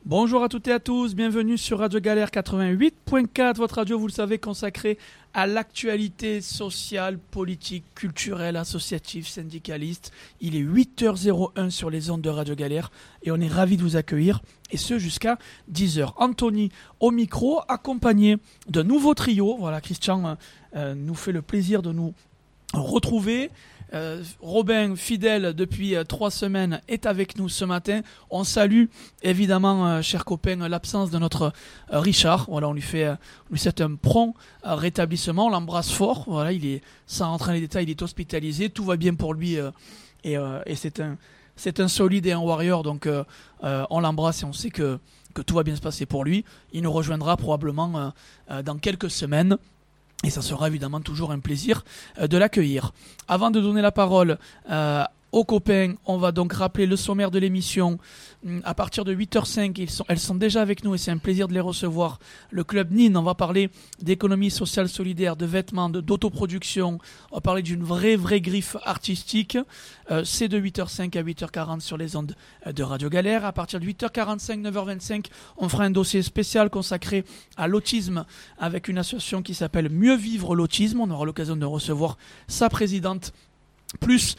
Bonjour à toutes et à tous, bienvenue sur Radio Galère 88.4, votre radio, vous le savez, consacrée à l'actualité sociale, politique, culturelle, associative, syndicaliste. Il est 8h01 sur les ondes de Radio Galère et on est ravis de vous accueillir, et ce jusqu'à 10h. Anthony au micro, accompagné d'un nouveau trio. Voilà, Christian nous fait le plaisir de nous retrouver. Robin, fidèle depuis 3 semaines, est avec nous ce matin. On salue évidemment, chers copains, l'absence de notre Richard. Voilà, on lui souhaite un prompt rétablissement. On l'embrasse fort. Voilà, il est, sans rentrer dans les détails, il est hospitalisé. Tout va bien pour lui et c'est un solide et un warrior. Donc on l'embrasse et on sait que tout va bien se passer pour lui. Il nous rejoindra probablement dans quelques semaines. Et ça sera évidemment toujours un plaisir de l'accueillir. Avant de donner la parole aux copains, on va donc rappeler le sommaire de l'émission. À partir de 8h05, elles sont déjà avec nous et c'est un plaisir de les recevoir. Le Club NIN, on va parler d'économie sociale solidaire, de vêtements, d'autoproduction. On va parler d'une vraie griffe artistique. C'est de 8h05 à 8h40 sur les ondes de Radio Galère. À partir de 8h45, 9h25, on fera un dossier spécial consacré à l'autisme avec une association qui s'appelle Mieux Vivre l'Autisme. On aura l'occasion de recevoir sa présidente, plus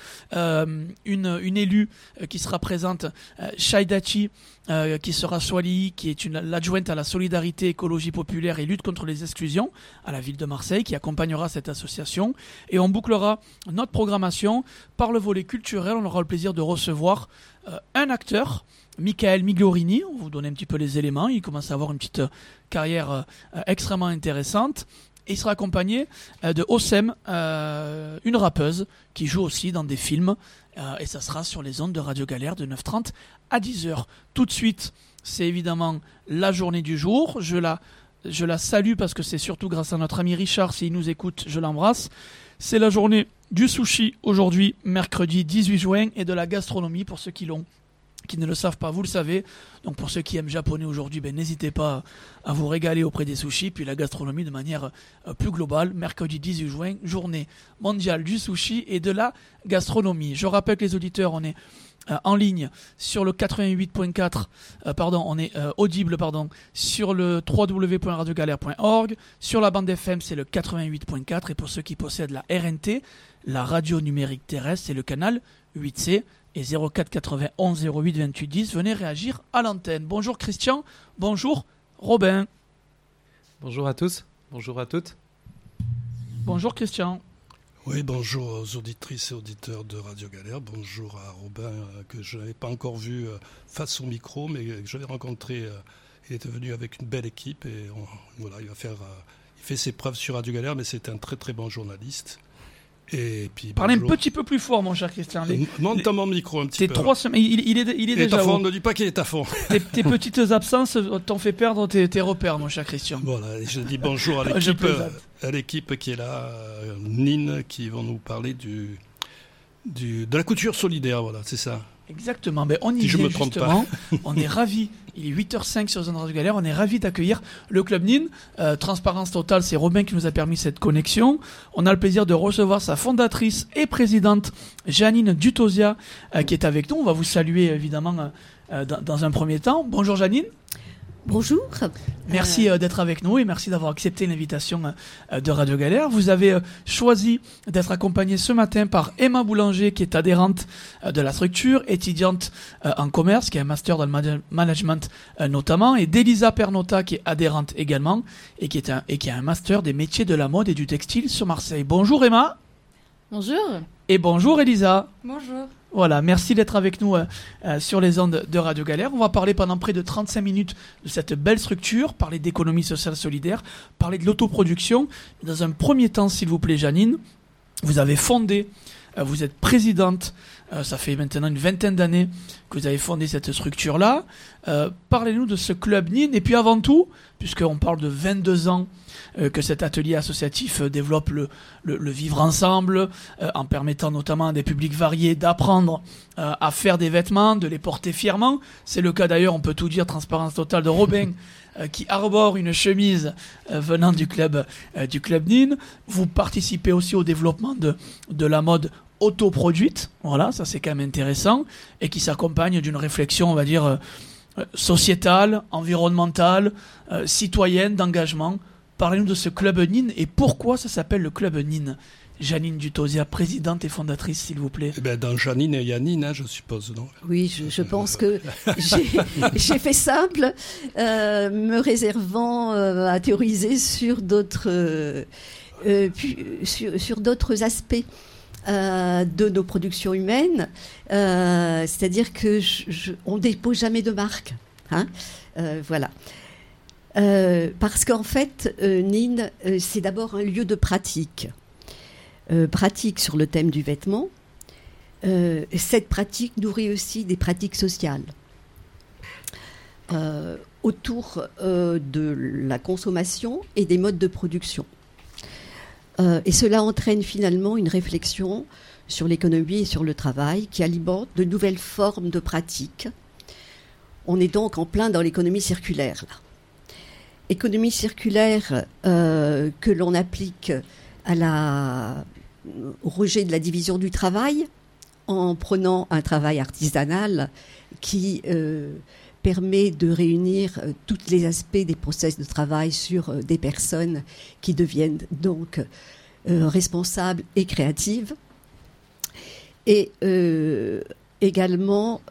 une élue qui sera présente, Shaidachi, qui sera Swali, qui est l'adjointe à la solidarité, écologie populaire et lutte contre les exclusions à la ville de Marseille, qui accompagnera cette association. Et on bouclera notre programmation par le volet culturel. On aura le plaisir de recevoir un acteur, Michael Migliorini. On va vous donner un petit peu les éléments. Il commence à avoir une petite carrière extrêmement intéressante. Et il sera accompagné de Ossem, une rappeuse qui joue aussi dans des films. Et ça sera sur les ondes de Radio Galère de 9h30 à 10h. Tout de suite, c'est évidemment la journée du jour. Je la salue parce que c'est surtout grâce à notre ami Richard. S'il nous écoute, je l'embrasse. C'est la journée du sushi aujourd'hui, mercredi 18 juin, et de la gastronomie pour ceux qui ne le savent pas, vous le savez. Donc pour ceux qui aiment japonais aujourd'hui, n'hésitez pas à vous régaler auprès des sushis. Puis la gastronomie de manière plus globale, mercredi 18 juin, journée mondiale du sushi et de la gastronomie. Je rappelle que les auditeurs, on est en ligne sur le 88.4, on est audible sur le www.radiogalère.org. Sur la bande FM, c'est le 88.4. Et pour ceux qui possèdent la RNT, la radio numérique terrestre, c'est le canal 8C. Et 04 91 08 28 10, venez réagir à l'antenne. Bonjour Christian, bonjour Robin. Bonjour à tous, bonjour à toutes. Bonjour Christian. Oui, bonjour aux auditrices et auditeurs de Radio Galère. Bonjour à Robin, que je n'avais pas encore vu face au micro, mais que j'avais rencontré. Il était venu avec une belle équipe et il fait ses preuves sur Radio Galère, mais c'est un très très bon journaliste. Et puis, parlez un petit peu plus fort, mon cher Christian. Monte mon micro un petit peu. 3 semaines, il est déjà à fond, haut. ne dis pas qu'il est à fond. Tes petites absences t'ont fait perdre tes repères, mon cher Christian. Voilà, je dis bonjour à l'équipe qui est là, NIN, qui vont nous parler de la couture solidaire, voilà, c'est ça. Exactement, on y vient justement, on est ravis, il est 8h05 sur Zone Radio Galère, on est ravis d'accueillir le Club NIN, transparence totale, c'est Robin qui nous a permis cette connexion. On a le plaisir de recevoir sa fondatrice et présidente Janine Dutosia qui est avec nous. On va vous saluer évidemment dans un premier temps. Bonjour Janine. Bonjour. Merci d'être avec nous et merci d'avoir accepté l'invitation de Radio Galère. Vous avez choisi d'être accompagné ce matin par Emma Boulanger, qui est adhérente de la structure, étudiante en commerce, qui a un master dans le management notamment, et d'Elisa Pernota, qui est adhérente également et qui a un master des métiers de la mode et du textile sur Marseille. Bonjour Emma. Bonjour. Et bonjour Elisa. Bonjour. Voilà, merci d'être avec nous sur les ondes de Radio Galère. On va parler pendant près de 35 minutes de cette belle structure, parler d'économie sociale solidaire, parler de l'autoproduction. Dans un premier temps, s'il vous plaît, Janine, vous avez fondé, vous êtes présidente, ça fait maintenant une 20aine d'années que vous avez fondé cette structure-là. Parlez-nous de ce Club NIN. Et puis avant tout, puisqu'on parle de 22 ans que cet atelier associatif développe le vivre ensemble, en permettant notamment à des publics variés d'apprendre à faire des vêtements, de les porter fièrement. C'est le cas d'ailleurs, on peut tout dire, transparence totale, de Robin, qui arbore une chemise venant du club NIN. Vous participez aussi au développement de la mode autoproduite, voilà, ça c'est quand même intéressant, et qui s'accompagne d'une réflexion, on va dire, sociétale, environnementale, citoyenne, d'engagement. Parlez-nous de ce club NIN et pourquoi ça s'appelle le club NIN. Janine Dutosia, présidente et fondatrice, s'il vous plaît. Eh ben, dans Janine, il y a Nine, je suppose, non ? Oui, je pense que j'ai fait simple, me réservant à théoriser sur d'autres aspects de nos productions humaines. C'est-à-dire que on ne dépose jamais de marque. Hein, voilà. Parce qu'en fait, NIN, c'est d'abord un lieu de pratique. Pratique sur le thème du vêtement. Cette pratique nourrit aussi des pratiques sociales autour de la consommation et des modes de production. Et cela entraîne finalement une réflexion sur l'économie et sur le travail qui alimente de nouvelles formes de pratiques. On est donc en plein dans l'économie circulaire, là. Économie circulaire que l'on applique au rejet de la division du travail, en prenant un travail artisanal qui permet de réunir tous les aspects des process de travail sur des personnes qui deviennent donc responsables et créatives. Et également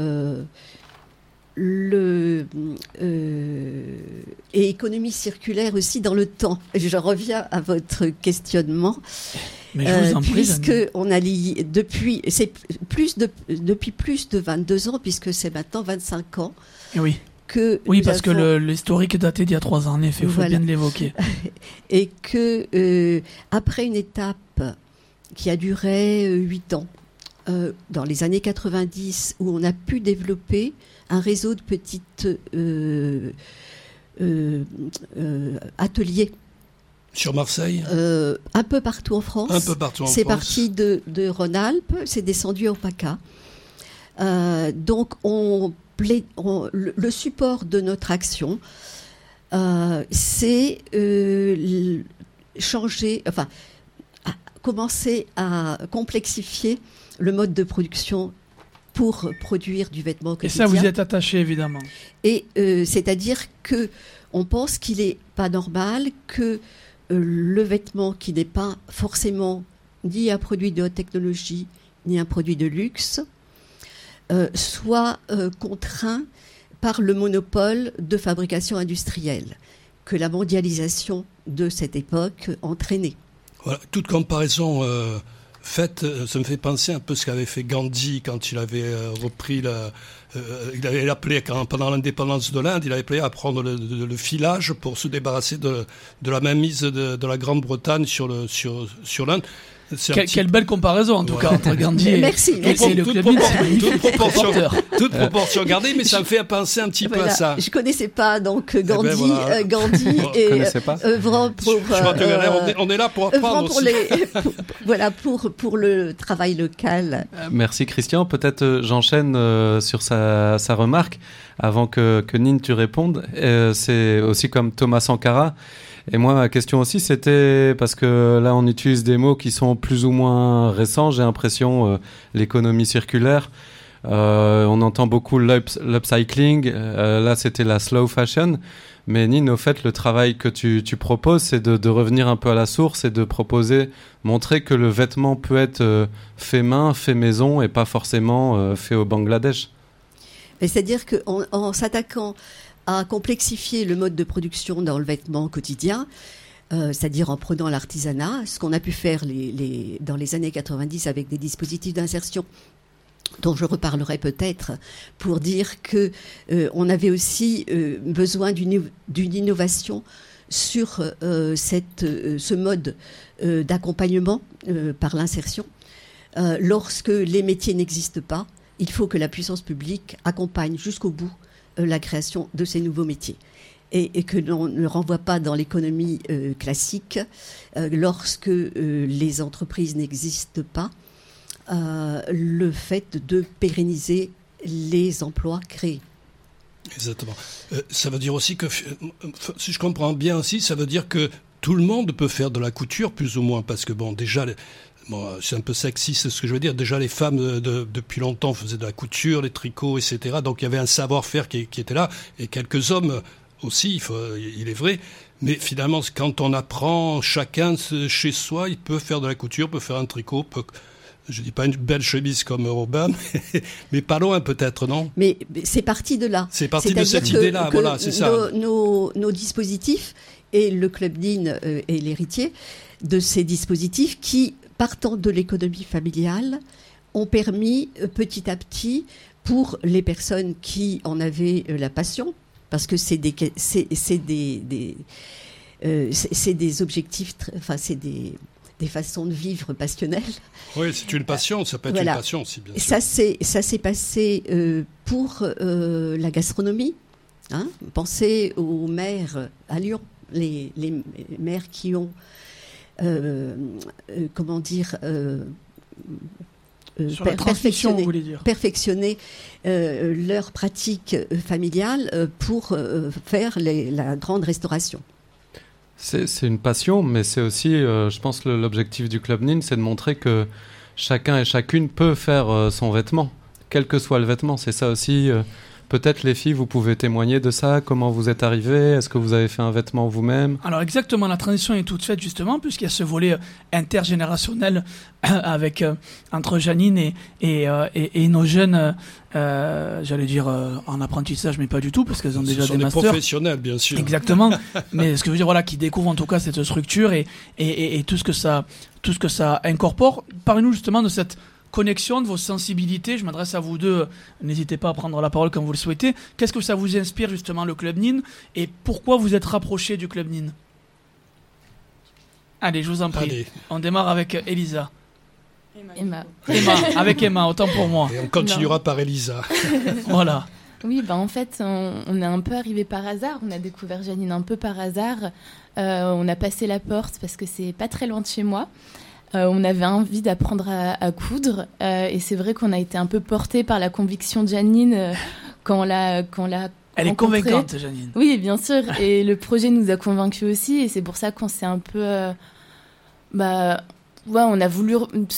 et économie circulaire aussi dans le temps. Je reviens à votre questionnement. Mais je vous en prie, puisque on a lié depuis plus de 22 ans, puisque c'est maintenant 25 ans. Et oui. Oui, parce que l'historique est daté d'il y a 3 ans, en effet, il faut bien l'évoquer. Et que après une étape qui a duré 8 ans, dans les années 90, où on a pu développer un réseau de petites ateliers. Sur Marseille un peu partout en France. Un peu partout en France. C'est parti de Rhône-Alpes, c'est descendu au PACA. Donc, le support de notre action, c'est commencer à complexifier le mode de production pour produire du vêtement quotidien. Et ça, vous y êtes attaché, évidemment. Et c'est-à-dire qu'on pense qu'il n'est pas normal que le vêtement qui n'est pas forcément ni un produit de haute technologie, ni un produit de luxe, soit contraint par le monopole de fabrication industrielle que la mondialisation de cette époque entraînait. Voilà, toute comparaison faite, ça me fait penser un peu ce qu'avait fait Gandhi quand il avait repris il avait appelé, pendant l'indépendance de l'Inde, il avait appelé à prendre le filage pour se débarrasser de la mainmise de la Grande-Bretagne sur l'Inde. Quelle belle comparaison, en tout cas, entre Gandhi et le club. Toute proportion gardée, mais ça me fait penser un petit peu à ça. Je ne connaissais pas donc Gandhi. Gandhi et œuvrant pour... on est là pour apprendre aussi. Pour le travail local. Merci Christian. Peut-être j'enchaîne sur sa remarque avant que Nine tu répondes. C'est aussi comme Thomas Sankara. Et moi, ma question aussi, c'était parce que là, on utilise des mots qui sont plus ou moins récents. J'ai l'impression, l'économie circulaire. On entend beaucoup l'upcycling. Là, c'était la slow fashion. Mais Nine, au fait, le travail que tu proposes, c'est de revenir un peu à la source et de montrer que le vêtement peut être fait main, fait maison et pas forcément fait au Bangladesh. C'est-à-dire qu'en s'attaquant à complexifier le mode de production dans le vêtement quotidien, c'est-à-dire en prenant l'artisanat, ce qu'on a pu faire dans les années 90 avec des dispositifs d'insertion dont je reparlerai peut-être, pour dire qu'on avait aussi besoin d'une innovation sur ce mode d'accompagnement par l'insertion. Lorsque les métiers n'existent pas, il faut que la puissance publique accompagne jusqu'au bout la création de ces nouveaux métiers. Et que l'on ne renvoie pas dans l'économie classique lorsque les entreprises n'existent pas, le fait de pérenniser les emplois créés. Exactement. Ça veut dire aussi que, si je comprends bien aussi, ça veut dire que tout le monde peut faire de la couture, plus ou moins, parce que bon, déjà, Bon, c'est un peu sexiste ce que je veux dire. Déjà, les femmes depuis longtemps faisaient de la couture, les tricots, etc. Donc il y avait un savoir-faire qui était là. Et quelques hommes aussi, il est vrai. Mais finalement, quand on apprend chacun chez soi, il peut faire de la couture, peut faire un tricot, je dis pas une belle chemise comme Robin, mais pas loin peut-être, non ? Mais c'est parti de là. C'est parti de cette idée-là, voilà, c'est ça. Nos dispositifs, et le Club NIN est l'héritier de ces dispositifs qui, partant de l'économie familiale, ont permis petit à petit, pour les personnes qui en avaient la passion, parce que c'est des objectifs, c'est des façons de vivre passionnelles. Oui, c'est une passion, ça peut être une passion aussi, bien sûr. Ça s'est passé pour la gastronomie. Hein. Pensez aux maires à Lyon, les maires qui ont perfectionner leur pratique familiale pour faire la grande restauration. C'est une passion, mais c'est aussi, je pense, l'objectif du Club NIN, c'est de montrer que chacun et chacune peut faire son vêtement, quel que soit le vêtement. C'est ça aussi. Peut-être les filles, vous pouvez témoigner de ça. Comment vous êtes arrivées ? Est-ce que vous avez fait un vêtement vous-même ? Alors exactement, la transition est toute faite justement, puisqu'il y a ce volet intergénérationnel avec entre Janine et nos jeunes, j'allais dire en apprentissage, mais pas du tout, parce qu'elles ont déjà des masters. Ce sont des professionnels, bien sûr. Exactement, mais ce que je veux dire, voilà, qui découvrent en tout cas cette structure et tout ce que ça incorpore. Parlez-nous justement de cette connexion, de vos sensibilités. Je m'adresse à vous deux, n'hésitez pas à prendre la parole quand vous le souhaitez. Qu'est-ce que ça vous inspire justement, le Club NIN, et pourquoi vous êtes rapprochés du Club NIN ? Allez, je vous en prie. Allez. On démarre avec Elisa. Emma. Avec Emma, autant pour moi. Et on continuera par Elisa. Voilà. Oui, en fait, on est un peu arrivé par hasard. On a découvert Janine un peu par hasard. On a passé la porte parce que c'est pas très loin de chez moi. On avait envie d'apprendre à coudre et c'est vrai qu'on a été un peu porté par la conviction de Janine quand on l'a Elle est convaincante, Janine. Oui, bien sûr. Et le projet nous a convaincus aussi, et c'est pour ça qu'on s'est un peu... on a voulu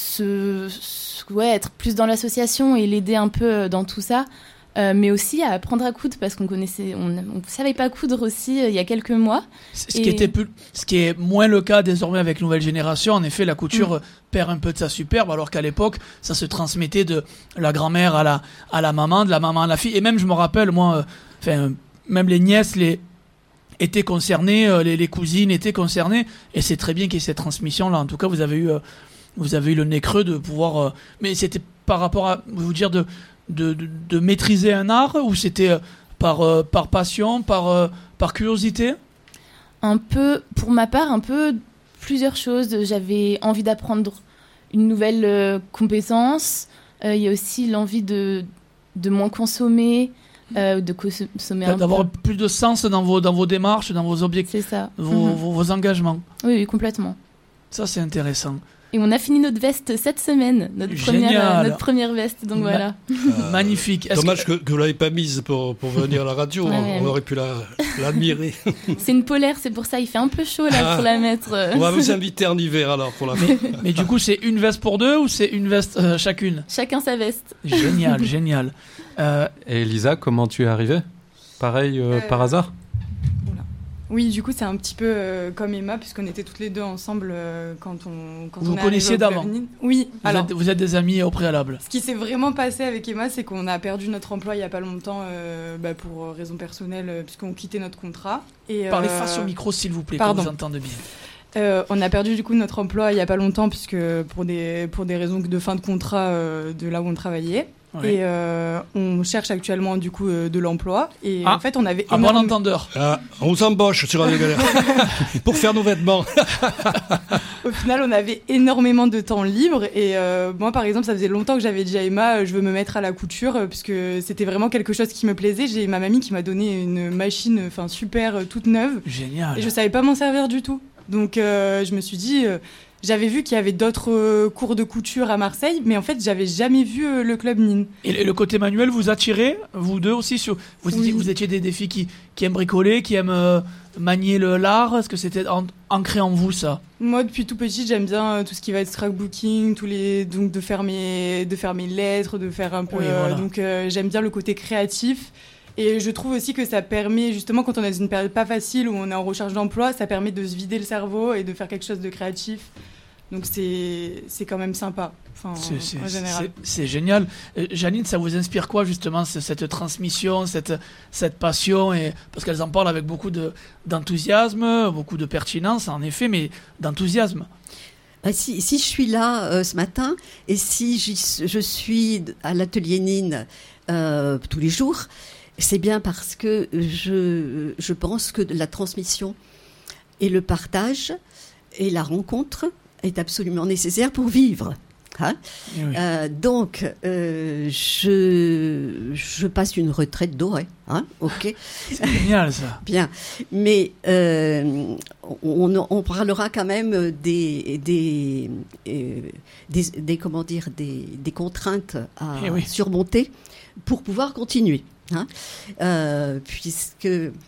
être plus dans l'association et l'aider un peu dans tout ça. Mais aussi à apprendre à coudre, parce qu'on savait pas coudre aussi il y a quelques mois. Ce qui est moins le cas désormais avec la nouvelle génération. En effet, la couture perd un peu de sa superbe, alors qu'à l'époque, ça se transmettait de la grand-mère à la maman, de la maman à la fille. Et même, je me rappelle, moi, même les nièces étaient concernées, les cousines étaient concernées. Et c'est très bien qu'il y ait cette transmission-là. En tout cas, vous avez eu le nez creux de pouvoir... mais c'était par rapport à, vous dire, de maîtriser un art, ou c'était par passion, par curiosité ? Un peu, pour ma part, un peu plusieurs choses. J'avais envie d'apprendre une nouvelle compétence. Il y a aussi l'envie de moins consommer, de consommer d'avoir plus de sens dans vos démarches, dans vos objectifs, c'est ça. Vos engagements. Oui, complètement. Ça, c'est intéressant. Et on a fini notre veste cette semaine, notre première veste, donc voilà. Magnifique. Dommage que vous ne l'avez pas mise pour venir à la radio, on aurait pu l'admirer. C'est une polaire, c'est pour ça, il fait un peu chaud là pour la mettre. On va vous inviter en hiver alors pour la faire. Mais du coup, c'est une veste pour deux ou c'est une veste chacune ? Chacun sa veste. Génial, génial. Et Elisa, comment tu es arrivée ? Pareil, par hasard ? Oui, du coup, c'est un petit peu comme Emma, puisqu'on était toutes les deux ensemble quand on vous connaissiez d'avant ? Oui. Vous êtes des amis au préalable. Ce qui s'est vraiment passé avec Emma, c'est qu'on a perdu notre emploi il n'y a pas longtemps pour raisons personnelles, puisqu'on quittait notre contrat. Parlez face au micro, s'il vous plaît, qu'on vous entende bien. On a perdu du coup notre emploi il n'y a pas longtemps, puisque pour des raisons de fin de contrat de là où on travaillait. Ouais. Et on cherche actuellement du coup de l'emploi. Et en fait, on avait bon entendeur. On vous embauche sur Radio Galère pour faire nos vêtements. Au final, on avait énormément de temps libre. Et moi, par exemple, ça faisait longtemps que j'avais dit à Emma, je veux me mettre à la couture, puisque c'était vraiment quelque chose qui me plaisait. J'ai ma mamie qui m'a donné une machine, super toute neuve. Génial. Et je savais pas m'en servir du tout. Donc, je me suis dit. j'avais vu qu'il y avait d'autres cours de couture à Marseille, mais en fait, j'avais jamais vu le club Nine. Et le côté manuel vous attirait, vous deux aussi vous étiez des filles qui aiment bricoler, qui aiment manier l'art. Est-ce que c'était ancré en vous, ça? Moi, depuis tout petit, j'aime bien tout ce qui va être scrapbooking, donc de faire mes lettres, de faire un peu. Oui, voilà. Donc, j'aime bien le côté créatif. Et je trouve aussi que ça permet, justement, quand on est dans une période pas facile où on est en recherche d'emploi, ça permet de se vider le cerveau et de faire quelque chose de créatif. Donc c'est quand même sympa, en général. C'est génial. Janine, ça vous inspire quoi, justement, cette transmission, cette passion, parce qu'elles en parlent avec beaucoup d'enthousiasme, beaucoup de pertinence, en effet, mais d'enthousiasme. Si je suis là ce matin, et si je suis à l'atelier Nine tous les jours, c'est bien parce que je pense que la transmission et le partage et la rencontre est absolument nécessaire pour vivre. Hein, oui. Donc, je passe une retraite dorée. Hein, ok. C'est génial, ça. Bien. Mais on parlera quand même des contraintes à surmonter pour pouvoir continuer. Hein, puisque...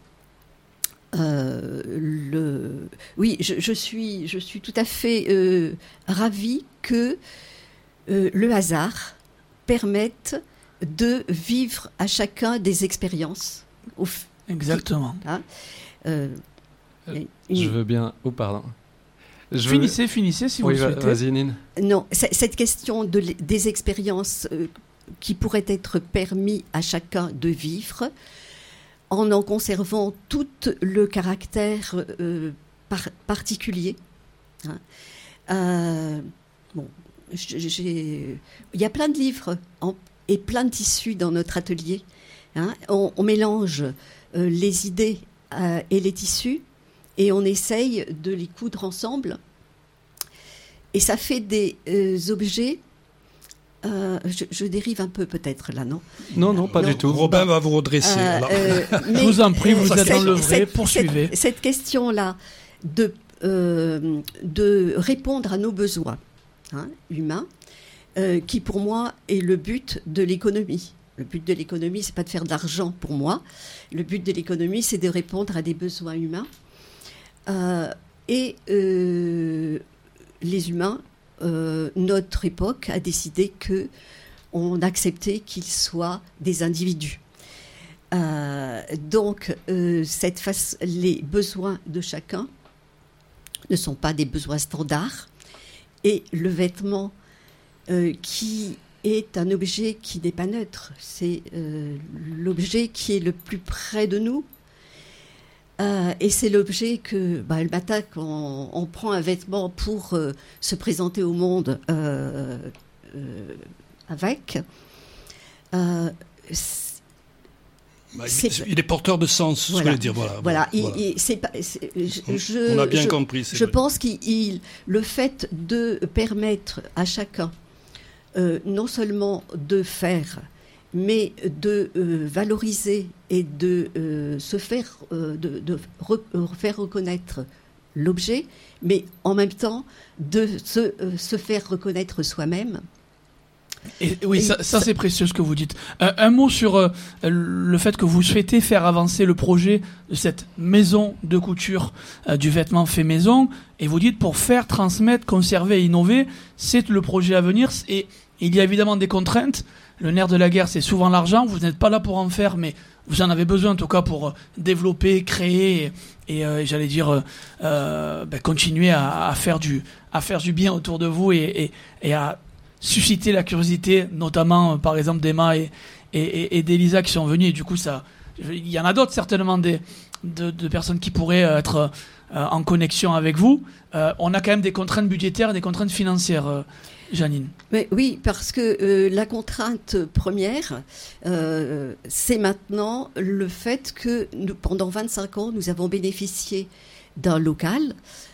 Oui, je suis tout à fait ravie que le hasard permette de vivre à chacun des expériences. Exactement. Je veux bien... Oh, pardon. Finissez si vous le souhaitez. Vas-y, Nine. Non, cette question des expériences qui pourraient être permis à chacun de vivre, en conservant tout le caractère particulier. Hein. Il y a plein de livres et plein de tissus dans notre atelier. Hein. On mélange les idées et les tissus et on essaye de les coudre ensemble. Et ça fait des objets... je dérive un peu peut-être là, non? Non, pas du tout. Robin va vous redresser. Je vous en prie, vous êtes dans le vrai, poursuivez. Cette question-là de répondre à nos besoins humains, qui pour moi est le but de l'économie. Le but de l'économie, c'est pas de faire de l'argent pour moi. Le but de l'économie, c'est de répondre à des besoins humains. Les humains, notre époque a décidé qu'on acceptait qu'ils soient des individus. Donc, les besoins de chacun ne sont pas des besoins standards. Et le vêtement, qui est un objet qui n'est pas neutre, c'est l'objet qui est le plus près de nous. Et c'est l'objet que, le matin, quand on prend un vêtement pour se présenter au monde avec, il est porteur de sens, ce que je veux dire. Voilà. On a bien compris. Je pense que le fait de permettre à chacun non seulement de faire, mais de valoriser et de se faire, faire reconnaître l'objet, mais en même temps de se faire reconnaître soi-même. Ça c'est précieux ce que vous dites. Un mot sur le fait que vous souhaitez faire avancer le projet de cette maison de couture du vêtement fait maison, et vous dites pour faire, transmettre, conserver et innover, c'est le projet à venir, et il y a évidemment des contraintes. Le nerf de la guerre, c'est souvent l'argent. Vous n'êtes pas là pour en faire, mais vous en avez besoin en tout cas pour développer, créer et j'allais dire continuer à faire du bien autour de vous et à susciter la curiosité, notamment par exemple d'Emma et d'Elisa qui sont venues. Et du coup, il y en a d'autres certainement de personnes qui pourraient être en connexion avec vous. On a quand même des contraintes budgétaires et des contraintes financières. Janine. Mais oui, parce que la contrainte première, c'est maintenant le fait que pendant 25 ans, nous avons bénéficié d'un local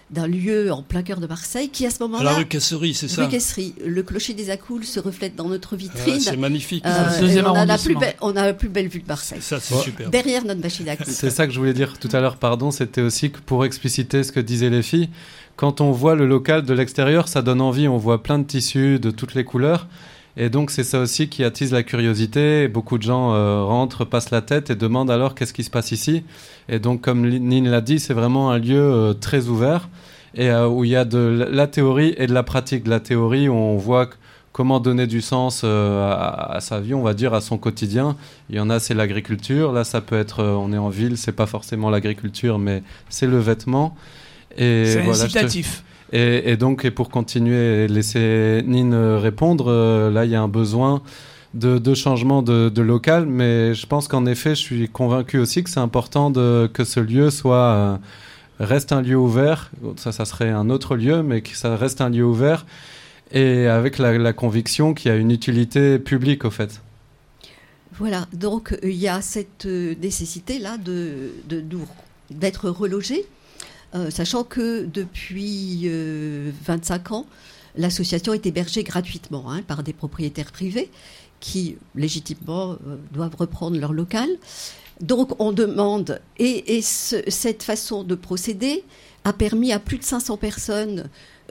d'un lieu en plein cœur de Marseille qui, à ce moment-là... La rue Caisserie, c'est ça? Rue Caisserie. Le clocher des Accoules se reflète dans notre vitrine. C'est magnifique. Deuxième on a arrondissement. la plus belle vue de Marseille. Ça, c'est super. Derrière notre machine à coudre. C'est ça que je voulais dire tout à l'heure, pardon, c'était aussi que pour expliciter ce que disaient les filles, quand on voit le local de l'extérieur, ça donne envie, on voit plein de tissus de toutes les couleurs, et donc c'est ça aussi qui attise la curiosité, et beaucoup de gens rentrent, passent la tête et demandent alors qu'est-ce qui se passe ici, et donc comme Nine l'a dit, c'est vraiment un lieu très ouvert, et où il y a de la théorie et de la pratique. De la théorie où on voit comment donner du sens à sa vie, on va dire, à son quotidien. Il y en a, c'est l'agriculture. Là, ça peut être, on est en ville, c'est pas forcément l'agriculture, mais c'est le vêtement. Et c'est voilà, incitatif. Et donc, et pour continuer et laisser Nine répondre, là, il y a un besoin de changement de local, mais je pense qu'en effet, je suis convaincu aussi que c'est important que ce lieu soit... reste un lieu ouvert, ça serait un autre lieu, mais que ça reste un lieu ouvert, et avec la conviction qu'il y a une utilité publique, au fait. Voilà, donc il y a cette nécessité-là d'être relogé, sachant que depuis 25 ans, l'association est hébergée gratuitement par des propriétaires privés qui, légitimement, doivent reprendre leur local. Donc on demande, et cette façon de procéder a permis à plus de 500 personnes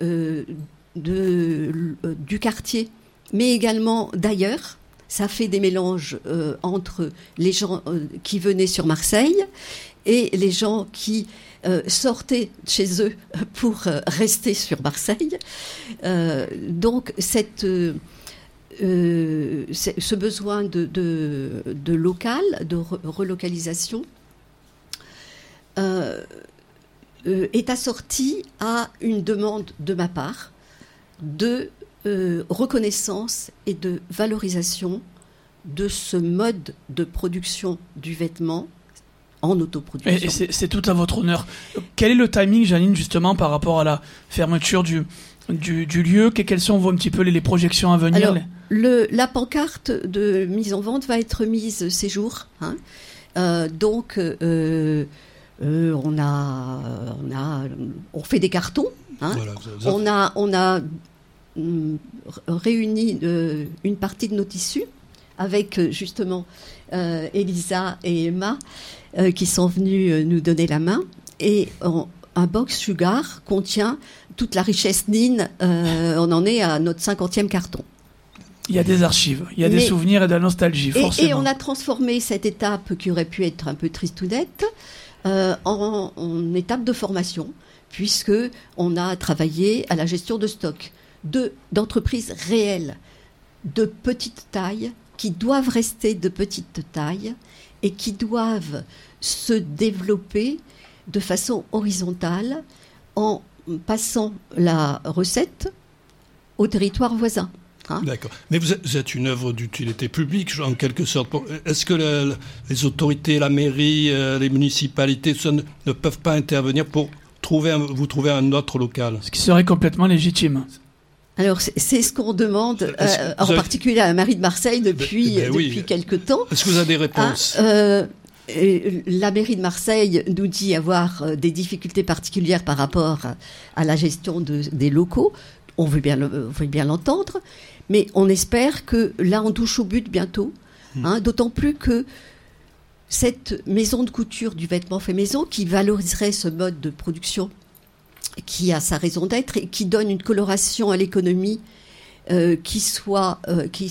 du quartier, mais également d'ailleurs. Ça fait des mélanges entre les gens qui venaient sur Marseille et les gens qui sortaient de chez eux pour rester sur Marseille. Donc ce besoin de local, de relocalisation, est assorti à une demande de ma part de reconnaissance et de valorisation de ce mode de production du vêtement en autoproduction. Et c'est tout à votre honneur. Quel est le timing, Janine, justement, par rapport à la fermeture du lieu? Quelles sont un petit peu les projections à venir? Alors, la pancarte de mise en vente va être mise ces jours. Donc, on fait des cartons. Voilà, on a réuni une partie de nos tissus avec justement Elisa et Emma qui sont venues nous donner la main. Et un box Sugar contient toute la richesse Nine. On en est à notre 50e carton. Il y a des archives, il y a des souvenirs et de la nostalgie, forcément. Et on a transformé cette étape qui aurait pu être un peu tristounette en étape de formation, puisque on a travaillé à la gestion de stock d'entreprises réelles, de petite taille, qui doivent rester de petite taille et qui doivent se développer de façon horizontale en passant la recette au territoire voisin. D'accord. Mais vous êtes une œuvre d'utilité publique, en quelque sorte. Est-ce que les autorités, la mairie, les municipalités, tout ça, ne peuvent pas intervenir pour vous trouver un autre local? Ce qui serait complètement légitime. Alors, c'est ce qu'on demande, en particulier à la mairie de Marseille depuis quelque temps. Est-ce que vous avez des réponses? La mairie de Marseille nous dit avoir des difficultés particulières par rapport à la gestion des locaux. On veut bien l'entendre, mais on espère que là, on touche au but bientôt. D'autant plus que cette maison de couture du vêtement fait maison, qui valoriserait ce mode de production, qui a sa raison d'être et qui donne une coloration à l'économie qui sera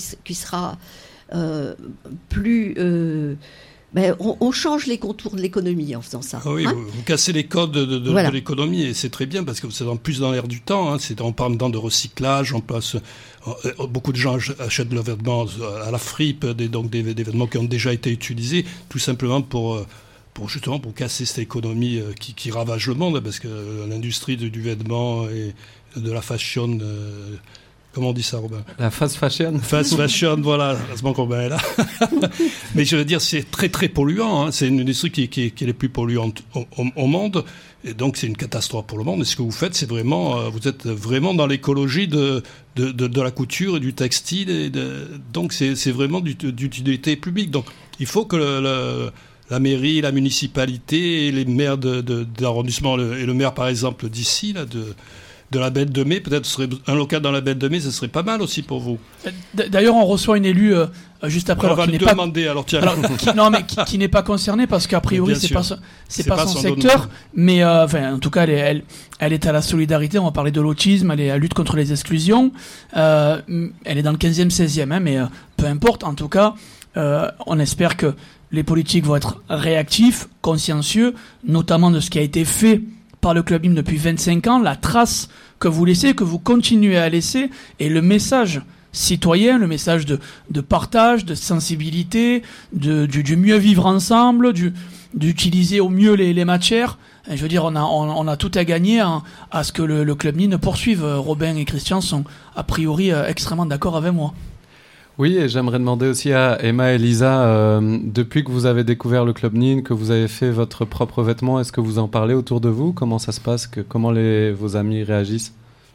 plus... on change les contours de l'économie en faisant ça. Oui, vous cassez les codes de l'économie, et c'est très bien parce que c'est plus dans l'air du temps. On parle maintenant de recyclage, beaucoup de gens achètent leurs vêtements à la fripe, donc des vêtements qui ont déjà été utilisés, tout simplement pour casser cette économie qui ravage le monde, parce que l'industrie du vêtement et de la fashion... Comment on dit ça, Robin? La fast fashion. Fast fashion, voilà. Heureusement que Robin est là. Mais je veux dire, c'est très, très polluant. C'est une industrie qui est les plus polluantes au monde. Et donc, c'est une catastrophe pour le monde. Et ce que vous faites, c'est vraiment... vous êtes vraiment dans l'écologie de la couture et du textile. Donc, c'est vraiment d'utilité publique. Donc, il faut que la mairie, la municipalité et les maires d'arrondissement, et le maire par exemple d'ici, là, de la Belle de Mai, peut-être serait un local dans la Belle de Mai, ce serait pas mal aussi pour vous. D'ailleurs, on reçoit une élue juste après, on va lui demander. Qui n'est pas concernée parce qu'a priori Bien c'est pas son secteur, mais en tout cas elle est à la solidarité. On va parler de l'autisme, elle est à la lutte contre les exclusions. Elle est dans le 15e, 16e, mais peu importe. En tout cas, on espère que les politiques vont être réactifs, consciencieux, notamment de ce qui a été fait par le Club Nîmes depuis 25 ans, la trace que vous laissez, que vous continuez à laisser, et le message citoyen, le message de partage, de sensibilité, du mieux vivre ensemble, d'utiliser au mieux les matières. Et je veux dire, on a tout à gagner à ce que le Club Nîmes poursuive. Robin et Christian sont a priori extrêmement d'accord avec moi. Oui, et j'aimerais demander aussi à Emma et Lisa, depuis que vous avez découvert le Club Nîmes, que vous avez fait votre propre vêtement, est-ce que vous en parlez autour de vous ? Comment ça se passe ? Comment vos amis réagissent ?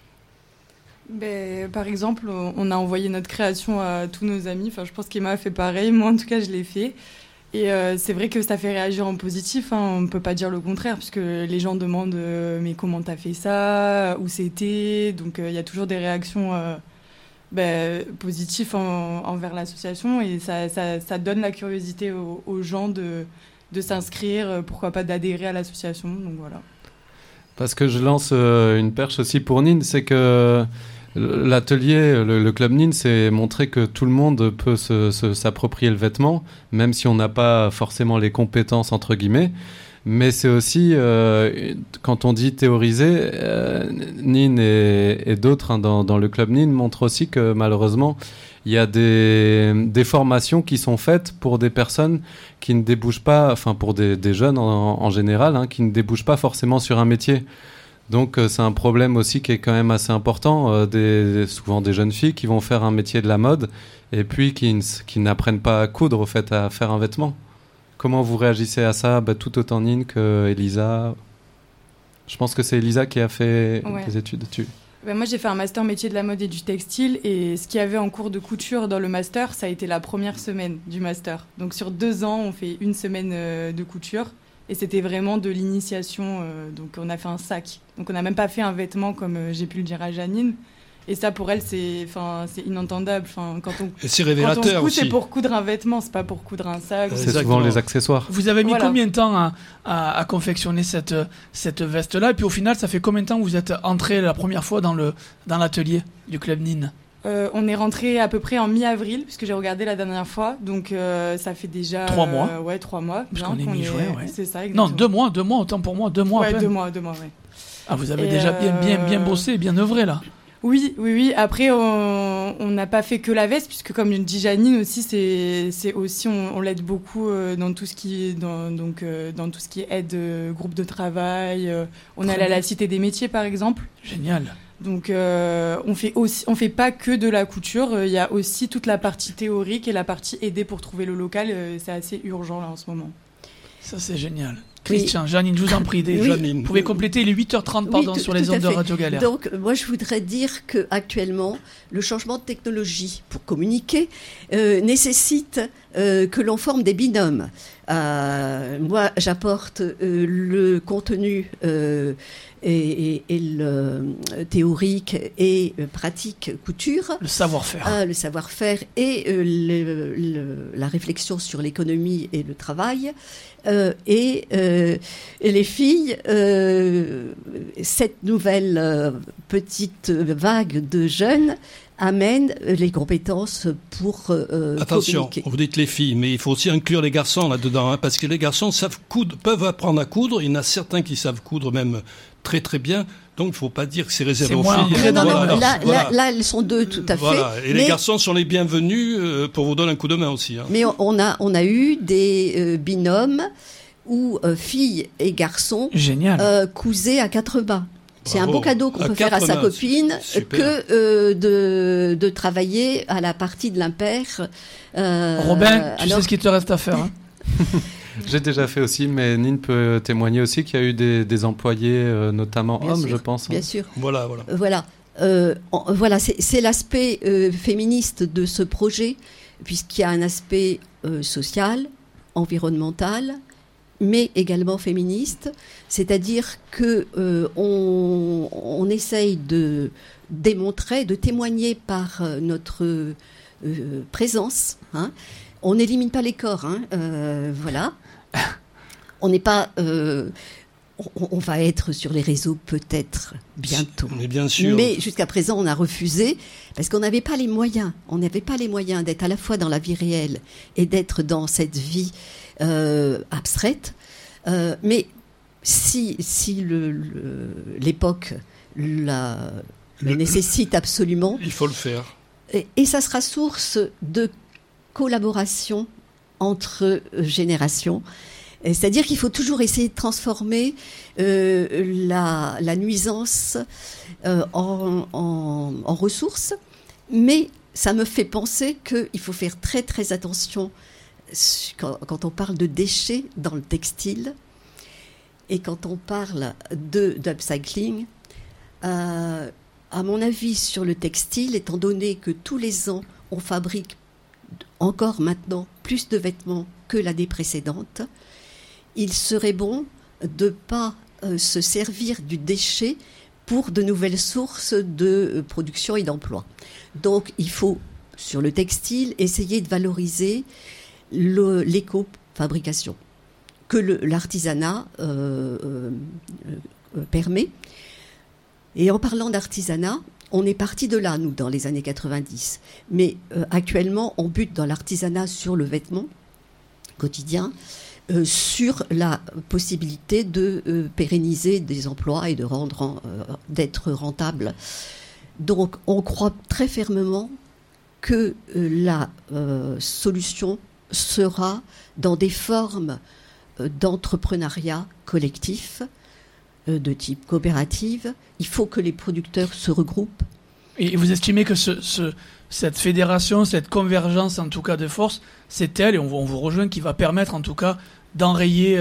Par exemple, on a envoyé notre création à tous nos amis. Enfin, je pense qu'Emma a fait pareil. Moi, en tout cas, je l'ai fait. Et c'est vrai que ça fait réagir en positif. On ne peut pas dire le contraire, puisque les gens demandent « Mais comment t'as fait ça ? Où c'était ?» Donc, il y a toujours des réactions positif envers l'association, et ça donne la curiosité aux gens de s'inscrire, pourquoi pas d'adhérer à l'association. Donc voilà. Parce que je lance une perche aussi pour Nîmes, c'est que l'atelier, le Club Nîmes, c'est montrer que tout le monde peut s'approprier le vêtement, même si on n'a pas forcément les compétences entre guillemets. Mais c'est aussi, quand on dit théoriser, Nîmes et d'autres dans le Club Nîmes montrent aussi que malheureusement, il y a des formations qui sont faites pour des personnes qui ne débouchent pas, enfin pour des jeunes en général, qui ne débouchent pas forcément sur un métier. Donc c'est un problème aussi qui est quand même assez important, souvent des jeunes filles qui vont faire un métier de la mode et puis qui n'apprennent pas à coudre, au fait, à faire un vêtement. Comment vous réagissez à ça, tout autant Nîmes que Elisa ? Je pense que c'est Elisa qui a fait des études dessus. Moi, j'ai fait un master métier de la mode et du textile, et ce qu'il y avait en cours de couture dans le master, ça a été la première semaine du master. Donc sur 2 ans, on fait une semaine de couture, et c'était vraiment de l'initiation. Donc on a fait un sac. Donc on n'a même pas fait un vêtement comme j'ai pu le dire à Janine. Et ça, pour elle, c'est inentendable. Et c'est révélateur aussi. C'est pour coudre un vêtement, c'est pas pour coudre un sac. C'est souvent les accessoires. Vous avez mis combien de temps à confectionner cette veste-là ? Et puis au final, ça fait combien de temps que vous êtes entré la première fois dans l'atelier du Club Nîmes ? On est rentré à peu près en mi-avril, puisque j'ai regardé la dernière fois. Donc ça fait déjà 3 mois. 3 mois. Parce qu'on est mi-juin, ouais. C'est ça, exactement. Non, 2 mois, autant pour moi, 2 mois. Ouais, à peine. 2 mois, ouais. Ah, vous avez déjà bien bossé, bien œuvré là. Oui. Après, on n'a pas fait que la veste, puisque comme dit Janine aussi, c'est aussi on l'aide beaucoup dans tout ce qui est dans tout ce qui est aide groupe de travail. On est allé à la Cité des métiers, par exemple. Génial. Donc on fait pas que de la couture. Il y a aussi toute la partie théorique et la partie aider pour trouver le local. C'est assez urgent là en ce moment. Ça c'est génial. Christian, Janine, je vous en prie. Vous pouvez compléter, il est 8h30 sur les ondes de Radio Galère. Donc, moi, je voudrais dire qu'actuellement, le changement de technologie pour communiquer nécessite que l'on forme des binômes. Moi, j'apporte le contenu et le théorique et pratique couture. Le savoir-faire. Le savoir-faire et la réflexion sur l'économie et le travail. Et les filles, cette nouvelle petite vague de jeunes amène les compétences pour Attention, communiquer. Vous dites les filles, mais il faut aussi inclure les garçons là-dedans, parce que les garçons peuvent apprendre à coudre. Il y en a certains qui savent coudre même très très bien. Donc il ne faut pas dire que c'est réservé aux filles. Là, elles sont 2 tout à fait. Et les garçons sont les bienvenus pour vous donner un coup de main aussi. Mais on a eu des binômes où filles et garçons cousaient à 4 mains. C'est un beau cadeau qu'on peut faire à sa copine que de travailler à la partie de l'impair. Robin, tu sais ce qu'il te reste à faire. Hein. J'ai déjà fait aussi, mais Nîmes peut témoigner aussi qu'il y a eu des employés, notamment bien hommes, sûr, je pense. Bien sûr. Voilà. C'est l'aspect féministe de ce projet, puisqu'il y a un aspect social, environnementale, mais également féministe. C'est-à-dire que on essaye de démontrer, de témoigner par notre présence. Hein. On n'élimine pas les corps, hein, voilà. On n'est pas... on va être sur les réseaux peut-être bientôt. Mais bien sûr. Mais jusqu'à présent, on a refusé parce qu'on n'avait pas les moyens. On n'avait pas les moyens d'être à la fois dans la vie réelle et d'être dans cette vie abstraite. Mais si l'époque le nécessite absolument... Il faut le faire. Et ça sera source de collaboration entre générations. C'est-à-dire qu'il faut toujours essayer de transformer la nuisance en ressources, mais ça me fait penser qu'il faut faire très très attention quand on parle de déchets dans le textile et quand on parle d'upcycling. À mon avis, sur le textile, étant donné que tous les ans, on fabrique encore maintenant plus de vêtements que l'année précédente, il serait bon de ne pas se servir du déchet pour de nouvelles sources de production et d'emploi. Donc, il faut, sur le textile, essayer de valoriser l'éco-fabrication que l'artisanat permet. Et en parlant d'artisanat, on est parti de là, nous, dans les années 90. Mais actuellement, on bute dans l'artisanat sur le vêtement quotidien, sur la possibilité de pérenniser des emplois et d'être rentable. Donc, on croit très fermement que la solution sera dans des formes d'entrepreneuriat collectif, de type coopérative. Il faut que les producteurs se regroupent. Et vous estimez que cette fédération, cette convergence en tout cas de force, c'est elle, et on vous rejoint, qui va permettre en tout cas d'enrayer,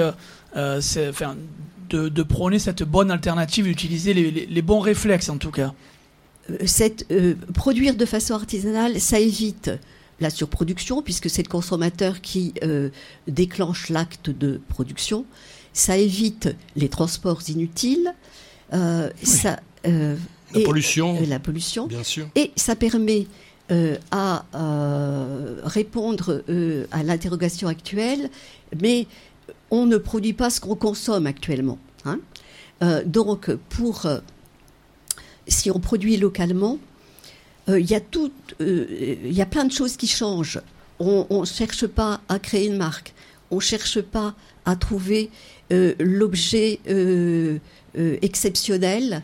de prôner cette bonne alternative, d'utiliser les bons réflexes en tout cas. Produire de façon artisanale, ça évite la surproduction, puisque c'est le consommateur qui déclenche l'acte de production. Ça évite les transports inutiles. La pollution, bien sûr. Et ça permet à répondre à l'interrogation actuelle, mais on ne produit pas ce qu'on consomme actuellement. Hein. Donc, si on produit localement, il y a plein de choses qui changent. On ne cherche pas à créer une marque. On ne cherche pas à trouver l'objet exceptionnel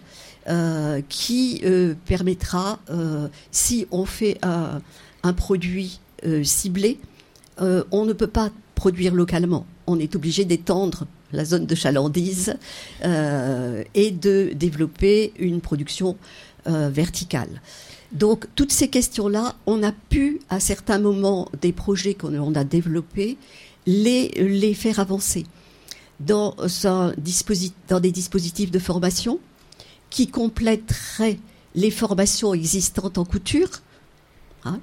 qui permettra, si on fait un produit ciblé, on ne peut pas produire localement. On est obligé d'étendre la zone de chalandise et de développer une production verticale. Donc, toutes ces questions-là, on a pu, à certains moments des projets qu'on a développés, les faire avancer dans des dispositifs de formation qui compléteraient les formations existantes en couture. Hein.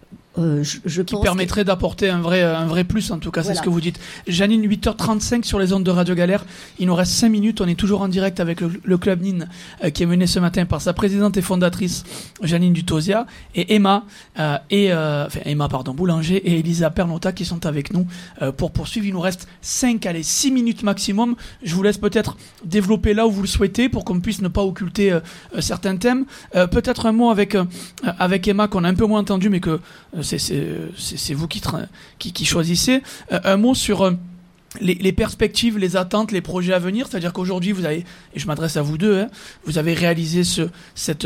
Qui permettrait d'apporter un vrai plus, en tout cas, voilà. C'est ce que vous dites. Janine, 8h35 sur les ondes de Radio Galère. Il nous reste 5 minutes. On est toujours en direct avec le Club Nin qui est mené ce matin par sa présidente et fondatrice Janine Dutosia et Emma Boulanger et Elisa Pernotta qui sont avec nous pour poursuivre. Il nous reste 6 minutes maximum. Je vous laisse peut-être développer là où vous le souhaitez pour qu'on puisse ne pas occulter certains thèmes. Peut-être un mot avec Emma qu'on a un peu moins entendu, mais que c'est vous qui choisissez. Un mot sur les perspectives, les attentes, les projets à venir. C'est-à-dire qu'aujourd'hui, vous avez, et je m'adresse à vous deux, vous avez réalisé cette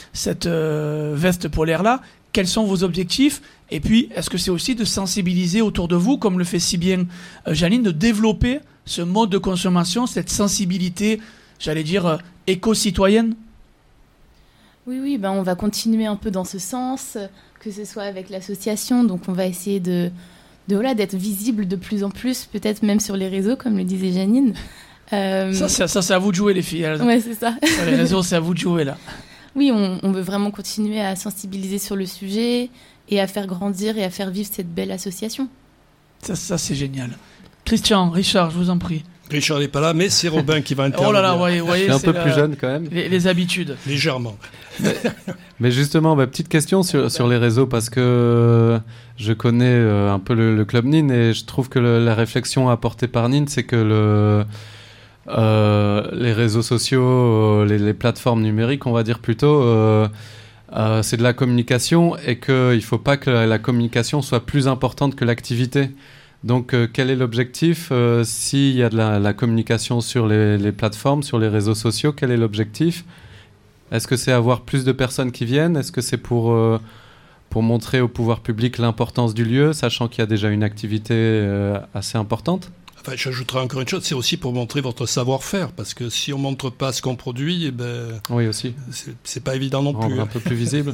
veste polaire-là. Quels sont vos objectifs ? Et puis, est-ce que c'est aussi de sensibiliser autour de vous, comme le fait si bien Janine, de développer ce mode de consommation, cette sensibilité, j'allais dire, éco-citoyenne ? Oui, on va continuer un peu dans ce sens, que ce soit avec l'association. Donc, on va essayer d'être visible de plus en plus, peut-être même sur les réseaux, comme le disait Janine. Ça, c'est à vous de jouer, les filles. Ouais, c'est ça. Sur les réseaux, c'est à vous de jouer, là. Oui, on veut vraiment continuer à sensibiliser sur le sujet et à faire grandir et à faire vivre cette belle association. Ça c'est génial. Christian, Richard, je vous en prie. Richard n'est pas là, mais c'est Robin qui va intervenir. Oh là là, vous voyez, c'est un peu plus jeune quand même. Les habitudes. Légèrement. Mais justement, petite question sur les réseaux, parce que je connais un peu le Club Nin, et je trouve que la réflexion apportée par Nin, c'est que les réseaux sociaux, les plateformes numériques, on va dire plutôt, c'est de la communication, et qu'il ne faut pas que la communication soit plus importante que l'activité. Donc, quel est l'objectif s'il y a de la communication sur les plateformes, sur les réseaux sociaux, quel est l'objectif ? Est-ce que c'est avoir plus de personnes qui viennent ? Est-ce que c'est pour montrer au pouvoir public l'importance du lieu, sachant qu'il y a déjà une activité assez importante ? Enfin, j'ajouterai encore une chose, c'est aussi pour montrer votre savoir-faire, parce que si on ne montre pas ce qu'on produit, eh ben, oui, aussi. C'est pas évident non plus. Un peu plus visible.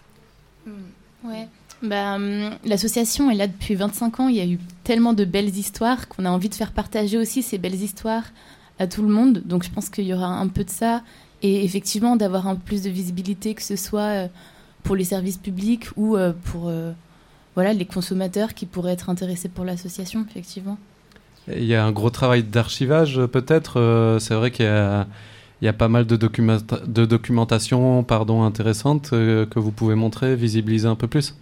Ouais. L'association est là depuis 25 ans. Il y a eu tellement de belles histoires qu'on a envie de faire partager aussi ces belles histoires à tout le monde. Donc je pense qu'il y aura un peu de ça. Et effectivement, d'avoir un peu plus de visibilité, que ce soit pour les services publics ou pour les consommateurs qui pourraient être intéressés pour l'association, effectivement. Il y a un gros travail d'archivage, peut-être. C'est vrai qu'il y a pas mal de documentation intéressante que vous pouvez montrer, visibiliser un peu plus.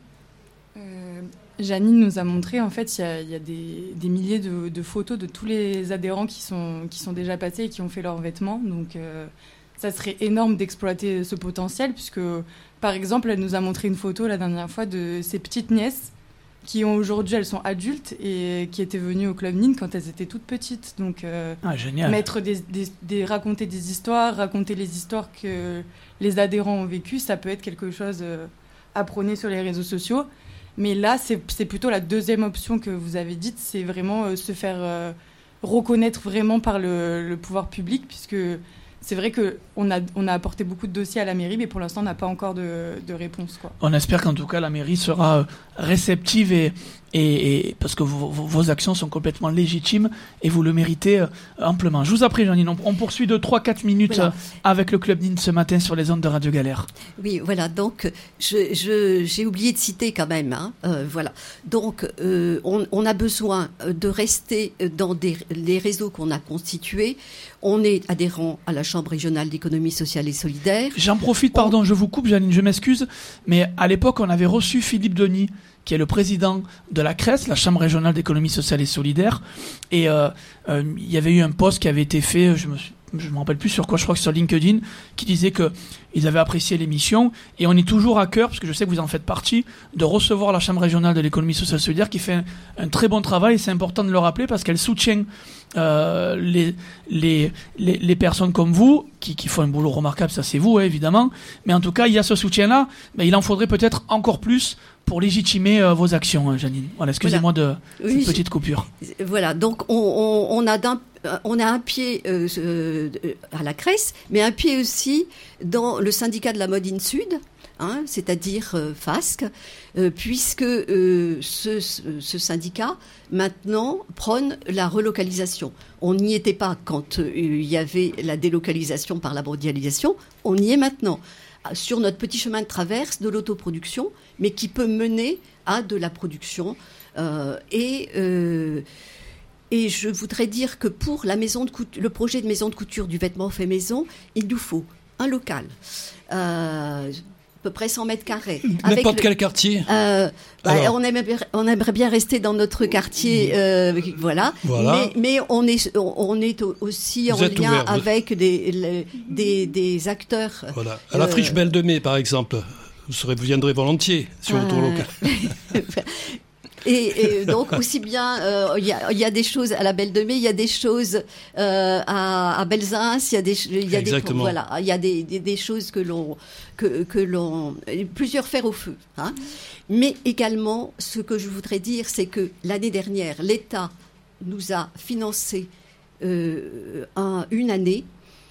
Janine nous a montré, en fait, il y a des milliers de photos de tous les adhérents qui sont déjà passés et qui ont fait leurs vêtements. Donc, ça serait énorme d'exploiter ce potentiel, puisque, par exemple, elle nous a montré une photo la dernière fois de ses petites nièces qui aujourd'hui, elles sont adultes et qui étaient venues au Club Nin quand elles étaient toutes petites. Donc, génial. Raconter des histoires, raconter les histoires que les adhérents ont vécues, ça peut être quelque chose à prôner sur les réseaux sociaux. Mais là, c'est plutôt la deuxième option que vous avez dite, c'est vraiment se faire reconnaître vraiment par le pouvoir public, puisque c'est vrai qu'on a apporté beaucoup de dossiers à la mairie, mais pour l'instant, on n'a pas encore de réponse, quoi. On espère qu'en tout cas, la mairie sera réceptive et parce que vos actions sont complètement légitimes et vous le méritez amplement. Je vous en prie, Janine, on poursuit de 3-4 minutes avec le Club Nin ce matin sur les ondes de Radio Galère. Oui, voilà, donc j'ai oublié de citer quand même. Voilà. Donc, on a besoin de rester dans les réseaux qu'on a constitués. On est adhérent à la Chambre régionale d'économie sociale et solidaire. J'en profite, pardon, je vous coupe, Janine, je m'excuse, mais à l'époque, on avait reçu Philippe Denis, qui est le président de la CRES, la Chambre régionale d'économie sociale et solidaire. Et il y avait eu un post qui avait été fait, je me rappelle plus sur quoi, je crois que sur LinkedIn, qui disait qu'ils avaient apprécié l'émission. Et on est toujours à cœur, parce que je sais que vous en faites partie, de recevoir la Chambre régionale de l'économie sociale et solidaire, qui fait un très bon travail. Et c'est important de le rappeler, parce qu'elle soutient les personnes comme vous, qui font un boulot remarquable, ça c'est vous, évidemment. Mais en tout cas, il y a ce soutien-là. Mais il en faudrait peut-être encore plus pour légitimer vos actions, Janine. Voilà, excusez-moi de cette petite coupure. Voilà, donc on a un pied à la CRES, mais un pied aussi dans le syndicat de la mode in Sud, c'est-à-dire FASC, puisque ce syndicat, maintenant, prône la relocalisation. On n'y était pas quand il y avait la délocalisation par la mondialisation, on y est maintenant, sur notre petit chemin de traverse de l'autoproduction, mais qui peut mener à de la production. Et je voudrais dire que pour le projet de maison de couture du vêtement fait maison, il nous faut un local, à peu près 100 mètres carrés. N'importe quel quartier on aimerait bien rester dans notre quartier, voilà. Mais on est aussi en lien avec des acteurs. Voilà. À la Friche Belle de Mai, par exemple, vous viendrez volontiers sur votre local. Et donc aussi bien, il y a des choses à la Belle de Mai, il y a des choses à Belzins, il y a des choses que l'on plusieurs fers au feu. Mais également, ce que je voudrais dire, c'est que l'année dernière, l'État nous a financé une année.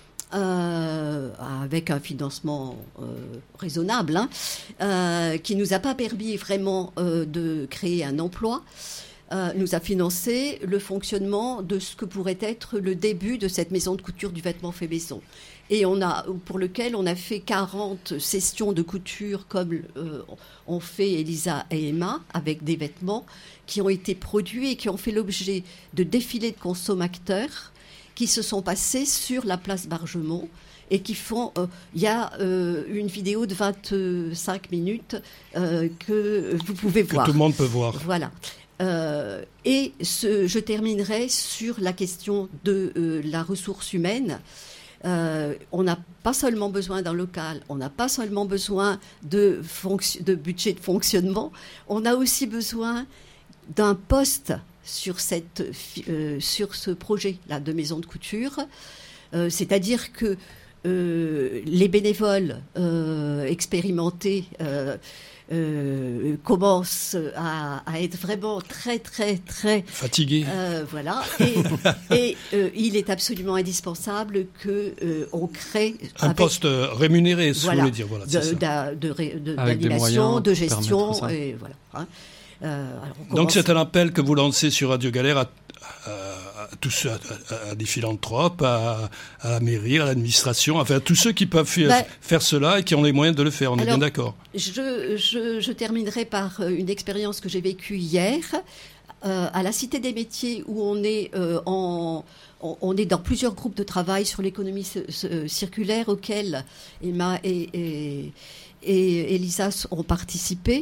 Avec un financement raisonnable, qui nous a pas permis vraiment de créer un emploi, nous a financé le fonctionnement de ce que pourrait être le début de cette maison de couture du vêtement fait maison. et pour lequel on a fait 40 sessions de couture comme ont fait Elisa et Emma, avec des vêtements qui ont été produits et qui ont fait l'objet de défilés de consommateurs qui se sont passés sur la place Bargemont et qui font... Il y a une vidéo de 25 minutes que vous pouvez voir. Que tout le monde peut voir. Voilà. Et je terminerai sur la question de la ressource humaine. On n'a pas seulement besoin d'un local, on n'a pas seulement besoin de budget de fonctionnement, on a aussi besoin d'un poste sur ce projet-là de maison de couture. C'est-à-dire que les bénévoles expérimentés commencent à être vraiment très fatigués. Voilà. Et il est absolument indispensable qu'on crée un poste rémunéré, si vous voulez dire. Voilà, d'animation, de gestion, et voilà. Donc c'est un appel que vous lancez sur Radio Galère à des philanthropes, à la mairie, à l'administration, enfin à tous ceux qui peuvent faire cela et qui ont les moyens de le faire. On est bien d'accord. Je terminerai par une expérience que j'ai vécue hier à la Cité des Métiers, où on est on est dans plusieurs groupes de travail sur l'économie circulaire auxquels Emma et Elisa ont participé.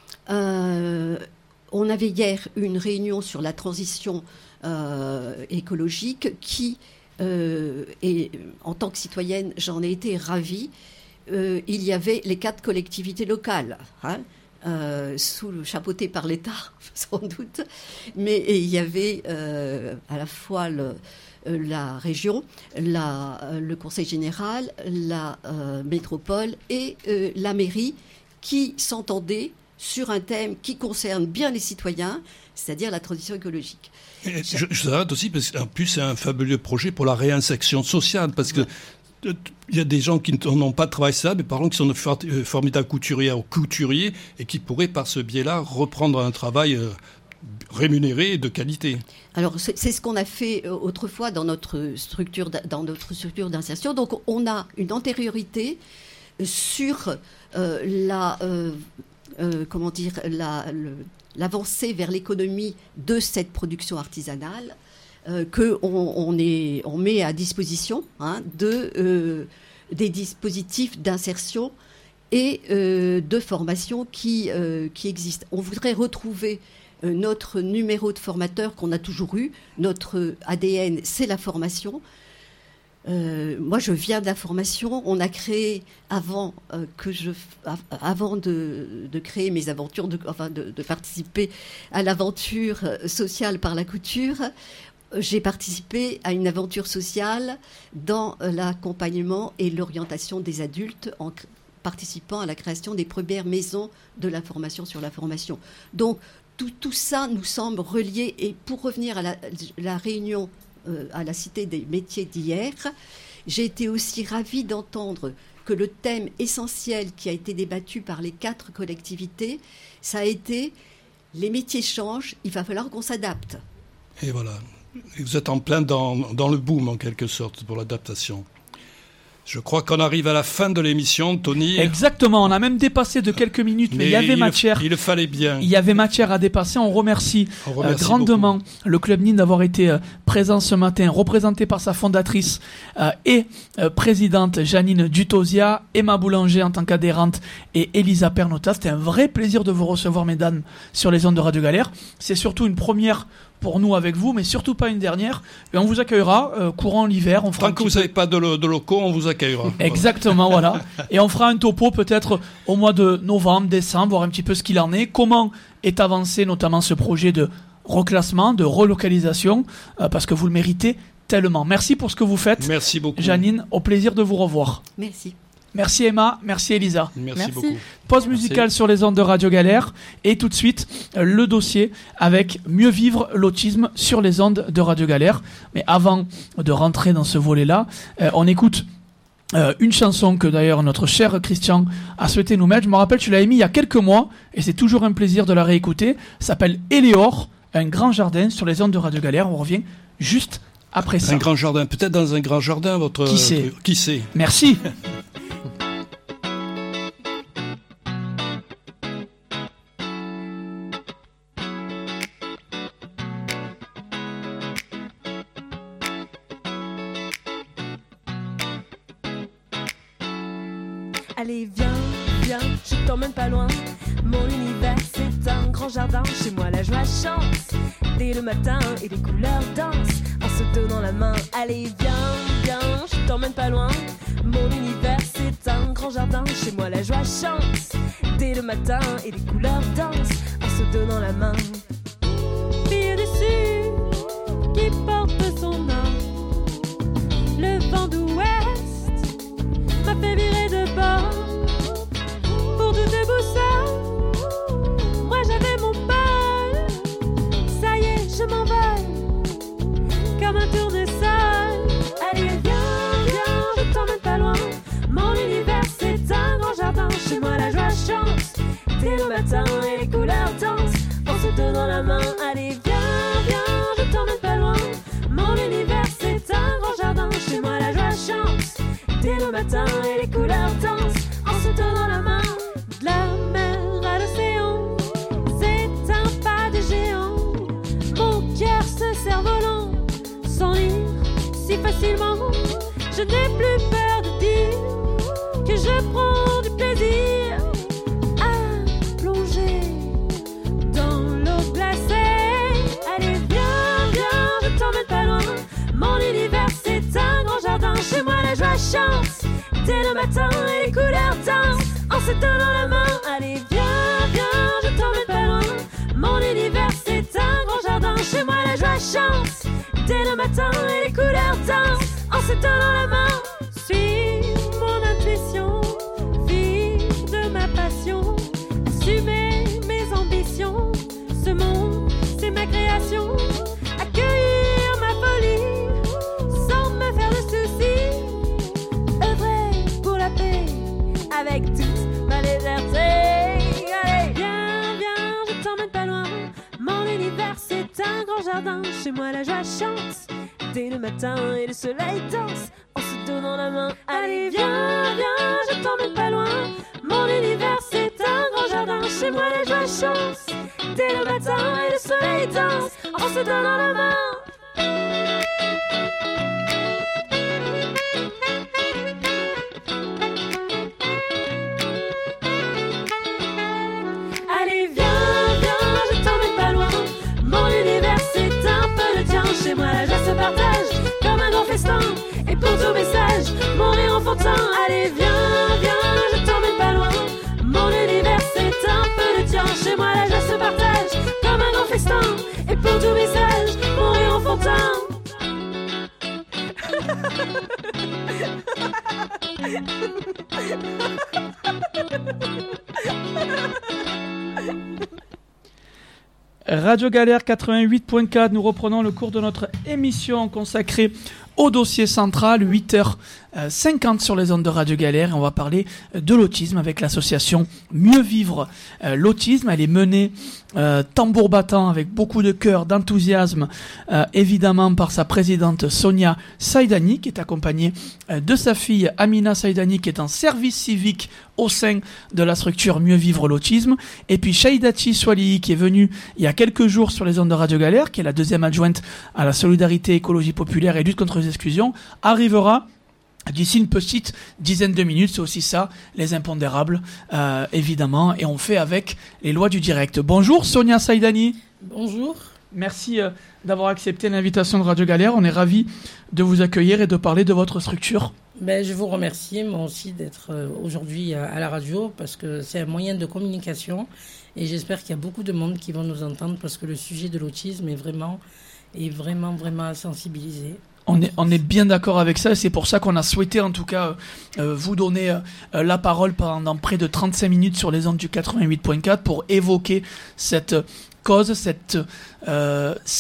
On avait hier une réunion sur la transition écologique qui, et en tant que citoyenne, j'en ai été ravie. Il y avait les 4 collectivités locales, chapeautées par l'État, sans doute, mais il y avait à la fois la région, le conseil général, la métropole et la mairie qui s'entendaient sur un thème qui concerne bien les citoyens, c'est-à-dire la transition écologique. Je s'arrête aussi, parce qu'en plus, c'est un fabuleux projet pour la réinsertion sociale, parce que il y a des gens qui n'ont pas de travail stable, mais par contre qui sont de formidables couturiers ou couturiers, et qui pourraient, par ce biais-là, reprendre un travail rémunéré et de qualité. Alors, c'est ce qu'on a fait autrefois dans notre structure d'insertion. Donc, on a une antériorité sur l'avancée vers l'économie de cette production artisanale qu'on met à disposition des dispositifs d'insertion et de formation qui existent. On voudrait retrouver notre numéro de formateur qu'on a toujours eu. Notre ADN, c'est la formation. Moi, je viens de la formation. On a créé, avant de créer mes aventures, de participer à l'aventure sociale par la couture, j'ai participé à une aventure sociale dans l'accompagnement et l'orientation des adultes en participant à la création des premières maisons de l'information sur la formation. Donc, tout ça nous semble relié. Et pour revenir à la réunion à la Cité des Métiers d'hier, j'ai été aussi ravie d'entendre que le thème essentiel qui a été débattu par les 4 collectivités, ça a été « les métiers changent, il va falloir qu'on s'adapte ». Et voilà, vous êtes en plein dans le boom en quelque sorte pour l'adaptation. Je crois qu'on arrive à la fin de l'émission, Tony. Exactement, on a même dépassé de quelques minutes, mais il y avait matière. Il le fallait bien. Il y avait matière à dépasser. On remercie grandement le Club Nin d'avoir été présent ce matin, représenté par sa fondatrice et présidente Janine Dutosia, Emma Boulanger en tant qu'adhérente et Elisa Pernota. C'était un vrai plaisir de vous recevoir, mesdames, sur les ondes de Radio Galère. C'est surtout une première pour nous avec vous, mais surtout pas une dernière. Et on vous accueillera courant l'hiver. Tant que vous n'avez pas de locaux, on vous accueillera. Exactement, voilà. Et on fera un topo peut-être au mois de novembre, décembre, voir un petit peu ce qu'il en est, comment est avancé notamment ce projet de reclassement, de relocalisation, parce que vous le méritez tellement. Merci pour ce que vous faites. Merci beaucoup. Janine, au plaisir de vous revoir. Merci. Merci Emma, merci Elisa. Merci beaucoup. Pause musicale sur les ondes de Radio Galère et tout de suite le dossier avec Mieux vivre l'autisme sur les ondes de Radio Galère. Mais avant de rentrer dans ce volet-là, on écoute une chanson que d'ailleurs notre cher Christian a souhaité nous mettre. Je me rappelle, tu l'as émis il y a quelques mois et c'est toujours un plaisir de la réécouter. Ça s'appelle Éléor, un grand jardin sur les ondes de Radio Galère. On revient juste après ça. Un grand jardin, peut-être dans un grand jardin, votre... Qui sait ? Qui sait ? Merci. Allez, viens, je t'emmène pas loin. Mon univers, c'est un grand jardin. Chez moi, la joie chante dès le matin et les couleurs dansent en se donnant la main. Allez, viens, je t'emmène pas loin. Mon univers, c'est un grand jardin. Chez moi, la joie chante dès le matin et les couleurs dansent en se donnant la main. Fille du sud qui porte son nom, le vent d'ouest m'a fait virer de bord. Pour tout débousser, moi j'avais mon bol. Ça y est, je m'envole comme un tournesol. Allez, viens, je t'emmène pas loin. Mon univers, c'est un grand jardin. Chez moi, la joie chante dès le matin et les couleurs dansent en se donnant la main. Allez, viens, je t'emmène pas loin. Mon univers, c'est un grand jardin. Chez moi, la joie chante dès le matin et les couleurs dansent en se donnant la main. De la mer à l'océan, c'est un pas de géant. Mon cœur se serre volant, sans lire si facilement. Je n'ai plus peur de dire que je prends du plaisir à plonger dans l'eau glacée. Allez, viens, je t'emmène pas loin. Mon univers, c'est un grand jardin. Chez moi, la joie chante dès le matin et les couleurs dansent en se donnant la main. Allez, viens, je t'emmène pas loin. Mon univers, c'est un grand jardin. Chez moi, la joie chante dès le matin et les couleurs dansent en se donnant la main. Suis mon intuition, vivre de ma passion, assumer mes ambitions. Ce monde, c'est ma création. Accueillir ma folie sans me faire de soucis. Œuvrer pour la paix avec toute ma légèreté. Allez, viens, je t'emmène pas loin. Mon univers, c'est un grand jardin. Chez moi, la joie chante dès le matin et le soleil danse en se donnant la main. Allez, viens, je t'emmène pas loin. Mon univers, c'est un grand jardin. Chez moi, la joie chante dès le matin et le soleil danse en se donnant la main. Allez, viens, je t'emmène pas loin. Mon univers, c'est un peu le tien. Chez moi, la joie se partage comme un grand festin. Et pour tout message, mon rire enfantin. Allez, viens, je t'emmène pas loin. Mon univers, c'est un peu le tien. Chez moi, la joie se partage comme un grand festin. Et pour tout message, mon rire enfantin. Radio Galère 88.4, nous reprenons le cours de notre émission consacrée au dossier central, 8h50 sur les ondes de Radio Galère, et on va parler de l'autisme avec l'association Mieux Vivre l'Autisme. Elle est menée tambour battant avec beaucoup de cœur, d'enthousiasme, évidemment par sa présidente Sonia Saïdani, qui est accompagnée de sa fille Amina Saïdani, qui est en service civique au sein de la structure Mieux Vivre l'Autisme, et puis Shahidachi Swalihi, qui est venue il y a quelques jours sur les ondes de Radio Galère, qui est la deuxième adjointe à la solidarité, écologie populaire et lutte contre les exclusions, arrivera d'ici une petite dizaine de minutes. C'est aussi ça, les impondérables, évidemment, et on fait avec les lois du direct. Bonjour Sonia Saïdani. Bonjour. Merci d'avoir accepté l'invitation de Radio Galère. On est ravis de vous accueillir et de parler de votre structure. Je vous remercie, moi aussi, d'être aujourd'hui à la radio, parce que c'est un moyen de communication, et j'espère qu'il y a beaucoup de monde qui vont nous entendre, parce que le sujet de l'autisme est vraiment sensibilisé. On est bien d'accord avec ça, et c'est pour ça qu'on a souhaité en tout cas vous donner la parole pendant près de 35 minutes sur les ondes du 88.4 pour évoquer cette cause, cette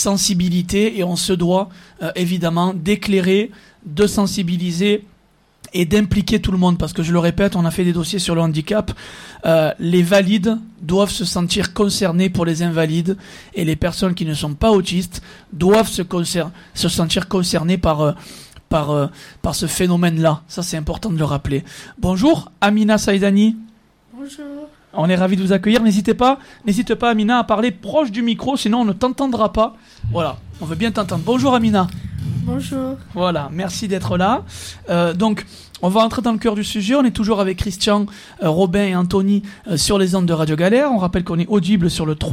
sensibilité, et on se doit évidemment d'éclairer, de sensibiliser et d'impliquer tout le monde, parce que je le répète, on a fait des dossiers sur le handicap. Les valides doivent se sentir concernés pour les invalides, et les personnes qui ne sont pas autistes doivent se sentir concernées par ce phénomène-là. Ça, c'est important de le rappeler. Bonjour, Amina Saïdani. Bonjour. On est ravis de vous accueillir. N'hésite pas, Amina, à parler proche du micro, sinon on ne t'entendra pas. Voilà, on veut bien t'entendre. Bonjour, Amina. Bonjour. Voilà, merci d'être là. Donc, on va entrer dans le cœur du sujet. On est toujours avec Christian, Robin et Anthony sur les ondes de Radio Galère. On rappelle qu'on est audible sur le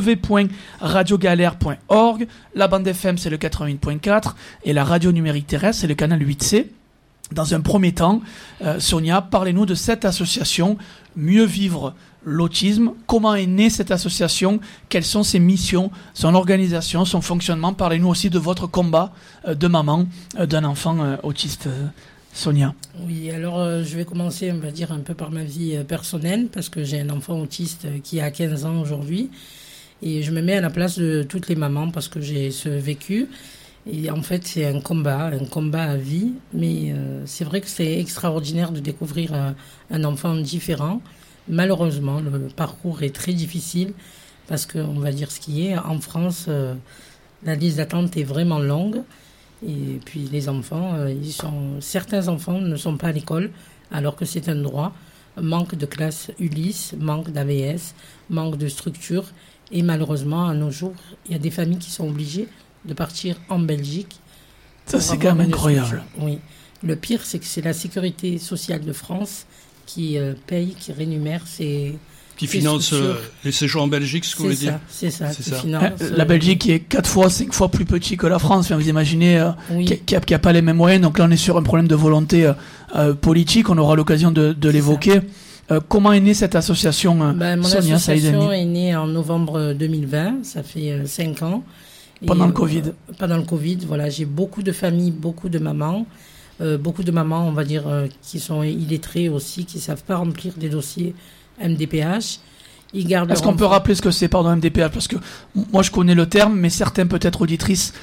www.radiogalère.org. La bande FM, c'est le 88.4. Et la radio numérique terrestre, c'est le canal 8C. Dans un premier temps, Sonia, parlez-nous de cette association Mieux Vivre l'Autisme. Comment est née cette association? Quelles sont ses missions, son organisation, son fonctionnement? Parlez-nous aussi de votre combat de maman d'un enfant autiste. Sonia. Oui, alors je vais commencer, on va dire, un peu par ma vie personnelle, parce que j'ai un enfant autiste qui a 15 ans aujourd'hui. Et je me mets à la place de toutes les mamans, parce que j'ai ce vécu. Et en fait, c'est un combat à vie. Mais c'est vrai que c'est extraordinaire de découvrir un enfant différent. Malheureusement, le parcours est très difficile parce qu'on va dire ce qui est. En France, la liste d'attente est vraiment longue. Et puis les enfants, certains enfants ne sont pas à l'école alors que c'est un droit. Manque de classe Ulysse, manque d'AVS, manque de structure. Et malheureusement, à nos jours, il y a des familles qui sont obligées de partir en Belgique. Ça, c'est quand même incroyable. Oui. Le pire, c'est que c'est la sécurité sociale de France qui paye, qui rémunère qui finance les séjours en Belgique, ce que vous voulez dire. C'est ça. Finance, la Belgique qui est 4 fois, 5 fois plus petit que la France. Enfin, vous imaginez, qui a pas les mêmes moyens. Donc là, on est sur un problème de volonté politique. On aura l'occasion de l'évoquer. Comment est née cette association, mon Sonia association est née en novembre 2020. Ça fait 5 ans. Pendant le Covid. Pendant le Covid, voilà. J'ai beaucoup de familles, beaucoup de mamans. Beaucoup de mamans, on va dire, qui sont illettrées aussi, qui ne savent pas remplir des dossiers MDPH. Est-ce qu'on peut rappeler ce que c'est, pardon, MDPH? Parce que moi, je connais le terme, mais certaines auditrices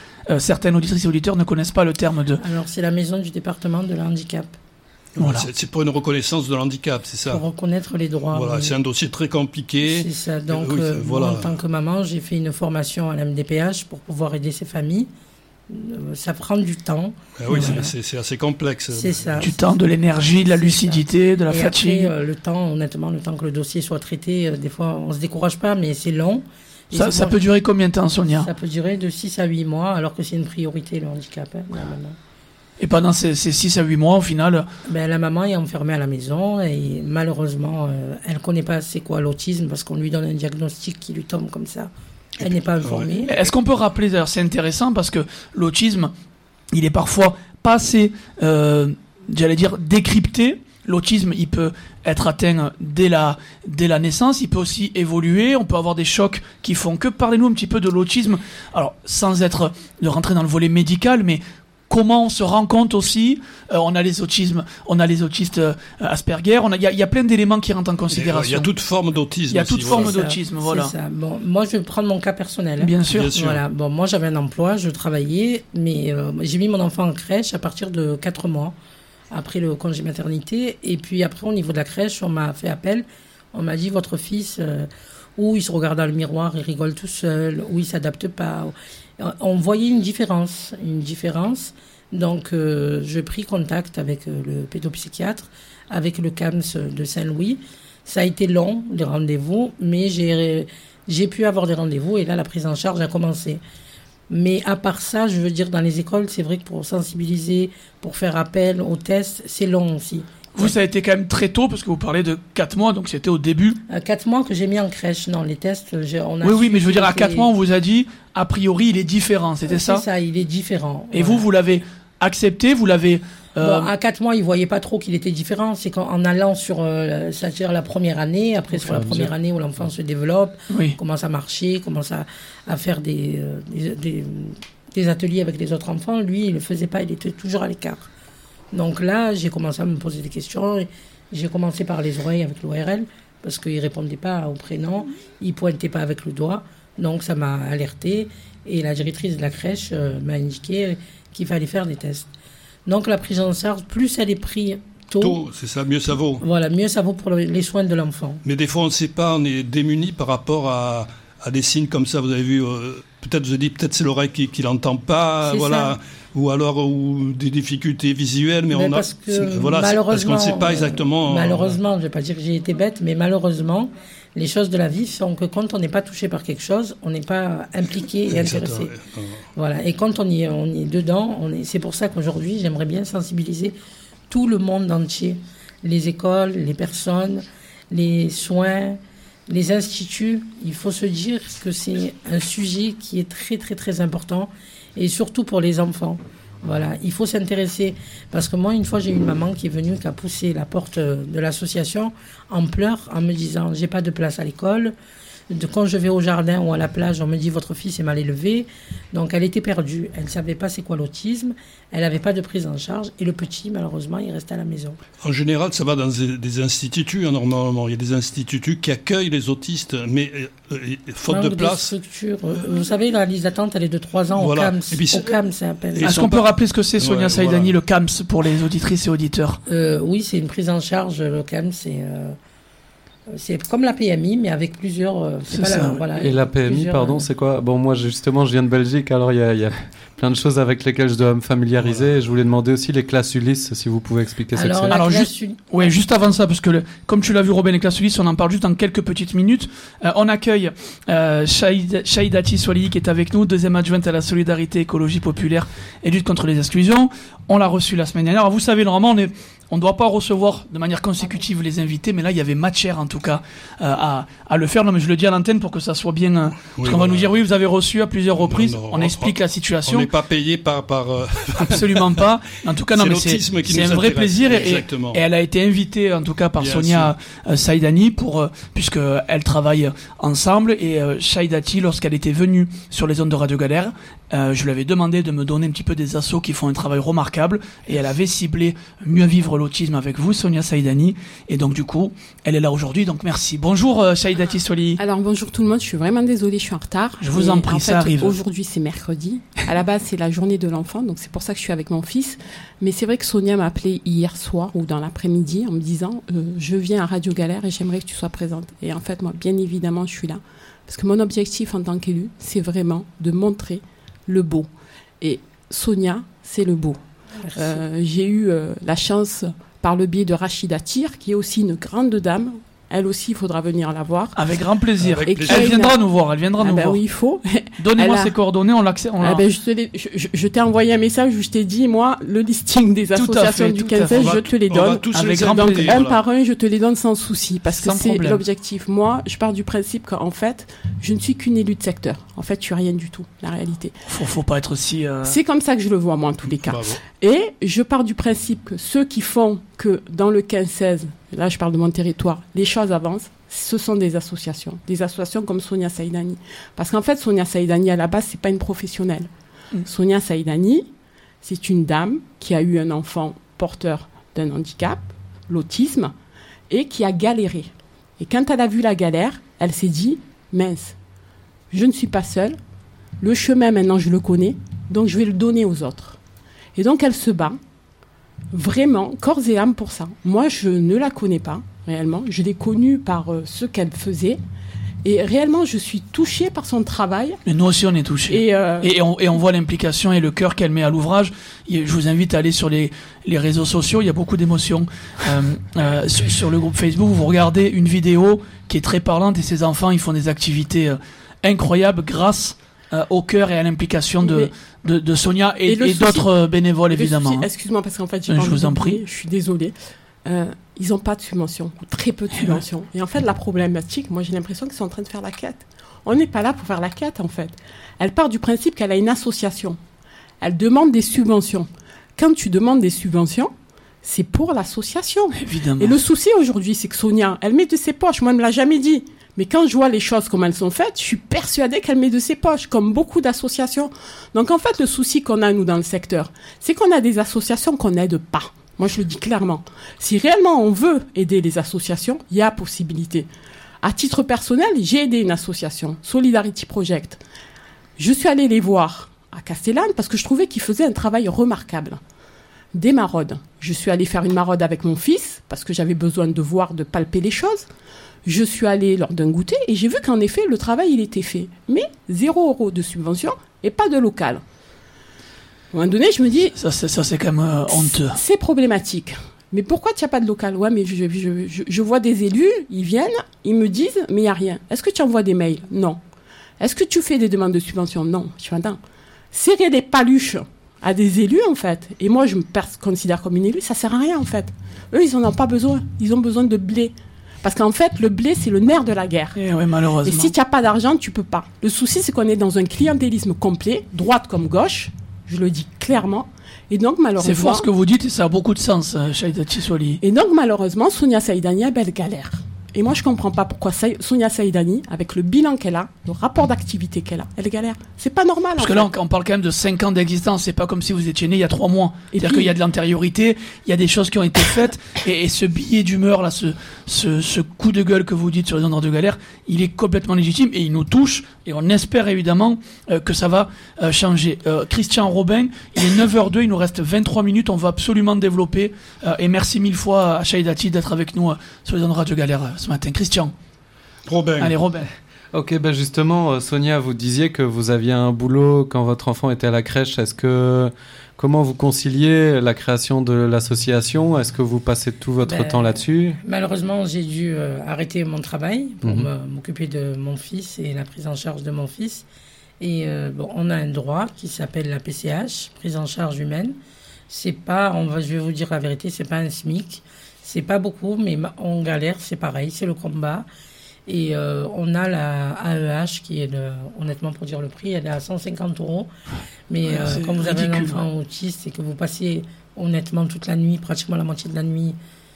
et auditeurs ne connaissent pas le terme de... Alors, c'est la maison du département de handicap. Voilà. C'est pour une reconnaissance de l'handicap, c'est ça? Pour reconnaître les droits. Voilà, c'est un dossier très compliqué. C'est ça. Donc, moi, en tant que maman, j'ai fait une formation à la MDPH pour pouvoir aider ces familles. Ça prend du temps. Oui, c'est assez complexe. C'est ça. Du temps, de l'énergie, de la lucidité, de la fatigue. Après, le temps que le dossier soit traité, des fois, on ne se décourage pas, mais c'est long. Ça peut durer combien de temps, Sonia? Ça peut durer de 6 à 8 mois, alors que c'est une priorité, le handicap, normalement. Et pendant ces 6 à 8 mois, au final... La maman est enfermée à la maison et malheureusement, elle ne connaît pas c'est quoi l'autisme parce qu'on lui donne un diagnostic qui lui tombe comme ça. Elle n'est pas informée. Est-ce qu'on peut rappeler, d'ailleurs, c'est intéressant parce que l'autisme, il est parfois pas assez, décrypté. L'autisme, il peut être atteint dès la naissance, il peut aussi évoluer, on peut avoir des chocs qui font que... Parlez-nous un petit peu de l'autisme, alors sans de rentrer dans le volet médical, mais... Comment on se rend compte aussi, on a les autistes Asperger, il y a plein d'éléments qui rentrent en considération. Il y a toute forme d'autisme. Il y a toute forme d'autisme, voilà. C'est ça. Bon, moi, je vais prendre mon cas personnel. Bien sûr. Voilà. Bon, moi, j'avais un emploi, je travaillais, mais j'ai mis mon enfant en crèche à partir de 4 mois, après le congé maternité. Et puis après, au niveau de la crèche, on m'a fait appel. On m'a dit, votre fils, ou il se regarde dans le miroir, il rigole tout seul, ou il s'adapte pas. On voyait une différence. Donc, j'ai pris contact avec le pédopsychiatre, avec le CAMS de Saint-Louis. Ça a été long, les rendez-vous, mais j'ai pu avoir des rendez-vous et là, la prise en charge a commencé. Mais à part ça, je veux dire, dans les écoles, c'est vrai que pour sensibiliser, pour faire appel aux tests, c'est long aussi. Vous, ça a été quand même très tôt, parce que vous parlez de 4 mois, donc c'était au début. 4 mois que j'ai mis en crèche. Non, les tests, on a... Oui, mais je veux dire, à 4 mois, on vous a dit, a priori, il est différent, c'était ça? C'est ça, il est différent. Et voilà. Vous l'avez accepté, vous l'avez... à 4 mois, il ne voyait pas trop qu'il était différent. C'est qu'en allant sur c'est-à-dire la première année, après sur la première année où l'enfant se développe, commence à marcher, commence à faire des ateliers avec les autres enfants, lui, il ne le faisait pas, il était toujours à l'écart. Donc là, j'ai commencé à me poser des questions. J'ai commencé par les oreilles avec l'ORL, parce qu'il ne répondait pas au prénom, il ne pointait pas avec le doigt. Donc ça m'a alertée. Et la directrice de la crèche m'a indiqué qu'il fallait faire des tests. Donc la prise en charge, plus elle est prise tôt, c'est ça, mieux ça vaut. Voilà, mieux ça vaut pour les soins de l'enfant. Mais des fois, on ne sait pas, on est démuni par rapport à des signes comme ça. Vous avez vu, peut-être c'est l'oreille qui l'entend pas, voilà, ou alors des difficultés visuelles, mais on parce qu'on ne sait pas exactement. Malheureusement, je ne vais pas dire que j'ai été bête, mais malheureusement, les choses de la vie font que quand on n'est pas touché par quelque chose, on n'est pas impliqué et intéressé. Voilà. Et quand on y est dedans, c'est pour ça qu'aujourd'hui, j'aimerais bien sensibiliser tout le monde entier, les écoles, les personnes, les soins, les instituts. Il faut se dire que c'est un sujet qui est très très très important, et surtout pour les enfants. Voilà, il faut s'intéresser, parce que moi, une fois, j'ai une maman qui est venue, qui a poussé la porte de l'association en pleurs, en me disant « j'ai pas de place à l'école ». Quand je vais au jardin ou à la plage, on me dit « votre fils est mal élevé ». Donc elle était perdue, elle ne savait pas c'est quoi l'autisme, elle n'avait pas de prise en charge, et le petit, malheureusement, il restait à la maison. En général, ça va dans des instituts, normalement. Il y a des instituts qui accueillent les autistes, mais faute de place... Vous savez, la liste d'attente, elle est de 3 ans au CAMS. Au CAMS, c'est à peine. Est-ce qu'on peut rappeler ce que c'est, Sonia Saïdani, le CAMS, pour les auditrices et auditeurs? Oui, c'est une prise en charge, le CAMS, c'est comme la PMI, mais avec plusieurs... Et la PMI, c'est quoi? Bon, moi, justement, je viens de Belgique, alors il y a plein de choses avec lesquelles je dois me familiariser. Voilà. Je voulais demander aussi les classes Ulysse, si vous pouvez expliquer ce que c'est. Alors, juste avant ça, parce que comme tu l'as vu, Robin, les classes Ulysse, on en parle juste dans quelques petites minutes. On accueille Shahidati Swali, qui est avec nous, deuxième adjointe à la solidarité, écologie populaire et lutte contre les exclusions. On l'a reçue la semaine dernière. Alors, vous savez, normalement, on ne doit pas recevoir de manière consécutive les invités, mais là, il y avait matière, en tout cas, à le faire. Non, mais je le dis à l'antenne pour que ça soit bien... parce qu'on va nous dire, oui, vous avez reçu à plusieurs reprises. On explique la situation. On n'est pas payé par... Absolument pas. En tout cas, non, mais c'est un vrai plaisir. Et elle a été invitée, en tout cas, par Sonia Saïdani, puisqu'elles travaillent ensemble. Et Shahidati, lorsqu'elle était venue sur les ondes de Radio Galère, je lui avais demandé de me donner un petit peu des assos qui font un travail remarquable. Et elle avait ciblé Mieux vivre l'autisme avec vous, Sonia Saïdani. Et donc, du coup, elle est là aujourd'hui. Donc, merci. Bonjour, Shahidati Swali. Alors, bonjour tout le monde. Je suis vraiment désolée, je suis en retard. Je vous en prie, ça arrive. Aujourd'hui, c'est mercredi. À la base, c'est la journée de l'enfant. Donc, c'est pour ça que je suis avec mon fils. Mais c'est vrai que Sonia m'a appelé hier soir ou dans l'après-midi en me disant je viens à Radio Galère et j'aimerais que tu sois présente. Et en fait, moi, bien évidemment, je suis là. Parce que mon objectif en tant qu'élu, c'est vraiment de montrer le beau. Et Sonia, c'est le beau. J'ai eu la chance, par le biais de Rachida Tir, qui est aussi une grande dame. Elle aussi, il faudra venir la voir. Avec grand plaisir. Elle viendra nous voir. Oui, il faut. Donnez-moi ses coordonnées, on l'accède. Je t'ai envoyé un message où je t'ai dit, moi, le listing des associations du 15, je te les donne. Avec grand plaisir. Donc, un par un, je te les donne sans souci. Parce que c'est l'objectif. Moi, je pars du principe qu'en fait, je ne suis qu'une élue de secteur. En fait, je suis rien du tout, la réalité. Faut pas être si... C'est comme ça que je le vois, moi, en tous les cas. Bravo. Et je pars du principe que ceux qui font que dans le 15-16, là je parle de mon territoire, les choses avancent, ce sont des associations comme Sonia Saïdani. Parce qu'en fait, Sonia Saïdani, à la base, c'est pas une professionnelle. Sonia Saïdani, c'est une dame qui a eu un enfant porteur d'un handicap, l'autisme, et qui a galéré. Et quand elle a vu la galère, elle s'est dit, mince, je ne suis pas seule, le chemin maintenant je le connais, donc je vais le donner aux autres. Et donc elle se bat, vraiment, corps et âme pour ça. Moi, je ne la connais pas, réellement. Je l'ai connue par ce qu'elle faisait. Et réellement, je suis touchée par son travail. Mais nous aussi, on est touchés. Et on voit l'implication et le cœur qu'elle met à l'ouvrage. Je vous invite à aller sur les réseaux sociaux. Il y a beaucoup d'émotions. Sur le groupe Facebook, vous regardez une vidéo qui est très parlante. Et ces enfants, ils font des activités incroyables grâce au cœur et à l'implication de Sonia et d'autres bénévoles, évidemment. Excuse-moi, parce qu'en fait, je vous en prie. Je suis désolée. Ils n'ont pas de subvention, ou très peu de subventions. Et en fait, la problématique, moi, j'ai l'impression qu'ils sont en train de faire la quête. On n'est pas là pour faire la quête, en fait. Elle part du principe qu'elle a une association. Elle demande des subventions. Quand tu demandes des subventions, c'est pour l'association. Évidemment. Et le souci aujourd'hui, c'est que Sonia, elle met de ses poches. Moi, elle ne me l'a jamais dit. Mais quand je vois les choses comme elles sont faites, je suis persuadée qu'elle met de ses poches, comme beaucoup d'associations. Donc en fait, le souci qu'on a, nous, dans le secteur, c'est qu'on a des associations qu'on n'aide pas. Moi, je le dis clairement. Si réellement on veut aider les associations, il y a possibilité. À titre personnel, j'ai aidé une association, Solidarity Project. Je suis allée les voir à Castellane parce que je trouvais qu'ils faisaient un travail remarquable. des maraudes. Je suis allée faire une maraude avec mon fils parce que j'avais besoin de voir, de palper les choses. Je suis allée lors d'un goûter et j'ai vu qu'en effet, le travail, il était fait. Mais 0 € de subvention et pas de local. À un moment donné, je me dis... Ça c'est quand même honteux. C'est problématique. Mais pourquoi tu n'as pas de local ? Ouais, mais je vois des élus, ils viennent, ils me disent, mais il n'y a rien. Est-ce que tu envoies des mails ? Non. Est-ce que tu fais des demandes de subvention ? Non. Je suis attends. Serrer des paluches à des élus, en fait, et moi, je me considère comme une élue, ça ne sert à rien, en fait. Eux, ils n'en ont pas besoin. Ils ont besoin de blé. Parce qu'en fait, le blé, c'est le nerf de la guerre. Et oui, malheureusement. Et si tu n'as pas d'argent, tu ne peux pas. Le souci, c'est qu'on est dans un clientélisme complet, droite comme gauche, je le dis clairement. Et donc, malheureusement... C'est fort ce que vous dites et ça a beaucoup de sens, Shaïda Tissoli. Et donc, malheureusement, Sonia Saïdani, elle galère. Et moi, je ne comprends pas pourquoi Sonia Saïdani, avec le bilan qu'elle a, le rapport d'activité qu'elle a, elle galère. C'est pas normal. Parce que là, on parle quand même de 5 ans d'existence. C'est pas comme si vous étiez né il y a 3 mois. C'est-à-dire qu'il y a de l'antériorité, il y a des choses qui ont été faites. Et ce billet d'humeur, là, ce coup de gueule que vous dites sur les endroits de galère, il est complètement légitime et il nous touche. Et on espère évidemment que ça va changer. Christian Robin, il est 9h02, il nous reste 23 minutes. On va absolument développer. Et merci 1000 fois à Shaïdati d'être avec nous sur les endroits de galère ce matin. Christian. Robin. Allez, Robin. Ok, ben justement, Sonia, vous disiez que vous aviez un boulot quand votre enfant était à la crèche. Comment vous conciliez la création de l'association ? Est-ce que vous passez tout votre temps là-dessus ? Malheureusement, j'ai dû arrêter mon travail pour m'occuper de mon fils et la prise en charge de mon fils. Et on a un droit qui s'appelle la PCH, prise en charge humaine. C'est pas, je vais vous dire la vérité, c'est pas un SMIC. C'est pas beaucoup, mais on galère, c'est pareil, c'est le combat. Et on a la AEH qui est, honnêtement pour dire le prix, elle est à 150 €. Mais quand vous avez un enfant autiste et que vous passez honnêtement toute la nuit, pratiquement la moitié de la nuit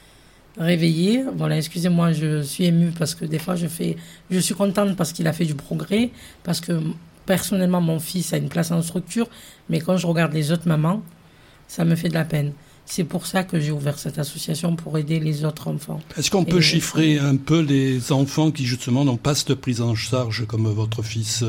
réveillé, voilà, excusez-moi, je suis émue parce que des fois je suis contente parce qu'il a fait du progrès, parce que personnellement mon fils a une place en structure, mais quand je regarde les autres mamans, ça me fait de la peine. C'est pour ça que j'ai ouvert cette association, pour aider les autres enfants. Est-ce qu'on peut chiffrer un peu les enfants qui, justement, n'ont pas cette prise en charge comme votre fils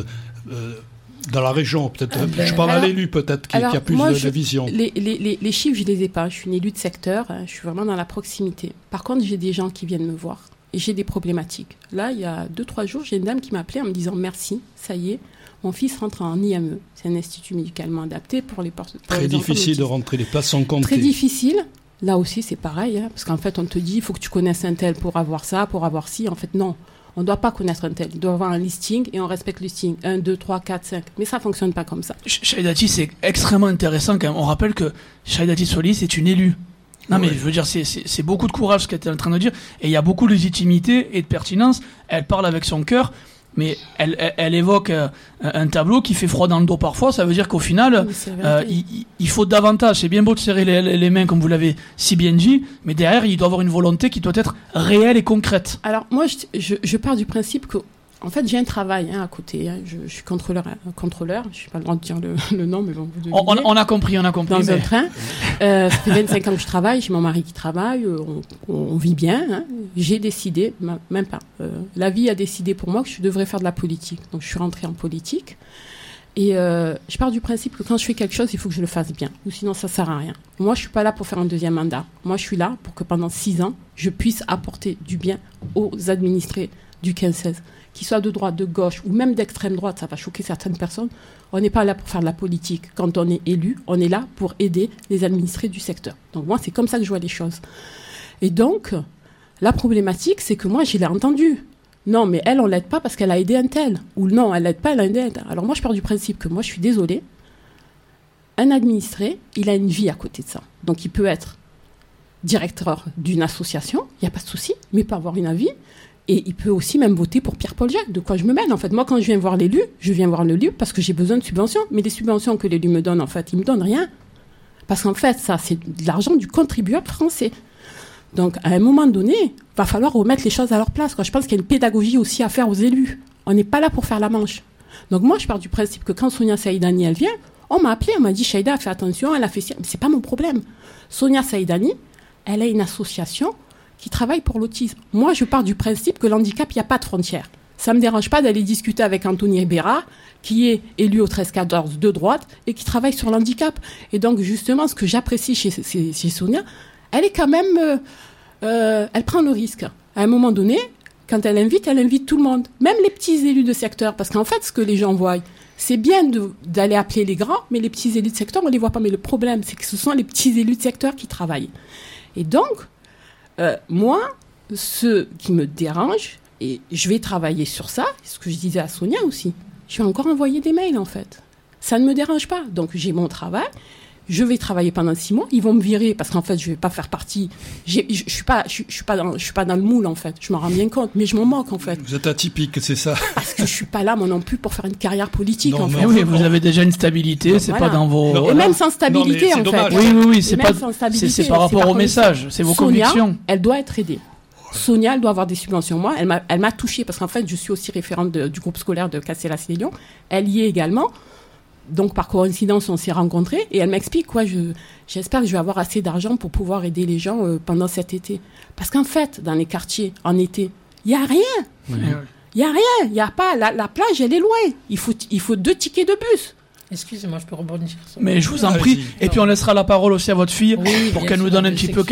dans la région, peut-être? Je parle à l'élu, peut-être, qui a plus de vision. Les chiffres, je les ai pas. Je suis une élue de secteur. Je suis vraiment dans la proximité. Par contre, j'ai des gens qui viennent me voir. Et j'ai des problématiques. Là, il y a 2-3 jours, j'ai une dame qui m'a appelée en me disant « Merci, ça y est, mon fils rentre en IME. » C'est un institut médicalement adapté pour les personnes. Très difficile de rentrer, les places sont comptées. Très difficile. Là aussi, c'est pareil. Parce qu'en fait, on te dit « Il faut que tu connaisses un tel pour avoir ça, pour avoir ci. » En fait, non. On ne doit pas connaître un tel. Il doit avoir un listing et on respecte le listing. 1, 2, 3, 4, 5. Mais ça ne fonctionne pas comme ça. Shaïdati, c'est extrêmement intéressant quand même. On rappelle que Shaïda Tissoli, c'est une élue. Non, mais je veux dire, c'est beaucoup de courage ce qu'elle est en train de dire. Et il y a beaucoup de légitimité et de pertinence. Elle parle avec son cœur, mais elle évoque un tableau qui fait froid dans le dos parfois. Ça veut dire qu'au final, il faut davantage. C'est bien beau de serrer les mains, comme vous l'avez si bien dit, mais derrière, il doit y avoir une volonté qui doit être réelle et concrète. Alors, moi, je pars du principe que, en fait, j'ai un travail à côté. Je suis contrôleur. Je n'ai pas le droit de dire le nom, mais bon. On a compris. Dans un train. Ça fait 25 ans que je travaille. J'ai mon mari qui travaille. On vit bien. Hein. J'ai décidé, même pas. La vie a décidé pour moi que je devrais faire de la politique. Donc, je suis rentrée en politique. Et je pars du principe que quand je fais quelque chose, il faut que je le fasse bien. Ou sinon, ça ne sert à rien. Moi, je ne suis pas là pour faire un deuxième mandat. Moi, je suis là pour que pendant 6 ans, je puisse apporter du bien aux administrés du 15-16. Qu'ils soient de droite, de gauche ou même d'extrême droite, ça va choquer certaines personnes. On n'est pas là pour faire de la politique. Quand on est élu, on est là pour aider les administrés du secteur. Donc moi, c'est comme ça que je vois les choses. Et donc, la problématique, c'est que moi, je l'ai entendu. Non, mais elle, on ne l'aide pas parce qu'elle a aidé un tel. Ou non, elle ne l'aide pas, elle a aidé un tel. Alors moi, je pars du principe que moi, je suis désolée. Un administré, il a une vie à côté de ça. Donc il peut être directeur d'une association, il n'y a pas de souci, mais il peut avoir une vie. Et il peut aussi même voter pour Pierre-Paul Jacques. De quoi je me mêle, en fait. Moi, quand je viens voir l'élu, je viens voir l'élu parce que j'ai besoin de subventions. Mais les subventions que l'élu me donne, en fait, il me donne rien. Parce qu'en fait, ça, c'est de l'argent du contribuable français. Donc, à un moment donné, il va falloir remettre les choses à leur place, quoi. Je pense qu'il y a une pédagogie aussi à faire aux élus. On n'est pas là pour faire la manche. Donc, moi, je pars du principe que quand Sonia Saïdani, elle vient, on m'a appelé, on m'a dit, Shaïda, fais attention, elle a fait ça. Mais c'est pas mon problème. Sonia Saïdani, elle a une association qui travaille pour l'autisme. Moi, je pars du principe que l'handicap, il n'y a pas de frontières. Ça me dérange pas d'aller discuter avec Anthony Béra, qui est élu au 13-14 de droite et qui travaille sur l'handicap. Et donc, justement, ce que j'apprécie chez Sonia, elle est quand même... elle prend le risque. À un moment donné, quand elle invite tout le monde, même les petits élus de secteur. Parce qu'en fait, ce que les gens voient, c'est bien d'aller appeler les grands, mais les petits élus de secteur, on ne les voit pas. Mais le problème, c'est que ce sont les petits élus de secteur qui travaillent. Et donc, moi, ce qui me dérange, et je vais travailler sur ça, ce que je disais à Sonia aussi, je vais encore envoyer des mails, en fait. Ça ne me dérange pas. Donc, j'ai mon travail. Je vais travailler pendant 6 mois. Ils vont me virer parce qu'en fait, je vais pas faire partie. Je suis pas dans le moule, en fait. Je m'en rends bien compte, mais je m'en moque, en fait. Vous êtes atypique, c'est ça. Parce que je suis pas là, moi non plus, pour faire une carrière politique, non, en fait. Oui, vous avez déjà une stabilité, c'est voilà. pas dans vos. Non, et même sans stabilité, non, en dommage. fait. Oui, c'est pas. C'est par rapport au message, c'est vos Sonia, convictions. Elle doit être aidée. Sonia, elle doit avoir des subventions. Moi, elle m'a touchée parce qu'en fait, je suis aussi référente du groupe scolaire de Castellas-les-Lyons. Elle y est également. Donc, par coïncidence, on s'est rencontrés et elle m'explique, j'espère que je vais avoir assez d'argent pour pouvoir aider les gens pendant cet été. Parce qu'en fait, dans les quartiers, en été, il n'y a rien. Il n'y a rien. Il n'y a pas. La plage, elle est loin. Il faut 2 tickets de bus. Excusez-moi, je peux rebondir sur ça. Mais je vous en prie. Et puis on laissera la parole aussi à votre fille pour qu'elle nous donne un petit peu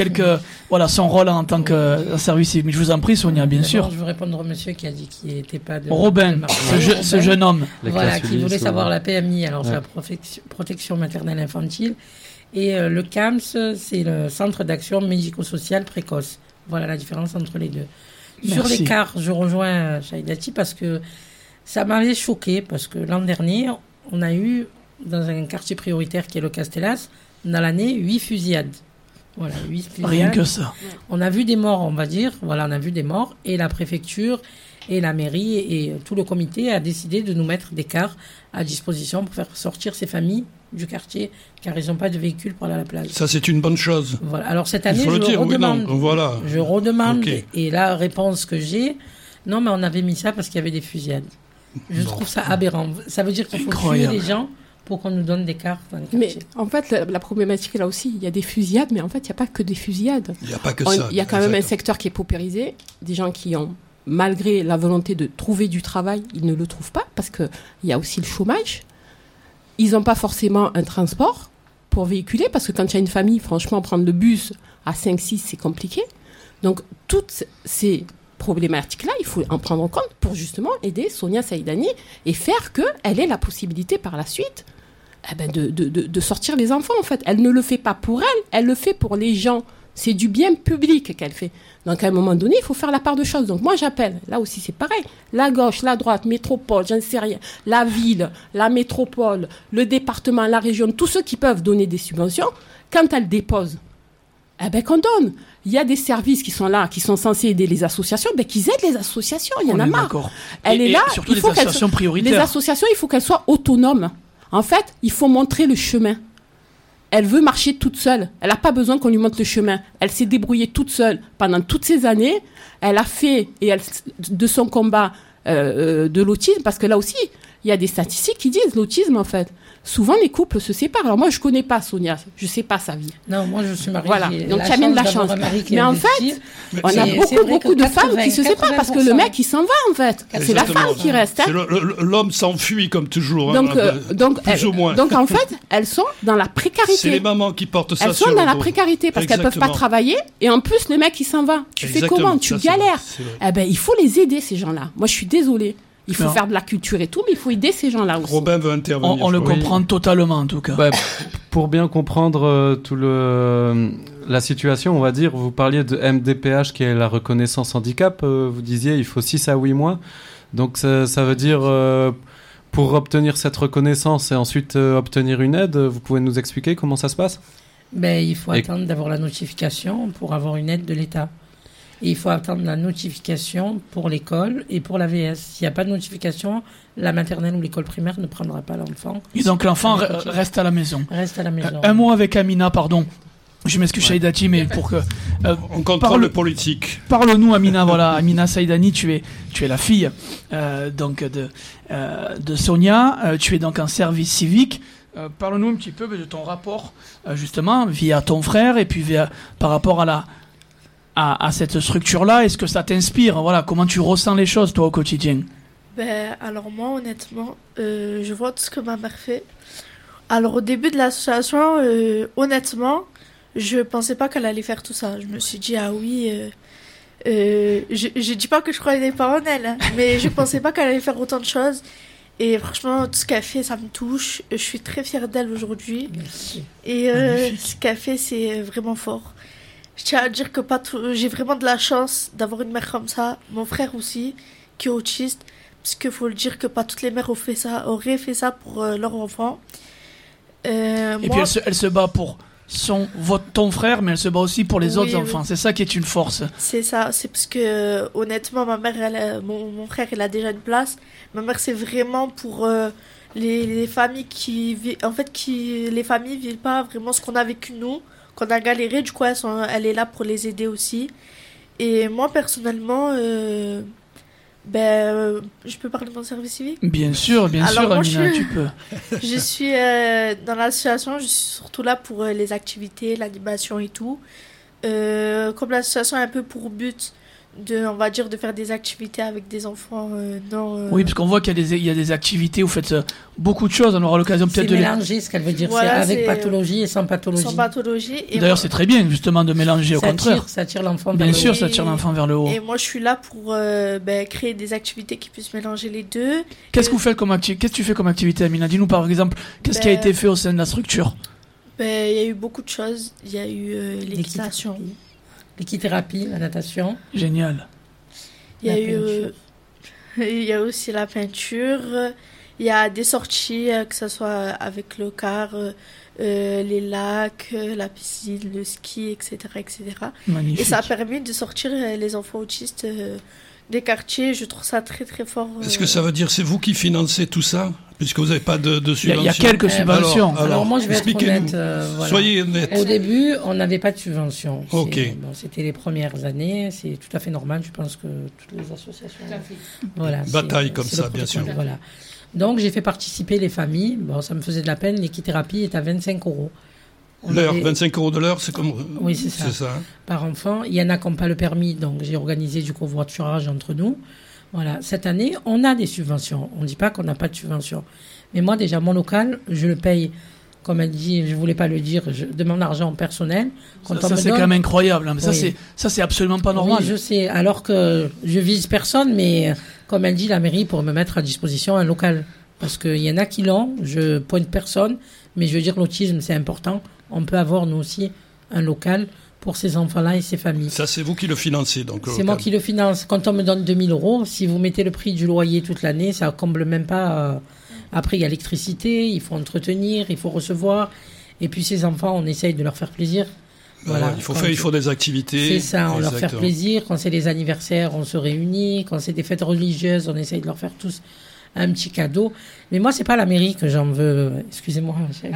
son rôle en tant que service civique. Mais je vous en prie, Sonia, bien sûr. Je veux répondre au monsieur qui a dit qu'il n'était pas de... Robin, ce jeune homme. Voilà, qui voulait savoir la PMI, alors c'est la protection maternelle infantile. Et le CAMS, c'est le Centre d'action médico-sociale précoce. Voilà la différence entre les deux. Merci. Sur l'écart, je rejoins Shaïdati parce que ça m'avait choqué, parce que l'an dernier, on a eu, dans un quartier prioritaire qui est le Castellas, dans l'année, 8 fusillades. Voilà, 8 fusillades. Rien que ça. On a vu des morts, on va dire. Voilà, on a vu des morts. Et la préfecture et la mairie et tout le comité a décidé de nous mettre des cars à disposition pour faire sortir ces familles du quartier, car ils n'ont pas de véhicule pour aller à la plage. Ça, c'est une bonne chose. Voilà. Alors, cette année, je redemande. Voilà. Je redemande. Okay. Et la réponse que j'ai, non, mais on avait mis ça parce qu'il y avait des fusillades. Je trouve ça aberrant. Ça veut dire qu'il faut tuer les gens pour qu'on nous donne des cartes dans les quartiers. Mais en fait, la problématique là aussi, il y a des fusillades, mais en fait, il n'y a pas que des fusillades. Il n'y a pas que ça. Il y a quand même un secteur qui est paupérisé, des gens qui ont, malgré la volonté de trouver du travail, ils ne le trouvent pas, parce qu'il y a aussi le chômage. Ils n'ont pas forcément un transport pour véhiculer, parce que quand il y a une famille, franchement, prendre le bus à 5-6, c'est compliqué. Donc, toutes ces problématiques-là, il faut en prendre en compte pour justement aider Sonia Saïdani et faire qu'elle ait la possibilité par la suite de sortir les enfants, en fait. Elle ne le fait pas pour elle, elle le fait pour les gens. C'est du bien public qu'elle fait. Donc, à un moment donné, il faut faire la part de choses. Donc, moi, j'appelle, là aussi, c'est pareil. La gauche, la droite, métropole, j'en sais rien, la ville, la métropole, le département, la région, tous ceux qui peuvent donner des subventions, quand elles déposent, qu'on donne. Il y a des services qui sont là, qui sont censés aider les associations, qu'ils aident les associations. Il y en a marre. D'accord. Elle est là. Surtout les associations prioritaires. Les associations, il faut qu'elles soient autonomes. En fait, il faut montrer le chemin. Elle veut marcher toute seule. Elle n'a pas besoin qu'on lui montre le chemin. Elle s'est débrouillée toute seule pendant toutes ces années. Elle a fait, de son combat de l'autisme, parce que là aussi, il y a des statistiques qui disent l'autisme, en fait. Souvent, les couples se séparent. Alors moi, je ne connais pas Sonia. Je ne sais pas sa vie. Non, moi, je suis mariée. Voilà. Donc, tu as même de la chance. Mais en fait, on a beaucoup de femmes qui se séparent parce que le mec, il s'en va, en fait. C'est la femme qui reste. Hein. L'homme s'enfuit, comme toujours. Donc, plus ou moins. Donc, en fait, elles sont dans la précarité. C'est les mamans qui portent ça. Elles sont dans la précarité parce qu'elles ne peuvent pas travailler. Et en plus, le mec, il s'en va. Tu fais comment? Tu galères. Il faut les aider, ces gens-là. Moi, je suis désolée. Il faut faire de la culture et tout, mais il faut aider ces gens-là aussi. Robin veut intervenir. On le comprend totalement, en tout cas. Pour bien comprendre la situation, on va dire, vous parliez de MDPH, qui est la reconnaissance handicap. Vous disiez il faut 6 à 8 mois. Donc ça veut dire, pour obtenir cette reconnaissance et ensuite obtenir une aide, vous pouvez nous expliquer comment ça se passe? Il faut attendre d'avoir la notification pour avoir une aide de l'État. Et il faut attendre la notification pour l'école et pour l'AVS. S'il n'y a pas de notification, la maternelle ou l'école primaire ne prendra pas l'enfant. Et donc l'enfant reste à la maison. Reste à la maison. Un mot avec Amina, pardon. Je m'excuse, Shaïdati, mais pour que... on contrôle le politique. Parle-nous, Amina. Voilà, Amina Saïdani, tu es la fille donc de Sonia. Tu es donc en service civique. Parle-nous un petit peu de ton rapport, justement, via ton frère et puis par rapport à cette structure-là. Est-ce que ça t'inspire? Voilà, comment tu ressens les choses, toi, au quotidien? Alors moi, honnêtement, je vois tout ce que ma mère fait. Alors au début de l'association, honnêtement, je pensais pas qu'elle allait faire tout ça. Je me suis dit, ah oui, je dis pas que je croyais pas en elle, hein, mais je pensais pas qu'elle allait faire autant de choses. Et franchement, tout ce qu'elle fait, ça me touche. Je suis très fière d'elle aujourd'hui. Merci. Et ce qu'elle fait, c'est vraiment fort. Je tiens à dire que j'ai vraiment de la chance d'avoir une mère comme ça. Mon frère aussi, qui est autiste. Parce qu'il faut le dire que pas toutes les mères auraient fait ça pour leur enfant. Et puis elle se bat pour ton frère, mais elle se bat aussi pour les autres enfants. C'est ça qui est une force. C'est ça, c'est parce que honnêtement, ma mère, mon frère, il a déjà une place. Ma mère, c'est vraiment pour les familles les familles vivent pas vraiment ce qu'on a vécu nous, qu'on a galéré. Du coup, elle est là pour les aider aussi. Et moi, personnellement, je peux parler de mon service civique ? Bien sûr, Amina, tu peux. Je suis dans l'association, je suis surtout là pour les activités, l'animation et tout. Comme l'association a un peu pour but de faire des activités avec des enfants Oui, parce qu'on voit qu'il y a des activités où vous faites beaucoup de choses. On aura l'occasion peut-être de mélanger ce qu'elle veut dire. Voilà, c'est avec pathologie et sans pathologie. Sans pathologie. Et d'ailleurs, c'est très bien justement de mélanger, au contraire. Ça tire l'enfant vers le haut. Bien sûr, ça tire l'enfant vers le haut. Et moi, je suis là pour créer des activités qui puissent mélanger les deux. Qu'est-ce que tu fais comme activité, Amina ? Dis-nous par exemple, qu'est-ce qui a été fait au sein de la structure ? Il y a eu beaucoup de choses. Il y a eu l'équitation. L'équithérapie, la natation. Génial. Il y a aussi la peinture. Il y a des sorties, que ce soit avec le car, les lacs, la piscine, le ski, etc. Magnifique. Et ça a permis de sortir les enfants autistes des quartiers. Je trouve ça très très fort. Est-ce que ça veut dire que c'est vous qui financez tout ça ? Puisque vous n'avez pas de subvention. Il y a quelques subventions. Alors moi, je vais être honnête. Soyez honnête. Au début, on n'avait pas de subvention. Ok. C'était les premières années. C'est tout à fait normal. Je pense que toutes les associations. Voilà. Bataille comme ça, bien sûr. Voilà. Donc, j'ai fait participer les familles. Bon, ça me faisait de la peine. L'équithérapie est à 25 €. L'heure, 25 € de l'heure, c'est comme... Oui, c'est ça. Hein. Par enfant. Il y en a qui n'ont pas le permis. Donc, j'ai organisé du covoiturage entre nous. Voilà, cette année, on a des subventions. On ne dit pas qu'on n'a pas de subventions. Mais moi, déjà, mon local, je le paye, comme elle dit, je ne voulais pas le dire, de mon argent personnel. Ça c'est quand même incroyable. Hein. Mais oui. Ça, c'est absolument pas normal. Oui, je sais. Alors que je vise personne, mais comme elle dit, la mairie pourrait me mettre à disposition un local. Parce qu'il y en a qui l'ont, je pointe personne, mais je veux dire, l'autisme, c'est important. On peut avoir, nous aussi, un local pour ces enfants-là et ces familles. Ça, c'est vous qui le financez, donc. C'est moi qui le finance. Quand on me donne 2 000 €, si vous mettez le prix du loyer toute l'année, ça comble même pas. Après, il y a l'électricité, il faut entretenir, il faut recevoir. Et puis, ces enfants, on essaye de leur faire plaisir. Voilà. Il faut des activités. C'est ça, on leur fait plaisir. Quand c'est les anniversaires, on se réunit. Quand c'est des fêtes religieuses, on essaye de leur faire tous un petit cadeau. Mais moi, c'est pas la mairie que j'en veux. Excusez-moi.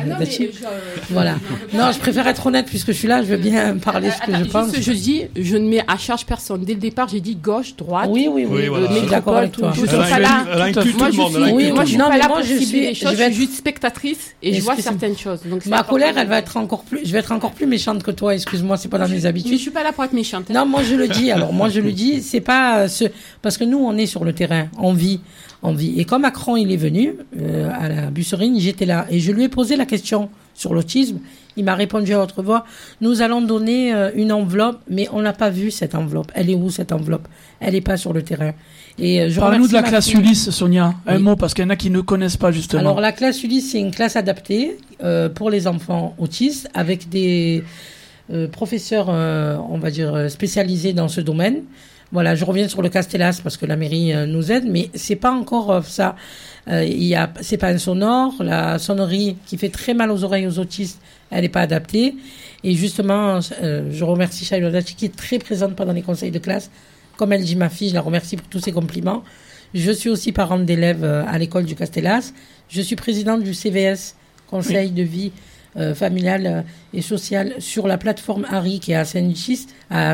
Voilà. Non, je préfère être honnête puisque je suis là. Je veux bien parler ce que je pense. Je dis, je ne mets à charge personne. Dès le départ, j'ai dit gauche, droite. Oui, voilà. Je suis d'accord avec toi. Je suis pas là. Moi, je suis pas là pour cibler les choses. Je suis juste spectatrice et je vois certaines choses. Donc, ma colère, elle va être encore plus. Je vais être encore plus méchante que toi. Excuse-moi, c'est pas dans mes habitudes. Je suis pas là pour être méchante. Non, moi je le dis. Alors moi je le dis. C'est pas parce que nous on est sur le terrain. On vit. Et quand Macron il est venu à la Busserine, j'étais là et je lui ai posé la question sur l'autisme. Il m'a répondu à haute voix. Nous allons donner une enveloppe, mais on n'a pas vu cette enveloppe. Elle est où cette enveloppe ? Elle n'est pas sur le terrain. Et parle-nous de la classe Ulysse, Sonia. Un mot, parce qu'il y en a qui ne connaissent pas justement. Alors la classe Ulysse, c'est une classe adaptée pour les enfants autistes avec des professeurs, on va dire spécialisés dans ce domaine. Voilà, je reviens sur le Castellas parce que la mairie nous aide, mais c'est pas encore ça. C'est pas un sonore. La sonnerie qui fait très mal aux oreilles aux autistes, elle n'est pas adaptée. Et justement, je remercie Shaila Dachi qui est très présente pendant les conseils de classe. Comme elle dit ma fille, je la remercie pour tous ses compliments. Je suis aussi parente d'élèves à l'école du Castellas. Je suis présidente du CVS, Conseil de vie familiale et sociale, sur la plateforme Harry qui est à Saint-Just.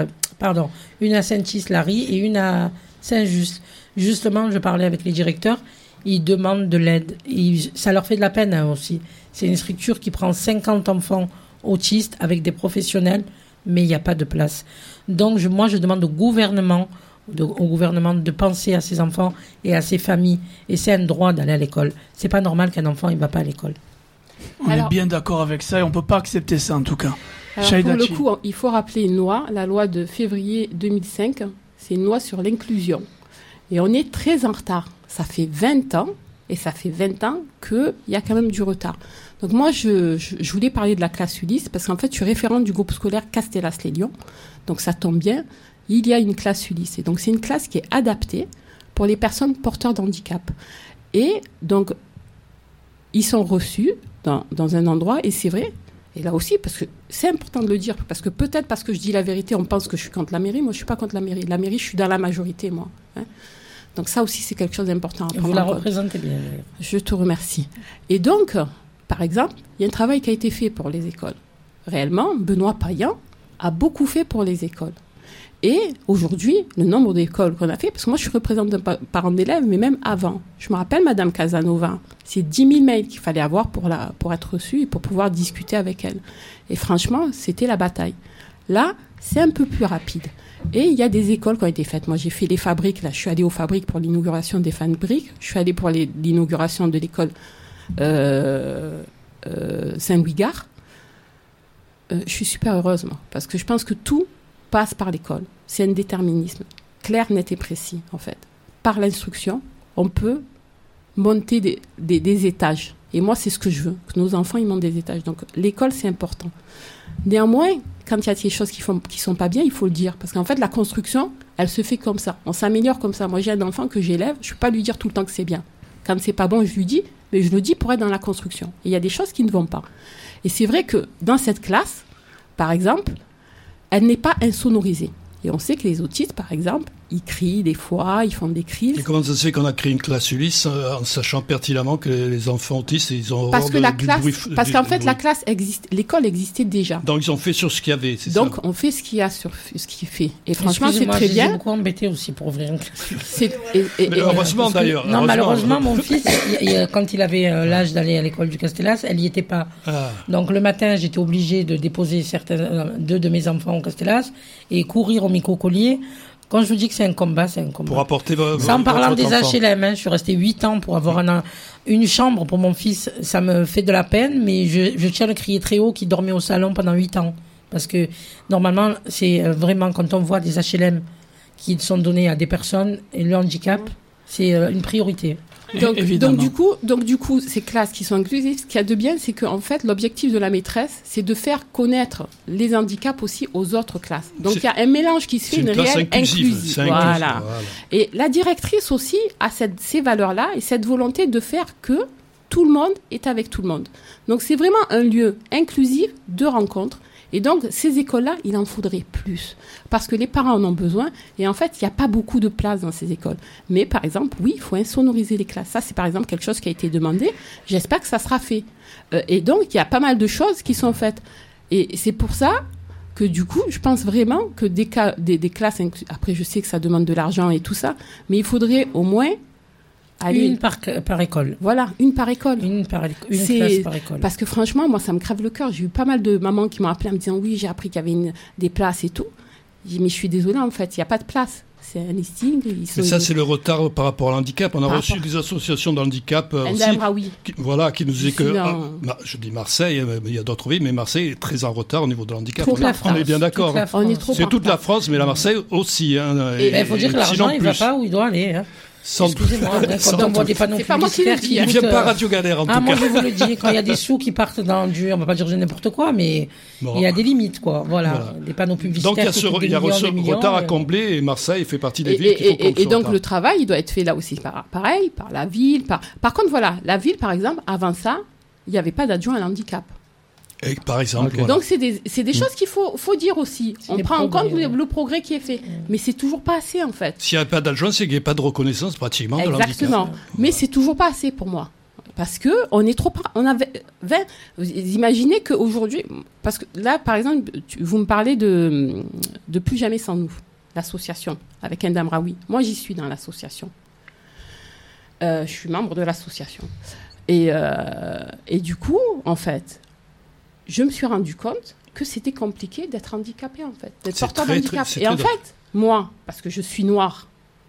Une à Saint-Just-Larry et une à Saint-Just. Justement, je parlais avec les directeurs, ils demandent de l'aide. Ça leur fait de la peine aussi. C'est une structure qui prend 50 enfants autistes avec des professionnels, mais il n'y a pas de place. Donc, moi, je demande au gouvernement au gouvernement de penser à ces enfants et à ces familles. Et c'est un droit d'aller à l'école. C'est pas normal qu'un enfant ne va pas à l'école. On est bien d'accord avec ça et on ne peut pas accepter ça en tout cas. Alors pour le coup, il faut rappeler une loi, la loi de février 2005, c'est une loi sur l'inclusion. Et on est très en retard. Ça fait 20 ans, et ça fait 20 ans qu'il y a quand même du retard. Donc moi, je voulais parler de la classe Ulysse, parce qu'en fait, je suis référente du groupe scolaire Castellas-les-Lyons. Donc ça tombe bien, il y a une classe Ulysse. Et donc c'est une classe qui est adaptée pour les personnes porteurs de handicap. Et donc, ils sont reçus dans un endroit, et c'est vrai, et là aussi, parce que c'est important de le dire, parce que peut-être parce que je dis la vérité, on pense que je suis contre la mairie. Moi, je ne suis pas contre la mairie. La mairie, je suis dans la majorité, moi. Hein. Donc ça aussi, c'est quelque chose d'important à prendre en compte. Vous la représentez bien. Je te remercie. Et donc, par exemple, il y a un travail qui a été fait pour les écoles. Réellement, Benoît Payan a beaucoup fait pour les écoles. Et aujourd'hui, le nombre d'écoles qu'on a fait, parce que moi je suis représentante d'un parent d'élèves, mais même avant, je me rappelle Madame Casanova, c'est 10 000 mails qu'il fallait avoir pour être reçue et pour pouvoir discuter avec elle. Et franchement, c'était la bataille. Là, c'est un peu plus rapide. Et il y a des écoles qui ont été faites. Moi, j'ai fait les fabriques. Là, je suis allée aux fabriques pour l'inauguration des fabriques. Je suis allée pour l'inauguration de l'école Saint-Louis-Gare. Je suis super heureuse, moi, parce que je pense que tout passe par l'école. C'est un déterminisme clair, net et précis, en fait. Par l'instruction, on peut monter des étages. Et moi, c'est ce que je veux, que nos enfants, ils montent des étages. Donc, l'école, c'est important. Néanmoins, quand il y a des choses qui sont pas bien, il faut le dire. Parce qu'en fait, la construction, elle se fait comme ça. On s'améliore comme ça. Moi, j'ai un enfant que j'élève, je ne peux pas lui dire tout le temps que c'est bien. Quand c'est pas bon, je lui dis, mais je le dis pour être dans la construction. Et il y a des choses qui ne vont pas. Et c'est vrai que dans cette classe, par exemple, elle n'est pas insonorisée. Et on sait que les autistes, par exemple, ils crient des fois, ils font des crises. Et comment ça se fait qu'on a créé une classe Ulysse en sachant pertinemment que les enfants autistes, ils ont parce qu'en fait, la classe existe, l'école existait déjà. Donc ils ont fait sur ce qu'il y avait, c'est ça. Donc on fait ce qu'il y a sur ce qu'il fait. Et franchement, c'est très bien. J'ai beaucoup embêté aussi pour ouvrir une classe. Heureusement d'ailleurs. Non, malheureusement, mon fils, quand il avait l'âge d'aller à l'école du Castellas, elle n'y était pas. Ah. Donc le matin, j'étais obligée de déposer deux de mes enfants au Castellas et courir au micro-collier. Quand je vous dis que c'est un combat, c'est un combat. Pour apporter en parlant des HLM, je suis restée 8 ans pour avoir une chambre pour mon fils. Ça me fait de la peine, mais je tiens à le crier très haut qu'il dormait au salon pendant 8 ans. Parce que normalement, c'est vraiment quand on voit des HLM qui sont donnés à des personnes et le handicap, c'est une priorité. Donc du coup, ces classes qui sont inclusives, ce qu'il y a de bien, c'est qu'en fait, l'objectif de la maîtresse, c'est de faire connaître les handicaps aussi aux autres classes. Donc il y a un mélange qui se fait, une réelle inclusive. Voilà. Et la directrice aussi a ces valeurs-là et cette volonté de faire que tout le monde est avec tout le monde. Donc c'est vraiment un lieu inclusif de rencontre. Et donc, ces écoles-là, il en faudrait plus. Parce que les parents en ont besoin. Et en fait, il n'y a pas beaucoup de place dans ces écoles. Mais par exemple, oui, il faut insonoriser les classes. Ça, c'est par exemple quelque chose qui a été demandé. J'espère que ça sera fait. Et donc, il y a pas mal de choses qui sont faites. Et c'est pour ça que du coup, je pense vraiment que des classes... Après, je sais que ça demande de l'argent et tout ça. Mais il faudrait au moins... Une par école. Voilà, une par école. Une classe par école. Parce que franchement, moi, ça me crève le cœur. J'ai eu pas mal de mamans qui m'ont appelé en me disant oui, j'ai appris qu'il y avait des places et tout. J'ai dit mais je suis désolée, en fait, il n'y a pas de place. C'est un listing. Mais ça, c'est le retard par rapport à l'handicap. On a reçu des associations de handicap aussi. Qui nous disent que... je dis Marseille, mais il y a d'autres villes, mais Marseille est très en retard au niveau de l'handicap. On est bien d'accord. C'est toute la France, mais la Marseille aussi. Il faut dire que l'argent, il ne va pas où il doit aller. Excusez-moi, quand on voit des panneaux publicitaires qui ne vient pas à Radio Galère en tout cas. Moi je vous le dis, quand il y a des sous qui partent dans on va pas dire n'importe quoi, mais il y a des limites quoi. Voilà. Des panneaux publicitaires. Donc il y a ce retard à combler et Marseille fait partie des villes qui font comme ça. Et donc le travail il doit être fait là aussi pareil, par la ville. Par contre voilà, la ville par exemple, avant ça, il n'y avait pas d'adjoint à l'handicap. Et par exemple, voilà. Donc c'est des choses qu'il faut dire aussi. On prend en compte le progrès qui est fait, mais c'est toujours pas assez en fait. S'il n'y a pas d'adjoint, c'est qu'il n'y a pas de reconnaissance pratiquement de l'handicap. Exactement, mais c'est toujours pas assez pour moi. Parce que on est trop... On avait 20... Vous imaginez qu'aujourd'hui... Parce que là, par exemple, vous me parlez de Plus Jamais Sans Nous, l'association, avec Endam Raoui. Moi, j'y suis dans l'association. Je suis membre de l'association. Et du coup, en fait... Je me suis rendu compte que c'était compliqué d'être handicapé, en fait, d'être porteur d'handicap. Et en fait, moi, parce que je suis noire,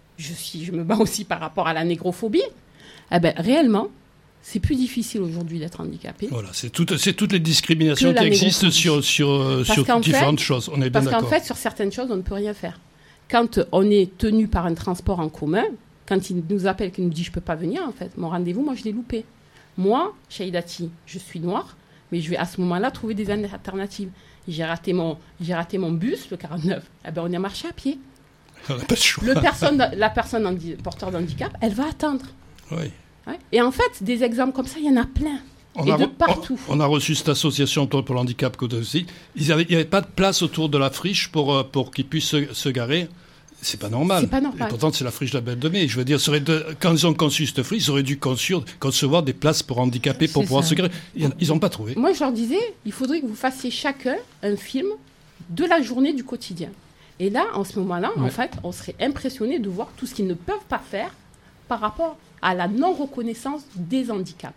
je me bats aussi par rapport à la négrophobie, réellement, c'est plus difficile aujourd'hui d'être handicapé. Voilà, c'est toutes les discriminations qui existent sur différentes choses. On est bien d'accord. Parce qu'en fait, sur certaines choses, on ne peut rien faire. Quand on est tenu par un transport en commun, quand il nous appelle, qu'il nous dit « je ne peux pas venir », en fait, mon rendez-vous, moi, je l'ai loupé. Moi, Shaïdati, je suis noire, mais je vais à ce moment-là trouver des alternatives. J'ai raté mon bus, le 49. On y a marché à pied. On n'a pas de choix. La personne porteur d'handicap, elle va attendre. Oui. Ouais. Et en fait, des exemples comme ça, il y en a plein. De partout. On a reçu cette association pour le handicap côté aussi. Il n'y avait pas de place autour de la friche pour qu'ils puissent se garer. C'est pas normal. C'est pas normal. Et pourtant, c'est la friche de la Belle de Mai. Je veux dire, quand ils ont conçu cette friche, ils auraient dû concevoir des places pour handicapés pour pouvoir se garer. Ils n'ont pas trouvé. Moi, je leur disais, il faudrait que vous fassiez chacun un film de la journée du quotidien. Et là, en ce moment-là, en fait, on serait impressionné de voir tout ce qu'ils ne peuvent pas faire par rapport à la non-reconnaissance des handicaps.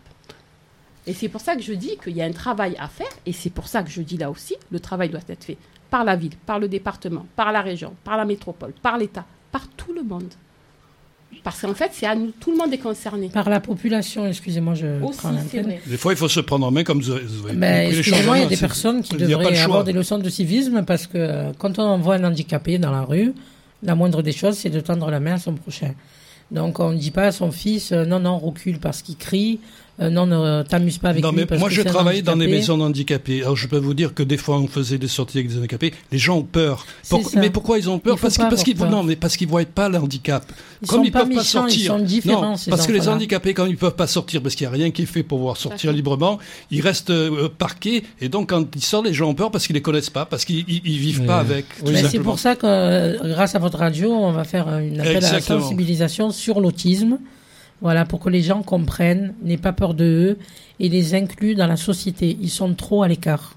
Et c'est pour ça que je dis qu'il y a un travail à faire, et c'est pour ça que je dis là aussi, le travail doit être fait par la ville, par le département, par la région, par la métropole, par l'État, par tout le monde. Parce qu'en fait, c'est à nous, tout le monde est concerné. Par la population, excusez-moi, prends l'antenne. Des fois, il faut se prendre en main comme vous avez excusez-moi, il y a des personnes qui devraient avoir des leçons de civisme, parce que quand on voit un handicapé dans la rue, la moindre des choses, c'est de tendre la main à son prochain. Donc on ne dit pas à son fils non recule parce qu'il crie, non ne t'amuse pas avec lui parce moi que je c'est travaillais dans des handicapé. maisons d'handicapés. Alors je peux vous dire que des fois on faisait des sorties avec des handicapés, les gens ont peur. Mais pourquoi ils ont peur? Parce qu'ils voient pas le handicap. Comme ils peuvent pas sortir. Ils sont différents, non, parce que les handicapés quand ils peuvent pas sortir parce qu'il y a rien qui est fait pour pouvoir sortir librement, ils restent parqués et donc quand ils sortent les gens ont peur parce qu'ils les connaissent pas, parce qu'ils vivent pas avec. C'est pour ça que grâce à votre radio, on va faire un appel à la sensibilisation sur l'autisme. Voilà, pour que les gens comprennent, n'aient pas peur d'eux et les incluent dans la société. Ils sont trop à l'écart.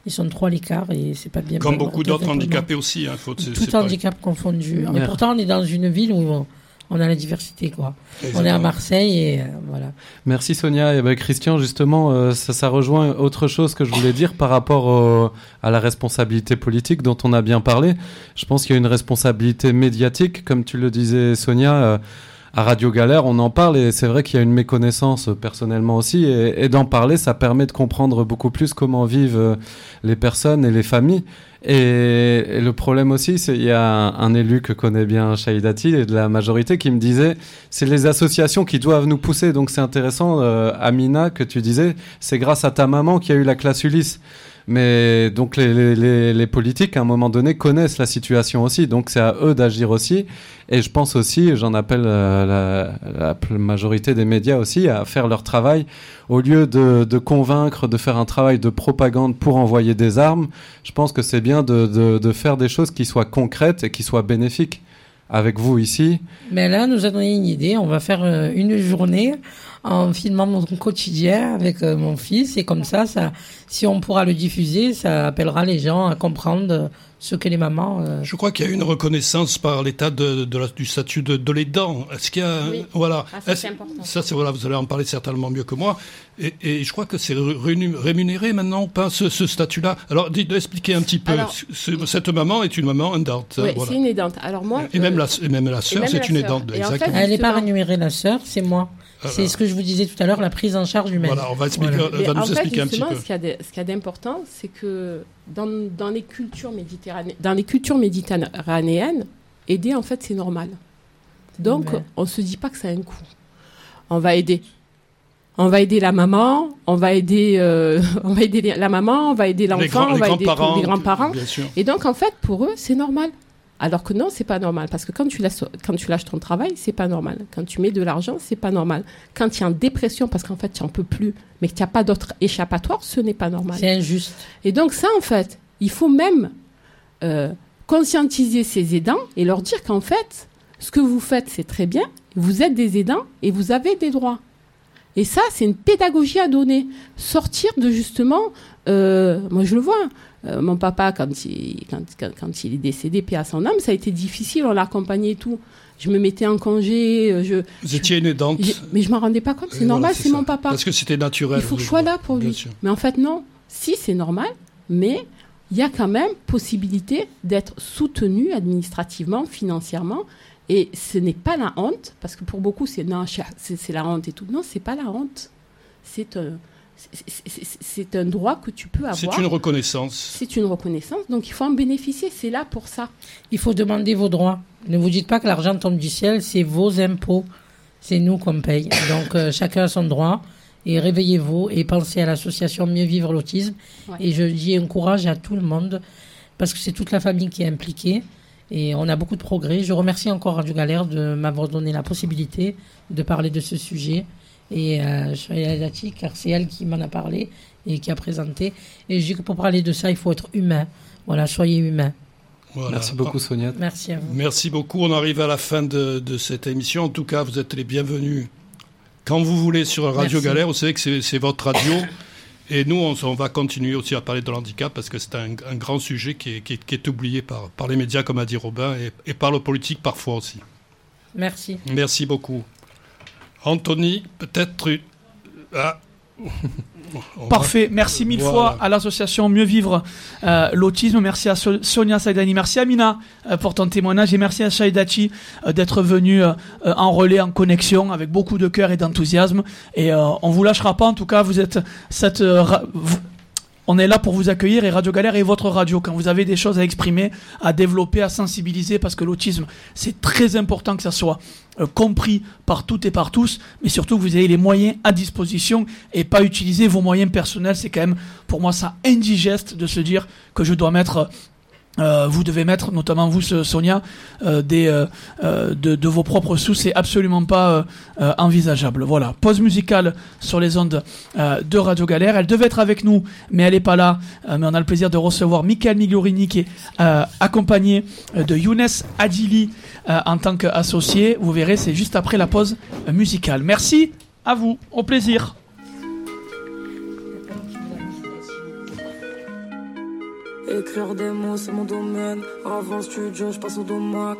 Et c'est pas bien. Comme beaucoup d'autres handicapés aussi. Tout handicap confondu. Et pourtant, on est dans une ville où on a la diversité, quoi. Exactement. On est à Marseille et voilà. Merci Sonia. Et Christian, justement, ça rejoint autre chose que je voulais dire par rapport à la responsabilité politique dont on a bien parlé. Je pense qu'il y a une responsabilité médiatique, comme tu le disais Sonia. À Radio Galère, on en parle et c'est vrai qu'il y a une méconnaissance personnellement aussi et d'en parler, ça permet de comprendre beaucoup plus comment vivent les personnes et les familles. Et le problème aussi, c'est il y a un élu que connaît bien Shaïdati et de la majorité qui me disait c'est les associations qui doivent nous pousser. Donc c'est intéressant, Amina, que tu disais, c'est grâce à ta maman qu'il y a eu la classe Ulysse. Mais donc les politiques à un moment donné connaissent la situation aussi, donc c'est à eux d'agir aussi. Et je pense aussi, j'en appelle la majorité des médias aussi à faire leur travail au lieu de convaincre, de faire un travail de propagande pour envoyer des armes. Je pense que c'est bien de faire des choses qui soient concrètes et qui soient bénéfiques. Avec vous ici. Mais là, nous a donné une idée. On va faire une journée en filmant mon quotidien avec mon fils. Et comme ça, si on pourra le diffuser, ça appellera les gens à comprendre ce que les mamans... Je crois qu'il y a une reconnaissance par l'État du statut de l'aidant. Est-ce qu'il y a... Oui. Voilà. C'est important. Ça, vous allez en parler certainement mieux que moi. Et je crois que c'est rémunéré maintenant, pas ce statut-là. Alors, expliquez un petit peu. Cette maman est une maman aidante. Oui, voilà. C'est une aidante. Alors moi... Et même la sœur, c'est une aidante. Exactement. En fait, elle n'est pas rémunérée, la sœur, c'est moi. C'est ce que je vous disais tout à l'heure, la prise en charge humaine. Voilà, on va nous expliquer un petit peu. Ce qu'il y a d'important, c'est que dans les cultures méditerranéennes, aider, en fait, c'est normal. Donc, on ne se dit pas que ça a un coût. On va aider la maman, on va aider la maman, on va aider l'enfant, on va aider les grands-parents. Et donc, en fait, pour eux, c'est normal. Alors que non, c'est pas normal. Parce que quand tu lâches ton travail, c'est pas normal. Quand tu mets de l'argent, c'est pas normal. Quand tu es en dépression, parce qu'en fait, tu n'en peux plus, mais que tu n'as pas d'autre échappatoire, ce n'est pas normal. C'est injuste. Et donc ça, en fait, il faut même conscientiser ces aidants et leur dire qu'en fait, ce que vous faites, c'est très bien. Vous êtes des aidants et vous avez des droits. Et ça, c'est une pédagogie à donner. Sortir de justement... moi, je le vois. Mon papa, quand il est décédé, paix à son âme, ça a été difficile. On l'a accompagné et tout. Je me mettais en congé. Vous étiez une aidante. Mais je m'en rendais pas compte. C'est normal, c'est mon papa. Parce que c'était naturel. Il faut que je sois là pour lui. Mais en fait, non. Si, c'est normal, mais il y a quand même possibilité d'être soutenu administrativement, financièrement. Et ce n'est pas la honte, parce que pour beaucoup, c'est la honte et tout. Non, c'est pas la honte. C'est un droit que tu peux avoir. C'est une reconnaissance. C'est une reconnaissance, donc il faut en bénéficier. C'est là pour ça. Il faut demander vos droits. Ne vous dites pas que l'argent tombe du ciel, c'est vos impôts. C'est nous qu'on paye. Donc chacun a son droit. Et réveillez-vous et pensez à l'association Mieux Vivre l'Autisme. Ouais. Et je dis encourage à tout le monde, parce que c'est toute la famille qui est impliquée. Et on a beaucoup de progrès. Je remercie encore Radio Galère de m'avoir donné la possibilité de parler de ce sujet. Et Shaya Dati, car c'est elle qui m'en a parlé et qui a présenté. Et je dis que pour parler de ça, il faut être humain. Voilà, soyez humain. Voilà. Merci beaucoup, Sonia. Merci à vous. Merci beaucoup. On arrive à la fin de cette émission. En tout cas, vous êtes les bienvenus quand vous voulez sur Radio Merci. Galère. Vous savez que c'est votre radio. Et nous, on va continuer aussi à parler de l'handicap parce que c'est un grand sujet qui est oublié par les médias, comme a dit Robin, et par le politique parfois aussi. Merci. Merci beaucoup. Anthony, peut-être... Parfait, merci mille fois à l'association Mieux Vivre l'Autisme, merci à Sonia Saïdani, merci à Mina pour ton témoignage et merci à Shaidachi d'être venu en relais, en connexion avec beaucoup de cœur et d'enthousiasme et on vous lâchera pas, en tout cas vous êtes on est là pour vous accueillir et Radio Galère est votre radio quand vous avez des choses à exprimer, à développer, à sensibiliser parce que l'autisme c'est très important que ça soit compris par toutes et par tous, mais surtout que vous ayez les moyens à disposition et pas utiliser vos moyens personnels. C'est quand même pour moi ça indigeste de se dire que je dois mettre vous devez mettre, notamment vous Sonia, de vos propres sous, c'est absolument pas envisageable. Voilà, pause musicale sur les ondes de Radio Galère. Elle devait être avec nous, mais elle est pas là. Mais on a le plaisir de recevoir Michael Migliorini qui est accompagné de Younes Adili en tant qu'associé. Vous verrez, c'est juste après la pause musicale. Merci à vous, au plaisir. Écrire des mots, c'est mon domaine. Avant le studio, je passe au domac.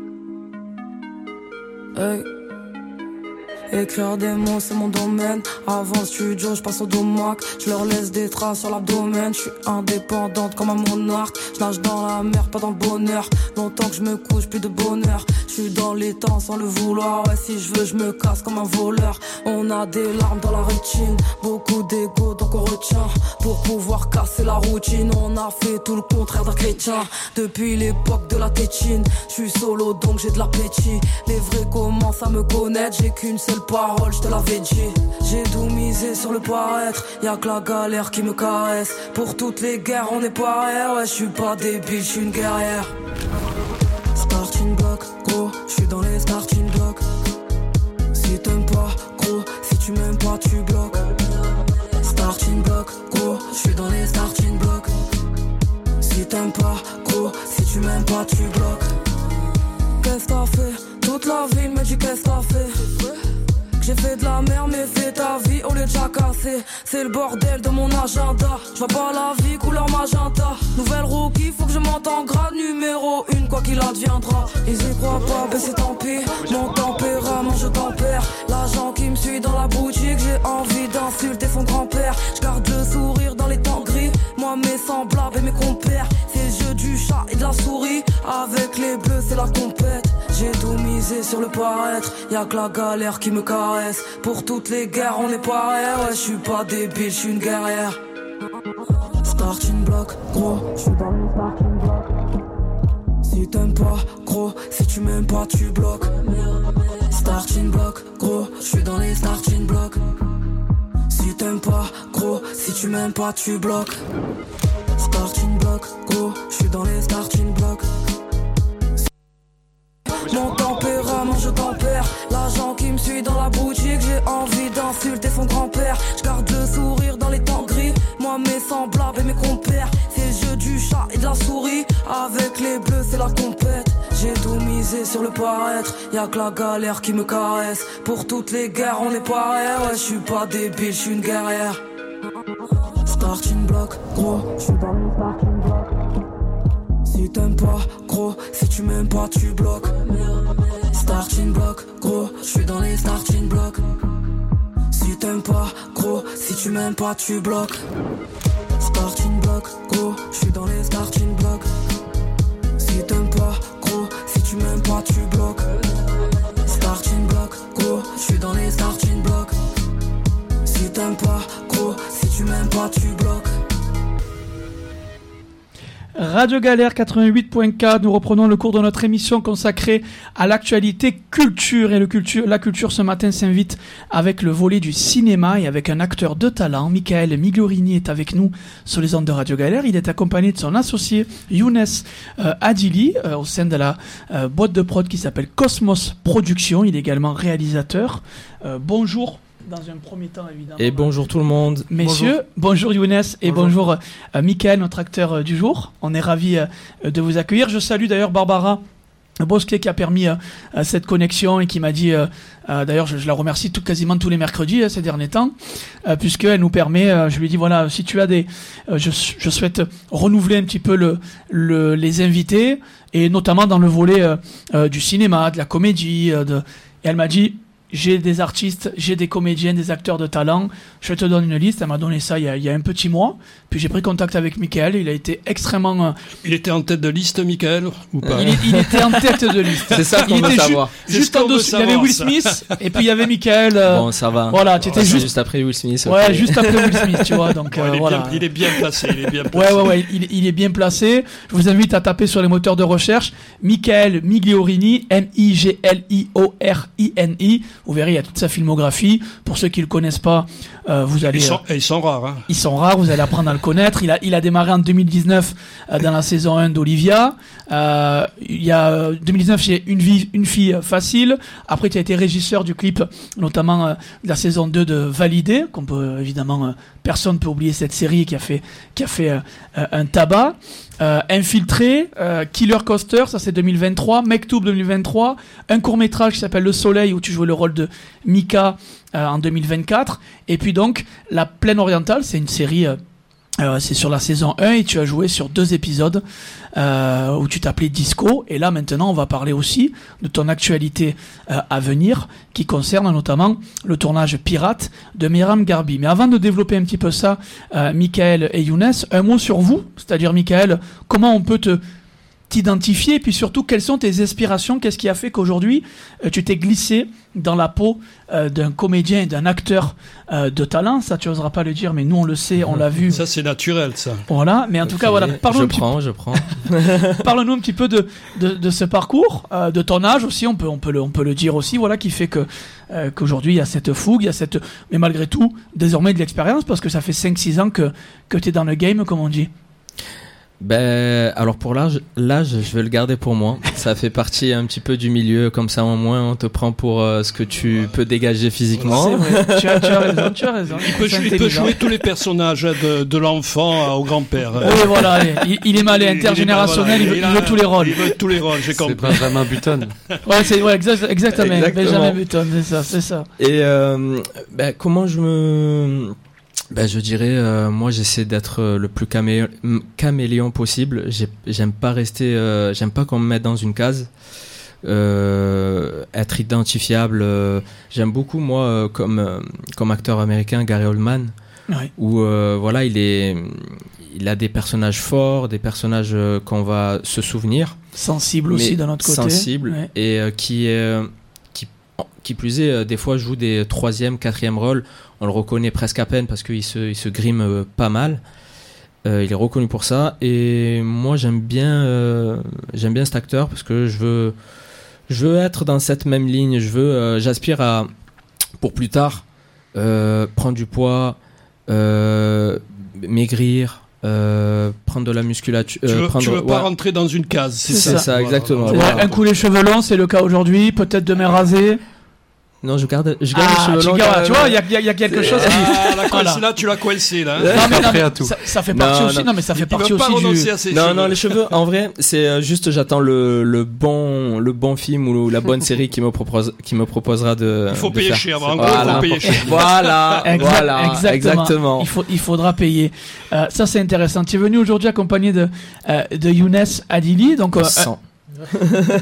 Hey. Écrire des mots, c'est mon domaine. Avant le studio, je passe au domac. Je leur laisse des traces sur l'abdomen. Je suis indépendante comme un monarque. Je nage dans la mer, pas dans le bonheur. Longtemps que je me couche, plus de bonheur. Je suis dans les temps sans le vouloir. Ouais, si je veux, je me casse comme un voleur. On a des larmes dans la rétine, beaucoup d'ego, donc on retient. Pour pouvoir casser la routine, on a fait tout le contraire d'un chrétien. Depuis l'époque de la tétine, je suis solo, donc j'ai de l'appétit. Les vrais commencent à me connaître, j'ai qu'une seule parole, je te l'avais dit. J'ai tout misé sur le paraître, y'a que la galère qui me caresse. Pour toutes les guerres on est pareil, ouais je suis pas débile, je suis une guerrière. Starting block, gros, je suis dans les starting blocks. Si t'aimes pas, gros, si tu m'aimes pas tu bloques. Starting block, gros, je suis dans les starting blocks. Si t'aimes pas, gros, si tu m'aimes pas tu bloques. Qu'est-ce t'as fait? Toute la ville me dit qu'est-ce t'as fait? J'ai fait de la merde mais fais ta vie au lieu de jacasser. C'est le bordel de mon agenda. Je vois pas la vie couleur magenta. Nouvelle rookie, faut que je monte en grade numéro 1, quoi qu'il adviendra. Ils y croient pas, mais c'est tant pis. Mon tempérament, je tempère. L'agent qui me suit dans la boutique, j'ai envie d'insulter son grand-père. Je garde le sourire dans les temps gris. Moi mes semblables et mes compères. C'est le jeu du chat et de la souris. Avec les bleus c'est la compète. J'ai tout misé sur le paraître. Y'a que la galère qui me caresse. Pour toutes les guerres on est pareil. Ouais je suis pas débile, je suis une guerrière. Starting block, gros, je suis dans le starting block. Si t'aimes pas, gros, si tu m'aimes pas tu bloques. Starting block, gros, je suis dans les starting blocks. Si t'aimes pas, gros, si tu m'aimes pas tu bloques. Starting block, gros, je suis dans les starting blocks. Mon tempérament je tempère. L'agent qui me suit dans la boutique, j'ai envie d'insulter son grand-père. Je garde le sourire dans les temps gris. Moi mes semblables et mes compères. C'est le jeu du chat et de la souris. Avec les bleus c'est la compète. J'ai tout misé sur le paraître. Y'a que la galère qui me caresse. Pour toutes les guerres on est pareil. Ouais je suis pas débile, je suis une guerrière. Starting block, gros, je suis dans le starting block. Si t'aimes pas, gros, si tu m'aimes pas tu bloques. Starting block, gros, je suis dans les starting blocks. Si t'aimes pas, gros, si tu m'aimes pas tu bloques. Starting block. blocks, gros, je suis dans les starting blocks. Si t'aimes pas, gros, si tu m'aimes pas, tu bloques. Starting block, gros, je suis dans les starting blocks. Si t'aimes pas, gros, si tu m'aimes pas, tu bloques. Radio Galère 88.4, nous reprenons le cours de notre émission consacrée à l'actualité culture. Et la culture ce matin s'invite avec le volet du cinéma et avec un acteur de talent. Michael Migliorini est avec nous sur les ondes de Radio Galère. Il est accompagné de son associé Younes Adili au sein de la boîte de prod qui s'appelle Cosmos Productions. Il est également réalisateur. Bonjour. Dans un premier temps, évidemment. Et bonjour tout le monde. Messieurs, bonjour Younes et bonjour Michael, notre acteur du jour. On est ravis de vous accueillir. Je salue d'ailleurs Barbara Bosquet qui a permis cette connexion et qui m'a dit, d'ailleurs je la remercie quasiment tous les mercredis ces derniers temps, puisqu'elle nous permet, je lui ai dit voilà, si tu as je souhaite renouveler un petit peu les invités, et notamment dans le volet du cinéma, de la comédie, et elle m'a dit, j'ai des artistes, j'ai des comédiens, des acteurs de talent, je te donne une liste. Elle m'a donné ça il y a un petit mois, puis j'ai pris contact avec Michael, il a été extrêmement... Il était en tête de liste, Michael, ou pas? Il était en tête de liste. C'est ça qu'on veut savoir. Juste en dessous, il y avait Will Smith, et puis il y avait Michael. Bon, ça va. Voilà, tu étais juste après Will Smith. Ouais, okay. Juste après Will Smith, tu vois, donc voilà. Il est bien placé, Ouais, il est bien placé. Je vous invite à taper sur les moteurs de recherche Michael Migliorini, Migliorini. Vous verrez, il y a toute sa filmographie. Pour ceux qui le connaissent pas, vous allez... Ils sont rares. Hein. Ils sont rares, vous allez apprendre à le connaître. Il a démarré en 2019 dans la saison 1 d'Olivia. Il y a 2019, c'est une fille facile. Après, tu as été régisseur du clip, notamment de la saison 2 de Validé, qu'on peut évidemment... personne peut oublier cette série qui a fait un tabac. Infiltré, Killer Coaster, ça c'est 2023, Mektoub 2023, un court-métrage qui s'appelle Le Soleil où tu jouais le rôle de Mika en 2024, et puis donc La Plaine Orientale, c'est une série, c'est sur la saison 1 et tu as joué sur 2 épisodes où tu t'appelais Disco, et là maintenant on va parler aussi de ton actualité à venir qui concerne notamment le tournage Pirate de Mehram Garbi. Mais avant de développer un petit peu ça, Michael et Younes, un mot sur vous, c'est-à-dire Michael, comment on peut t'identifier, et puis surtout quelles sont tes aspirations, qu'est-ce qui a fait qu'aujourd'hui tu t'es glissé dans la peau d'un comédien et d'un acteur de talent. Ça tu oseras pas le dire, mais nous on le sait, on l'a vu. Ça c'est naturel, ça. Voilà, mais en tout cas voilà, je prends. Parle-nous un petit peu de ce parcours, de ton âge aussi, on peut le dire aussi, voilà, qui fait qu'aujourd'hui il y a cette fougue, mais malgré tout désormais de l'expérience, parce que ça fait 5-6 ans que tu es dans le game, comme on dit. Ben, alors pour l'âge, je vais le garder pour moi. Ça fait partie un petit peu du milieu, comme ça au moins on te prend pour ce que tu peux dégager physiquement. C'est vrai. Tu as raison. Il peut jouer tous les personnages de l'enfant au grand-père. Oui, voilà, il est malin, intergénérationnel, il veut tous les rôles. Il veut tous les rôles, j'ai compris. C'est Benjamin Button. Ouais, exactement. Benjamin Button, c'est ça. Et comment je dirais, moi j'essaie d'être le plus caméléon possible. J'aime pas qu'on me mette dans une case. Être identifiable. J'aime beaucoup moi comme acteur américain Gary Oldman, ouais. Où voilà, il a des personnages forts, des personnages qu'on va se souvenir. Sensible aussi d'un autre côté. Sensible, ouais. Et qui plus est, des fois joue des 3e, 4e rôles. On le reconnaît presque à peine parce qu'il se grime pas mal. Il est reconnu pour ça. Et moi, j'aime bien cet acteur parce que je veux être dans cette même ligne. J'aspire à, pour plus tard, prendre du poids, maigrir, prendre de la musculature. Tu veux pas rentrer dans une case, c'est ça, exactement. Voilà. Un coup les cheveux longs, c'est le cas aujourd'hui. Peut-être demain rasé. Non, je garde les cheveux longs. Tu vois, il y a quelque chose qui... Là, tu l'as coincé, là. Ça fait partie aussi. Non, mais ça fait partie aussi du... Non, les cheveux, en vrai, c'est juste, j'attends le bon film ou la bonne série qui me proposera de... Il faut payer cher, en gros, il faut payer cher. Voilà, exactement. Il faudra payer. Ça, c'est intéressant. Tu es venu aujourd'hui accompagné de Younes Adili, donc... sang.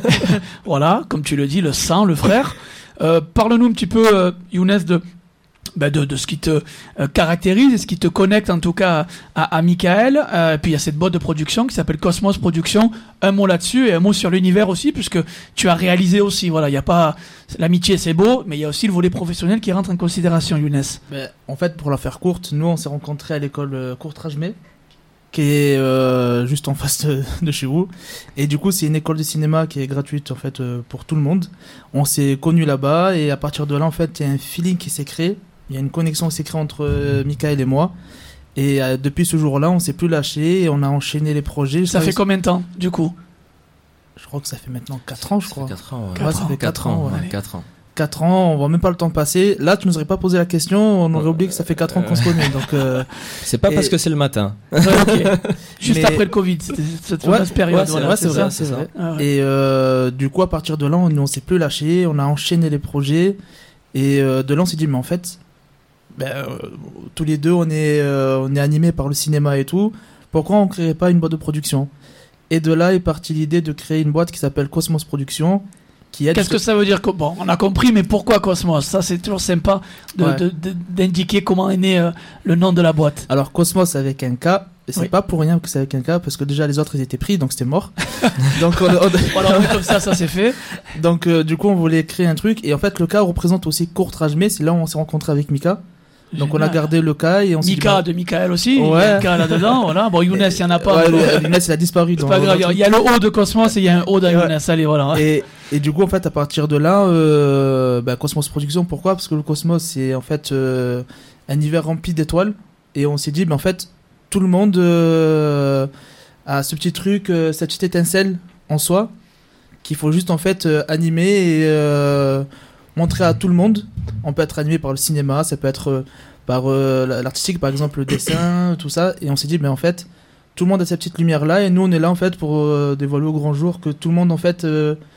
Voilà, comme tu le dis, le sang, le frère. Parle-nous un petit peu, Younes, de ce qui te caractérise et ce qui te connecte en tout cas à Michael. Puis il y a cette boîte de production qui s'appelle Cosmos Production. Un mot là-dessus et un mot sur l'univers aussi, puisque tu as réalisé aussi. Voilà, il y a pas l'amitié, c'est beau, mais il y a aussi le volet professionnel qui rentre en considération, Younes. En fait, pour la faire courte, nous on s'est rencontrés à l'école Courtrajmé, qui est juste en face de chez vous. Et du coup, c'est une école de cinéma qui est gratuite en fait pour tout le monde. On s'est connus là-bas et à partir de là, en fait, il y a un feeling qui s'est créé. Il y a une connexion qui s'est créée entre Michael et moi. Et depuis ce jour-là, on s'est plus lâché et on a enchaîné les projets. Ça fait combien de temps, du coup ? Je crois que ça fait maintenant 4 ans, je crois. 4 ans, ouais. Ça fait 4 ans. Ouais. 4 ans. 4 ans, on voit même pas le temps passer. Là, tu nous aurais pas posé la question, on aurait oublié que ça fait 4 ans qu'on se connaît. Donc, c'est pas parce que c'est le matin. Okay. Juste après le Covid, c'était cette fameuse période. C'est vrai. Ah ouais. Et du coup, à partir de là, on s'est plus lâché, on a enchaîné les projets. Et de là, on s'est dit, mais en fait, tous les deux, on est animés par le cinéma et tout. Pourquoi on créerait pas une boîte de production ? Et de là est partie l'idée de créer une boîte qui s'appelle Cosmos Production. Qu'est-ce que ça veut dire ? Bon, on a compris, mais pourquoi Cosmos ? Ça, c'est toujours sympa d'indiquer comment est né le nom de la boîte. Alors, Cosmos avec un K, c'est pas pour rien que c'est avec un K, parce que déjà les autres ils étaient pris, donc c'était mort. Donc, voilà, comme ça c'est fait. Donc, du coup, on voulait créer un truc, et en fait, le K représente aussi Courtrajmé, c'est là où on s'est rencontré avec Mika. Donc on a gardé le K et on s'est Mika de Michael aussi, il y a un K là-dedans, voilà. Bon, Younes, il n'y en a pas. Younes, il a disparu. C'est pas grave, il y a le O de Cosmos et il y a un O de Younes, allez, voilà. Et du coup, en fait, à partir de là, Cosmos Production, pourquoi ? Parce que le Cosmos, c'est en fait un univers rempli d'étoiles. Et on s'est dit, en fait, tout le monde a ce petit truc, cette petite étincelle en soi, qu'il faut juste en fait animer et montrer à tout le monde. On peut être animé par le cinéma, ça peut être par l'artistique, par exemple le dessin, tout ça. Et on s'est dit, en fait, tout le monde a cette petite lumière-là, et nous, on est là en fait pour dévoiler au grand jour que tout le monde en fait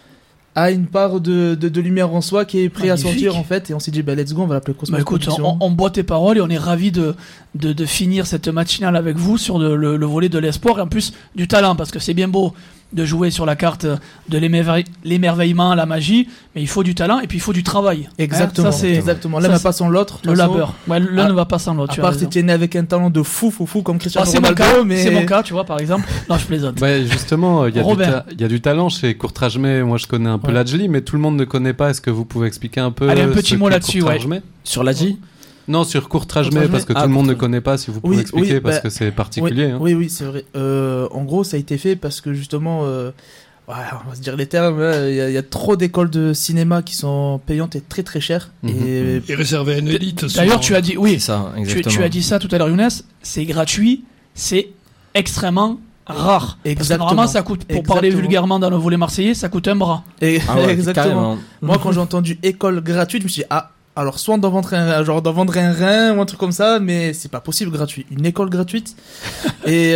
a une part de lumière en soi qui est prêt à sortir en fait. Et on s'est dit, let's go, on va l'appeler Cosmos Production. On boit tes paroles et on est ravis de finir cette matinale avec vous sur le volet de l'espoir et en plus du talent, parce que c'est bien beau de jouer sur la carte de l'émerveillement, la magie, mais il faut du talent et puis il faut du travail. Exactement. Exactement. L'un ne va pas sans l'autre. Le labeur. Ouais, l'un ne va pas sans l'autre. À part si tu es né avec un talent de fou comme Cristiano Ronaldo. C'est mon cas, tu vois, par exemple. Non, je plaisante. Justement, il y a du talent chez Courtrajmé. Moi, je connais un peu l'Adjli, mais tout le monde ne connaît pas. Est-ce que vous pouvez expliquer un peu? Allez, un petit mot là-dessus, Sur l'Adjli? Non, sur Courtrajmé, parce que tout le monde ne connaît pas, si vous pouvez expliquer, parce que c'est particulier. Oui, c'est vrai. En gros, ça a été fait parce que justement, on va se dire les termes, il y a trop d'écoles de cinéma qui sont payantes et très très chères. Et réservées à une élite. D'ailleurs, tu as dit, ça, tu as dit ça tout à l'heure, Younes, c'est gratuit, c'est extrêmement rare. Exactement. Parce que normalement, ça coûte, pour parler vulgairement dans le volet marseillais, ça coûte un bras. Exactement. Carrément. Moi, quand j'ai entendu école gratuite, je me suis dit, alors soit on doit vendre un rein ou un truc comme ça, mais c'est pas possible gratuit. Une école gratuite. et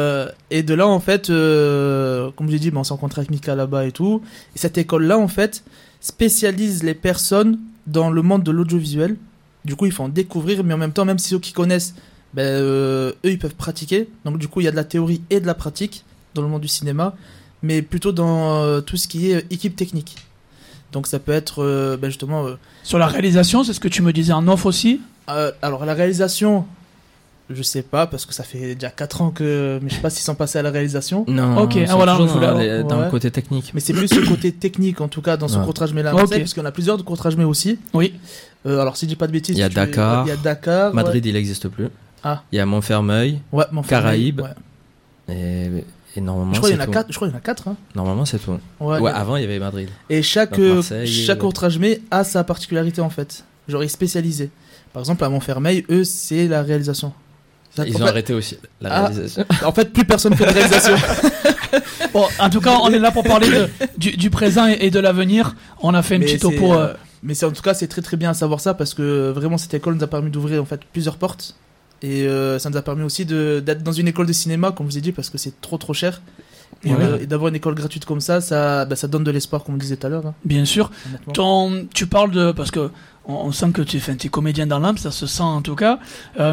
de là en fait, comme j'ai dit, on s'est rencontré avec Mika là-bas et tout. Et cette école-là en fait spécialise les personnes dans le monde de l'audiovisuel. Du coup, ils font découvrir, mais en même temps, même si ceux qui connaissent, eux ils peuvent pratiquer. Donc du coup, il y a de la théorie et de la pratique dans le monde du cinéma, mais plutôt dans tout ce qui est équipe technique. Donc ça peut être justement... Sur la réalisation, c'est ce que tu me disais en off aussi. Alors la réalisation, je sais pas, parce que ça fait déjà 4 ans que... Mais je sais pas s'ils sont passés à la réalisation. Non, ok, voilà, dans le côté technique. Mais c'est plus le côté technique, en tout cas, dans ce Courtrajmé là, parce qu'on a plusieurs de Courtrajmé aussi. Oui. Alors si je dis pas de bêtises... Il y a Dakar. Madrid, il n'existe plus. Ah. Il y a Montfermeil. Ouais, Montfermeil. Caraïbes. Ouais. Et normalement, je crois qu'il y en a 4. Hein. Normalement, c'est tout. Ouais, avant, il y avait Madrid. Et chaque Courtrajmé a sa particularité, en fait. Genre, il est spécialisé. Par exemple, à Montfermeil, eux, c'est la réalisation. Ils ont arrêté aussi la réalisation. En fait, plus personne fait de réalisation. Bon, en tout cas, on est là pour parler du présent et de l'avenir. On a fait une petite topo. Mais en tout cas, c'est très très bien à savoir ça, parce que vraiment, cette école nous a permis d'ouvrir en fait plusieurs portes. Et ça nous a permis aussi d'être dans une école de cinéma, comme je vous ai dit, parce que c'est trop cher. Et d'avoir une école gratuite comme ça donne de l'espoir, comme on disait tout à l'heure. Hein. Bien sûr. Tu parles de... Parce que on sent que tu es comédien dans l'âme, ça se sent en tout cas.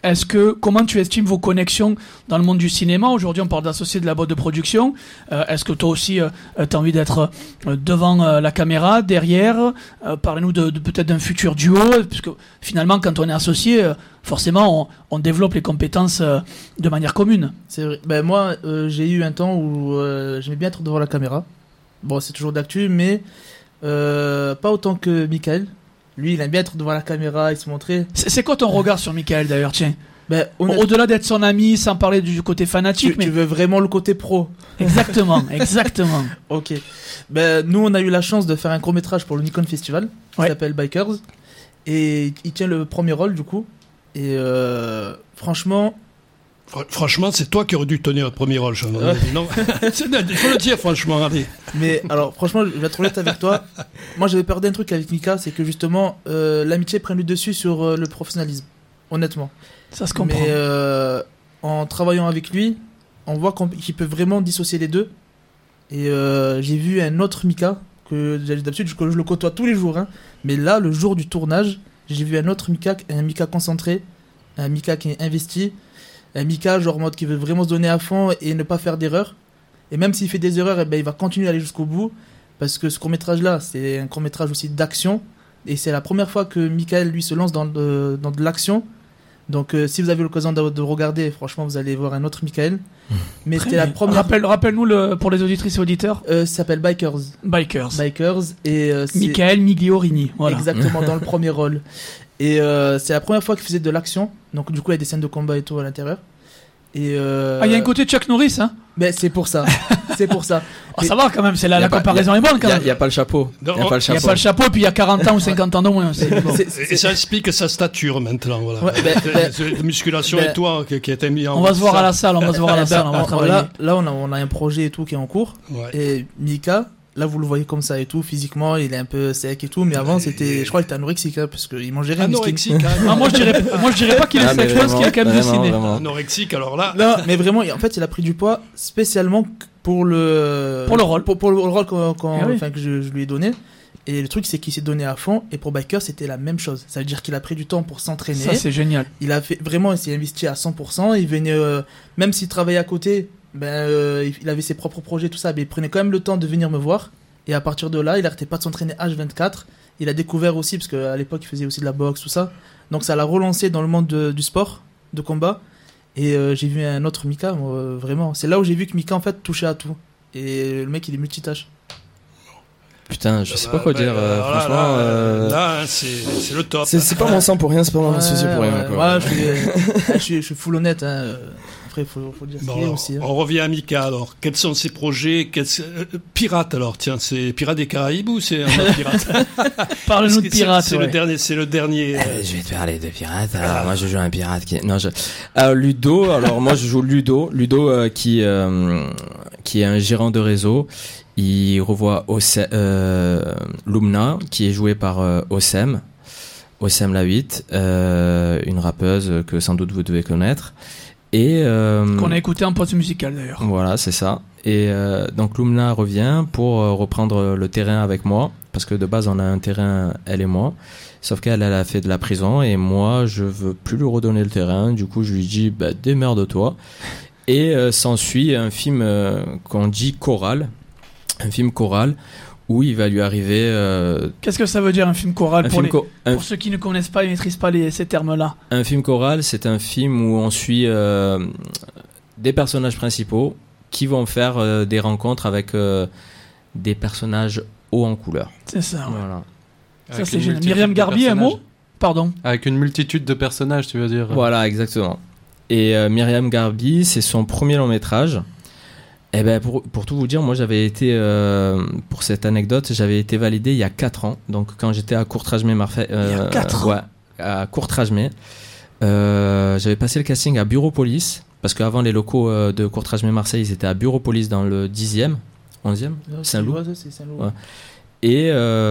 Comment tu estimes vos connexions dans le monde du cinéma? Aujourd'hui, on parle d'associés de la boîte de production. Est-ce que toi aussi, tu as envie d'être devant la caméra, derrière? Parlez-nous de peut-être d'un futur duo, puisque finalement, quand on est associé, forcément, on développe les compétences de manière commune. C'est vrai. Ben, moi, j'ai eu un temps où j'aimais bien être devant la caméra. Bon, c'est toujours d'actu, mais pas autant que Michael. Lui, il aime bien être devant la caméra et se montrer. C'est quoi ton regard sur Michael, d'ailleurs, tiens? Ben, au-delà d'être son ami, sans parler du côté fanatique. Tu veux vraiment le côté pro. Exactement, exactement. Ok. Ben, nous, on a eu la chance de faire un court-métrage pour le Nikon Festival, qui s'appelle Bikers. Et il tient le premier rôle, du coup. Et franchement... Franchement, c'est toi qui aurais dû tenir le premier rôle, Sean. Non, il faut le dire, franchement, allez. Mais alors, franchement, je vais être honnête avec toi. Moi, j'avais peur d'un truc avec Mika, c'est que justement, l'amitié prenne le dessus sur le professionnalisme. Honnêtement. Ça se comprend. Mais en travaillant avec lui, on voit qu'il peut vraiment dissocier les deux. Et j'ai vu un autre Mika, que d'habitude, je le côtoie tous les jours. Hein. Mais là, le jour du tournage, j'ai vu un autre Mika, un Mika concentré, un Mika qui est investi. Un Mika, genre mode qui veut vraiment se donner à fond et ne pas faire d'erreurs. Et même s'il fait des erreurs, eh ben, il va continuer à aller jusqu'au bout. Parce que ce court-métrage-là, c'est un court-métrage aussi d'action. Et c'est la première fois que Michael, lui, se lance dans de l'action. Donc, si vous avez l'occasion de regarder, franchement, vous allez voir un autre Michael. Mais c'était la première... Rappelle-nous pour les auditrices et auditeurs. Ça s'appelle Bikers. Et Michael Migliorini. Voilà. Exactement, dans le premier rôle. Et c'est la première fois qu'il faisait de l'action. Donc, du coup, il y a des scènes de combat et tout à l'intérieur. Et il y a un côté Chuck Norris, hein? Ben, c'est pour ça. C'est pour ça. Ça va quand même, la comparaison est bonne quand même. Il n'y a pas le chapeau. Il n'y a pas le chapeau, et puis il y a 40 ans ou 50 ans de moins. Et ça explique sa stature maintenant. Voilà. Ouais, de musculation et toi qui a été mis en. On va se voir à la salle, on va travailler. Là, on a un projet et tout qui est en cours. Ouais. Et Mika, là, vous le voyez comme ça et tout, physiquement, il est un peu sec et tout, mais avant, je crois qu'il était anorexique, hein, parce qu'il mangeait rien. Anorexique, moi, je dirais pas qu'il est sec, je pense qu'il est quand même dessiné. Anorexique, alors là. Non, mais vraiment, en fait, il a pris du poids spécialement pour le rôle. Pour le rôle que je lui ai donné. Et le truc, c'est qu'il s'est donné à fond, et pour Biker, c'était la même chose. Ça veut dire qu'il a pris du temps pour s'entraîner. Ça, c'est génial. Il s'est investi à 100%, il venait, même s'il travaillait à côté, il avait ses propres projets, tout ça, mais il prenait quand même le temps de venir me voir. Et à partir de là, il n'arrêtait pas de s'entraîner H24. Il a découvert aussi, parce qu'à l'époque, il faisait aussi de la boxe, tout ça. Donc ça l'a relancé dans le monde du sport, de combat. Et j'ai vu un autre Mika, vraiment. C'est là où j'ai vu que Mika, en fait, touchait à tout. Et le mec, il est multitâche. Putain, je sais pas quoi dire, franchement. Là, c'est le top. C'est pas mon sang pour rien, c'est pas mon associé pour rien. Quoi. Je suis full honnête, hein. Après, faut dire aussi. Hein. On revient à Mika, alors. Quels sont ses projets? Pirate, alors. Tiens, c'est Pirates des Caraïbes ou c'est un autre pirate? Parle-nous de Pirate. C'est le dernier. Je vais te parler de Pirate. Alors, moi, je joue un pirate qui... Non, Ludo, alors moi, je joue Ludo. Ludo, qui est un gérant de réseau. Il revoit Lumna, qui est jouée par Osem la 8, une rappeuse que sans doute vous devez connaître. Et qu'on a écouté en pause musicale d'ailleurs. Voilà, c'est ça. Et donc Lumna revient pour reprendre le terrain avec moi, parce que de base on a un terrain, elle et moi. Sauf qu'elle a fait de la prison et moi je veux plus lui redonner le terrain. Du coup je lui dis démerde-toi. Et s'ensuit un film qu'on dit choral. Un film choral où il va lui arriver... Qu'est-ce que ça veut dire un film choral pour ceux qui ne connaissent pas et ne maîtrisent pas ces termes-là? Un film choral, c'est un film où on suit des personnages principaux qui vont faire des rencontres avec des personnages hauts en couleur. C'est ça. Voilà. Ça c'est génial. Myriam Garbi, un mot? Pardon. Avec une multitude de personnages, tu veux dire? Voilà, exactement. Et Myriam Garbi, c'est son premier long métrage. Eh ben pour tout vous dire, moi j'avais été, pour cette anecdote, j'avais été validé il y a 4 ans. Donc quand j'étais à Courtrajmé Marseille, il y a 4 ans. Ouais, à Courtrajmé, j'avais passé le casting à Bureaupolis, parce qu'avant les locaux de Courtrajmé Marseille, ils étaient à Bureaupolis dans le 10e, 11e, Saint-Loup. C'est Saint-Loup. Ouais. Et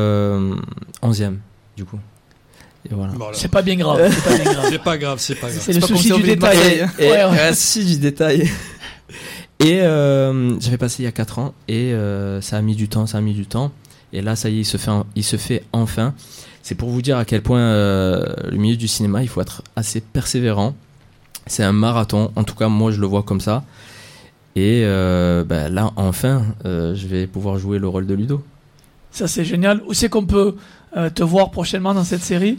11e, du coup. Et voilà. C'est pas bien grave. C'est pas grave. C'est le souci du détail. Si du détail. Et j'avais passé il y a 4 ans et ça a mis du temps. Et là, ça y est, il se fait enfin. C'est pour vous dire à quel point le milieu du cinéma, il faut être assez persévérant. C'est un marathon, en tout cas moi je le vois comme ça. Et là enfin je vais pouvoir jouer le rôle de Ludo. Ça c'est génial. Où c'est qu'on peut te voir prochainement dans cette série?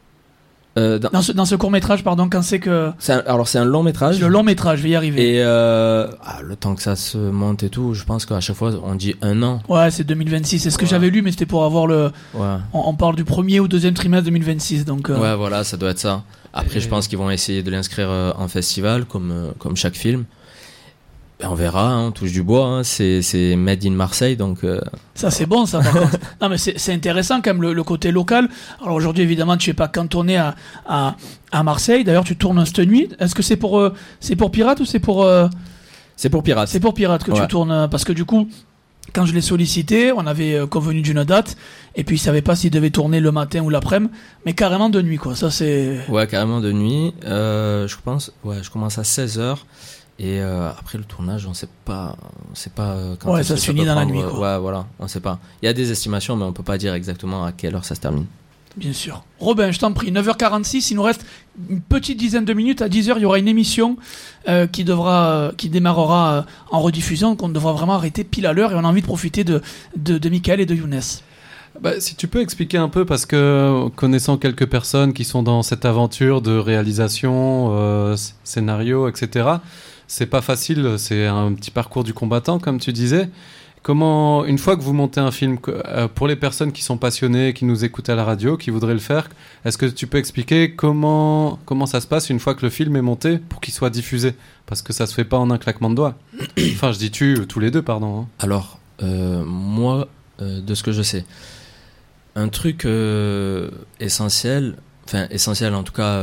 Dans ce court-métrage, pardon, quand c'est que... C'est un long-métrage. Le long-métrage, je vais y arriver. Et le temps que ça se monte et tout, je pense qu'à chaque fois, on dit 1 an. Ouais, c'est 2026, c'est ce que j'avais lu, mais c'était pour avoir le... Ouais. On parle du premier ou deuxième trimestre 2026, donc... Ouais, voilà, ça doit être ça. Après, je pense qu'ils vont essayer de l'inscrire en festival, comme chaque film. On verra, on touche du bois, hein. C'est made in Marseille, donc... Ça, c'est bon, ça, par contre. Non, mais c'est intéressant, quand même, le côté local. Alors, aujourd'hui, évidemment, tu n'es pas cantonné à Marseille. D'ailleurs, tu tournes cette nuit. Est-ce que c'est pour Pirate ou c'est pour... C'est pour Pirate. C'est pour Pirate que tu tournes, parce que du coup... Quand je l'ai sollicité, on avait convenu d'une date, et puis il savait pas s'il devait tourner le matin ou l'après-midi, mais carrément de nuit, quoi. Ça, c'est... Ouais, carrément de nuit. Je commence à 16h, et après le tournage, on sait pas quand ça se finit dans la nuit, quoi. Ouais, voilà, on sait pas. Il y a des estimations, mais on peut pas dire exactement à quelle heure ça se termine. Bien sûr. Robin, je t'en prie, 9h46, il nous reste une petite dizaine de minutes. À 10h, il y aura une émission qui démarrera en rediffusion, qu'on devra vraiment arrêter pile à l'heure, et on a envie de profiter de Michael et de Younes. Si tu peux expliquer un peu, parce que connaissant quelques personnes qui sont dans cette aventure de réalisation, scénario, etc., c'est pas facile, c'est un petit parcours du combattant, comme tu disais. Comment, une fois que vous montez un film, pour les personnes qui sont passionnées, qui nous écoutent à la radio, qui voudraient le faire, est-ce que tu peux expliquer comment ça se passe une fois que le film est monté pour qu'il soit diffusé? Parce que ça se fait pas en un claquement de doigts. Enfin, je dis tous les deux, pardon. Hein. Alors, moi, de ce que je sais, un truc essentiel en tout cas,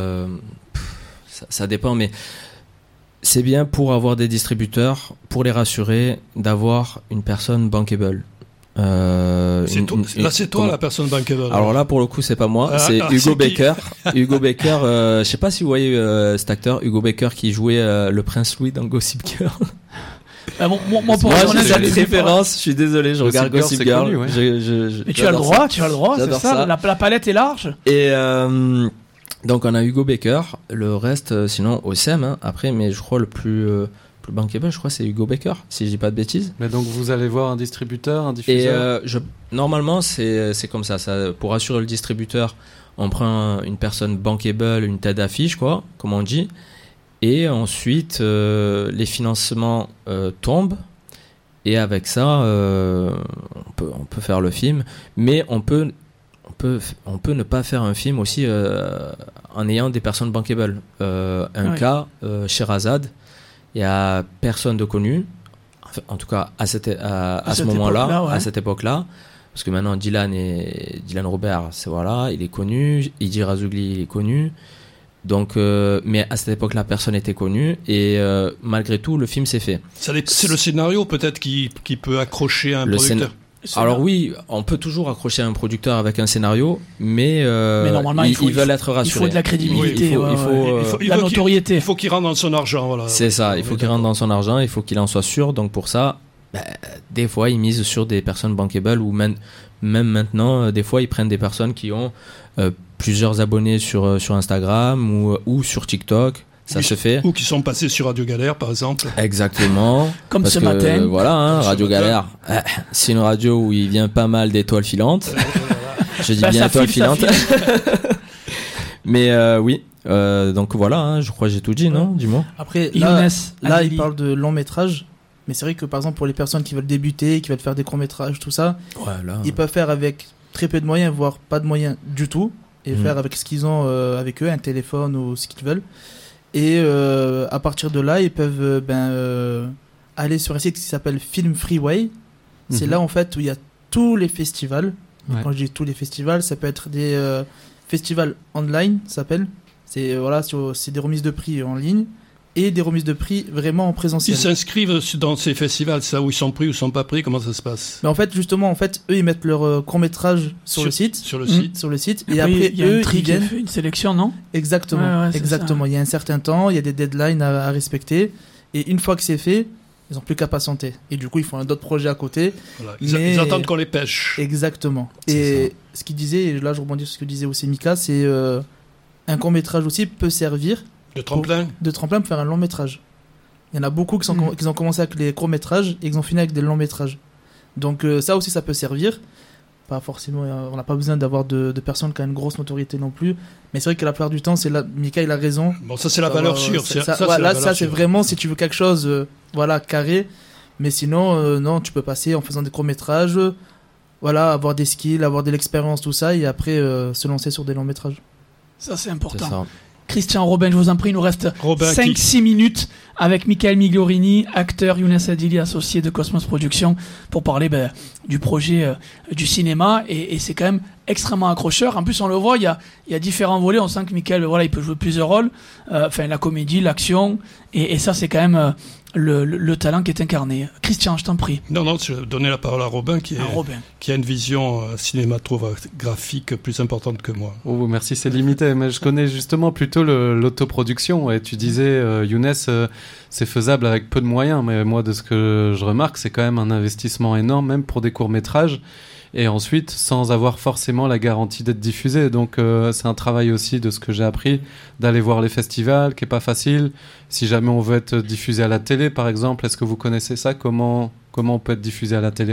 ça dépend, mais... C'est bien pour avoir des distributeurs, pour les rassurer, d'avoir une personne bankable. C'est toi la personne bankable. Alors là, pour le coup, c'est pas moi, c'est Hugo Baker. Hugo Baker, je sais pas si vous voyez cet acteur, Hugo Baker, qui jouait le Prince Louis dans Gossip Girl. Moi, pour j'ai cette référence, je suis désolé, je regarde Gossip Girl. Connu, ouais. Mais tu as le droit, c'est ça. La palette est large. Et donc on a Hugo Baker, le reste sinon Ossem hein, après, mais je crois le plus bankable, je crois c'est Hugo Baker, si je dis pas de bêtises. Mais donc vous allez voir un distributeur, un diffuseur. Et normalement c'est comme ça, pour assurer le distributeur, on prend une personne bankable, une tête d'affiche quoi, comme on dit, et ensuite les financements tombent. Et avec ça, on peut faire le film, mais on peut ne pas faire un film aussi en ayant des personnes bankable. Cas, Sherazade, il n'y a personne de connu, en tout cas à ce moment-là, à cette époque-là, parce que maintenant Dylan Robert, il est connu, Idi Razougli, il est connu, donc, mais à cette époque-là, personne n'était connu, et malgré tout, le film s'est fait. C'est le scénario peut-être qui peut accrocher un producteur. Alors oui, on peut toujours accrocher un producteur avec un scénario, mais normalement, ils veulent être rassurés. Il faut de la crédibilité, il faut la notoriété. Il faut qu'il rentre dans son argent. Voilà. C'est ça, il faut qu'il rentre dans son argent, il faut qu'il en soit sûr. Donc pour ça, des fois, ils misent sur des personnes bankable, ou même maintenant, des fois, ils prennent des personnes qui ont plusieurs abonnés sur Instagram ou sur TikTok. Ça se fait. Ou qui sont passés sur Radio Galère, par exemple. Exactement. Comme ce matin. Voilà, hein, Radio Galère, c'est une radio où il vient pas mal d'étoiles filantes. Je dis bien étoiles filantes. Mais oui, donc voilà, hein, je crois que j'ai tout dit, non? Dis-moi. Après, là il parle de long métrage. Mais c'est vrai que par exemple, pour les personnes qui veulent débuter, qui veulent faire des courts métrages, tout ça, ils peuvent faire avec très peu de moyens, voire pas de moyens du tout, et faire avec ce qu'ils ont avec eux, un téléphone ou ce qu'ils veulent. Et à partir de là, ils peuvent aller sur un site qui s'appelle Film Freeway. C'est là en fait où il y a tous les festivals. Ouais. Quand je dis tous les festivals, ça peut être des festivals online, ça s'appelle. C'est des remises de prix en ligne et des remises de prix vraiment en présentiel. Ils s'inscrivent dans ces festivals, ça, où ils sont pris ou ils sont pas pris, comment ça se passe? Mais en fait, justement, eux, ils mettent leur court-métrage sur le site. Sur le site. Sur le site. Et après, eux, ils viennent. Une sélection, non? Exactement. Ouais, exactement. Il y a un certain temps, il y a des deadlines à respecter. Et une fois que c'est fait, ils n'ont plus qu'à patienter. Et du coup, ils font d'autres projets à côté. Voilà. Ils attendent qu'on les pêche. Exactement. Et ce qu'il disait, et là je rebondis sur ce que disait aussi Mika, c'est un court-métrage aussi peut servir De tremplin pour faire un long métrage. Il y en a beaucoup qui ont commencé avec les courts métrages et qui ont fini avec des longs métrages. Donc ça aussi, ça peut servir. Pas forcément, on n'a pas besoin d'avoir de personnes qui ont une grosse notoriété non plus. Mais c'est vrai que la plupart du temps, c'est là, Mickaël a raison. Bon, ça c'est la valeur sûre. Ça c'est vraiment si tu veux quelque chose, carré. Mais sinon, non, tu peux passer en faisant des courts métrages, avoir des skills, avoir de l'expérience, tout ça, et après se lancer sur des longs métrages. Ça c'est important. Christian, Robin, je vous en prie, il nous reste 5-6 minutes avec Mickaël Migliorini, acteur, Younes Adili, associé de Cosmos Productions, pour parler du projet du cinéma. Et c'est quand même extrêmement accrocheur. En plus, on le voit, il y a différents volets. On sent que Mickaël, il peut jouer plusieurs rôles. La comédie, l'action. Et ça, c'est quand même le talent qui est incarné. Christian, je t'en prie. Non, je vais donner la parole à Robin, qui a une vision cinématographique plus importante que moi. Oh, merci, c'est limité. Mais je connais justement plutôt l'autoproduction. Et tu disais, Younes, c'est faisable avec peu de moyens. Mais moi, de ce que je remarque, c'est quand même un investissement énorme, même pour des courts-métrages. Et ensuite, sans avoir forcément la garantie d'être diffusé. Donc, c'est un travail aussi, de ce que j'ai appris, d'aller voir les festivals, qui n'est pas facile. Si jamais on veut être diffusé à la télé, par exemple, est-ce que vous connaissez ça ? Comment on peut être diffusé à la télé ?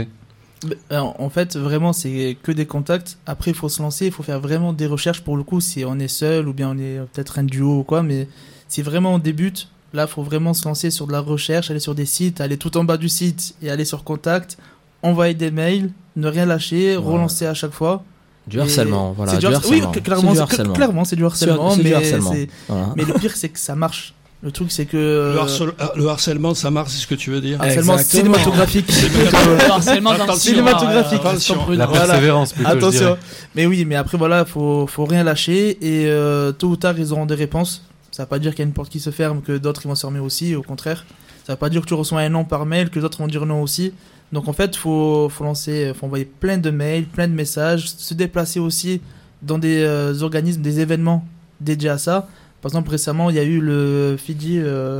En fait, vraiment, c'est que des contacts. Après, il faut se lancer, il faut faire vraiment des recherches pour le coup, si on est seul ou bien on est peut-être un duo ou quoi. Mais si vraiment on débute, là, il faut vraiment se lancer sur de la recherche, aller sur des sites, aller tout en bas du site et aller sur contact, envoyer des mails, ne rien lâcher, relancer à chaque fois. Du harcèlement, voilà. C'est du harcèlement. Oui, clairement, c'est du harcèlement. Mais le pire, c'est que ça marche. Le truc, c'est que... Le harcèlement, ça marche, c'est ce que tu veux dire. Harcèlement cinématographique. Le harcèlement cinématographique. La persévérance, plutôt, attention. Mais oui, mais après, voilà, faut rien lâcher. Et tôt ou tard, ils auront des réponses. Ça va pas dire qu'il y a une porte qui se ferme, que d'autres ils vont se fermer aussi, au contraire. Ça va pas dire que tu reçois un non par mail, que d'autres vont dire non aussi. Donc en fait, faut envoyer plein de mails, plein de messages, se déplacer aussi dans des organismes, des événements dédiés à ça. Par exemple, récemment, il y a eu le Fidi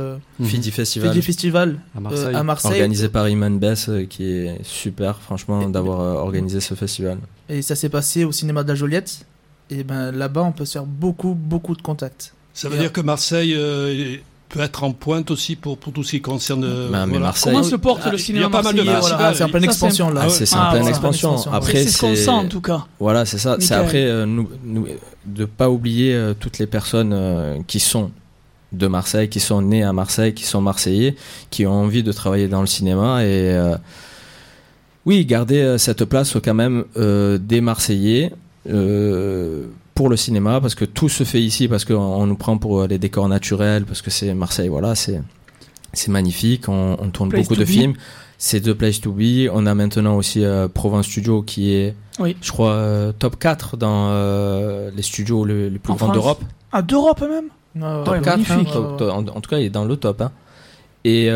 Festival à Marseille. Organisé par Iman Bess, qui est super, franchement, d'avoir organisé ce festival. Et ça s'est passé au cinéma de la Joliette. Et là-bas, on peut se faire beaucoup de contacts. Ça veut dire que Marseille peut être en pointe aussi pour tout ce qui concerne. Mais Marseille. Comment se porte le cinéma marseillais ? Il y a pas mal de festivals. C'est en pleine expansion là. C'est en pleine expansion. Après, c'est ce qu'on sent en tout cas. Voilà, c'est ça. Mickaël. C'est après nous de pas oublier toutes les personnes qui sont de Marseille, qui sont nées à Marseille, qui sont marseillais, qui ont envie de travailler dans le cinéma et oui, garder cette place quand même des Marseillais. Pour le cinéma, parce que tout se fait ici, parce qu'on nous prend pour les décors naturels, parce que c'est Marseille, voilà, c'est magnifique, on tourne beaucoup de films, c'est The Place to Be. On a maintenant aussi Provence Studio qui est, je crois, top 4 dans les studios les plus grands d'Europe. Ah, d'Europe même top 4, en tout cas, il est dans le top. Hein. Et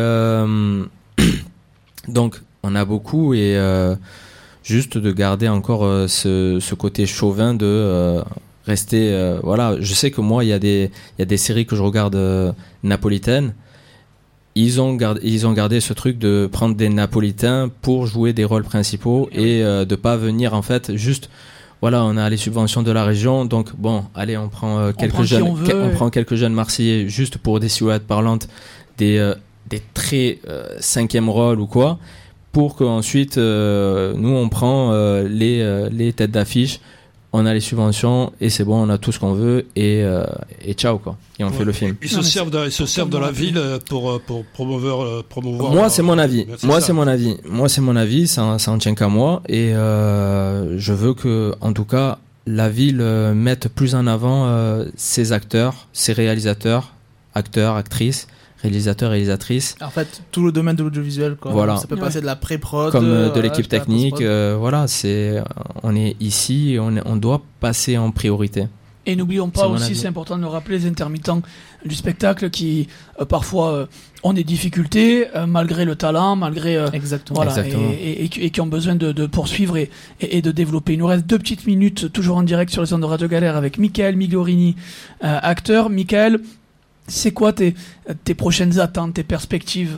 donc, on a beaucoup, et juste de garder encore ce côté chauvin de... rester voilà, je sais que moi il y a des séries que je regarde napolitaines, ils ont gardé ce truc de prendre des napolitains pour jouer des rôles principaux et de pas venir en fait juste voilà, on a les subventions de la région, donc bon, allez, on prend quelques jeunes marseillais juste pour des silhouettes parlantes, des très cinquième rôle ou quoi, pour qu'ensuite nous on prend les têtes d'affiche. On a les subventions et c'est bon, on a tout ce qu'on veut et ciao quoi. Et on fait le film. Ils se servent de la ville pour promouvoir. Moi c'est mon avis. Moi c'est mon avis. Ça en tient qu'à moi et je veux que en tout cas la ville mette plus en avant ses acteurs, ses réalisateurs, acteurs, actrices. Réalisatrices. En fait, tout le domaine de l'audiovisuel, quoi. Voilà. Ça peut passer de la pré-prod, comme de l'équipe technique. Voilà, on est ici, on doit passer en priorité. Et n'oublions pas aussi, c'est important de nous rappeler les intermittents du spectacle qui parfois ont des difficultés malgré le talent, malgré Exactement. Et qui ont besoin de poursuivre et de développer. Il nous reste 2 petites minutes, toujours en direct sur les ondes de Radio Galère avec Mickaël Migliorini, acteur. Mickaël, c'est quoi tes prochaines attentes, tes perspectives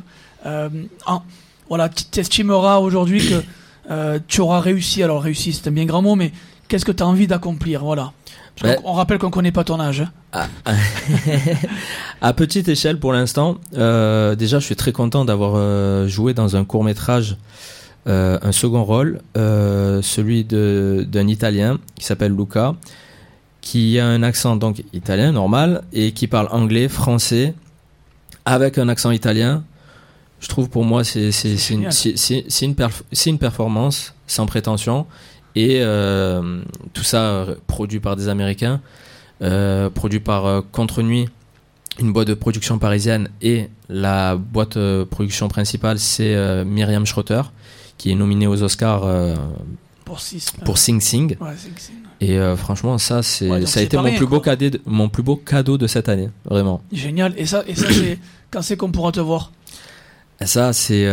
tu estimeras aujourd'hui que tu auras réussi, alors réussi c'est un bien grand mot, mais qu'est-ce que tu as envie d'accomplir, voilà. On rappelle qu'on connaît pas ton âge. À petite échelle pour l'instant, déjà je suis très content d'avoir joué dans un court-métrage, un second rôle, celui d'un Italien qui s'appelle Luca, qui a un accent donc italien normal et qui parle anglais, français, avec un accent italien. Je trouve pour moi c'est une performance sans prétention. Et tout ça produit par des Américains, produit par Contre Nuit, une boîte de production parisienne, et la boîte de production principale c'est Myriam Schroeter, qui est nominée aux Oscars pour Sing Sing. Ouais, Sing Sing. Et franchement ça a été mon plus beau cadeau de cette année, vraiment. Génial. Et ça c'est quand c'est qu'on pourra te voir? Ça c'est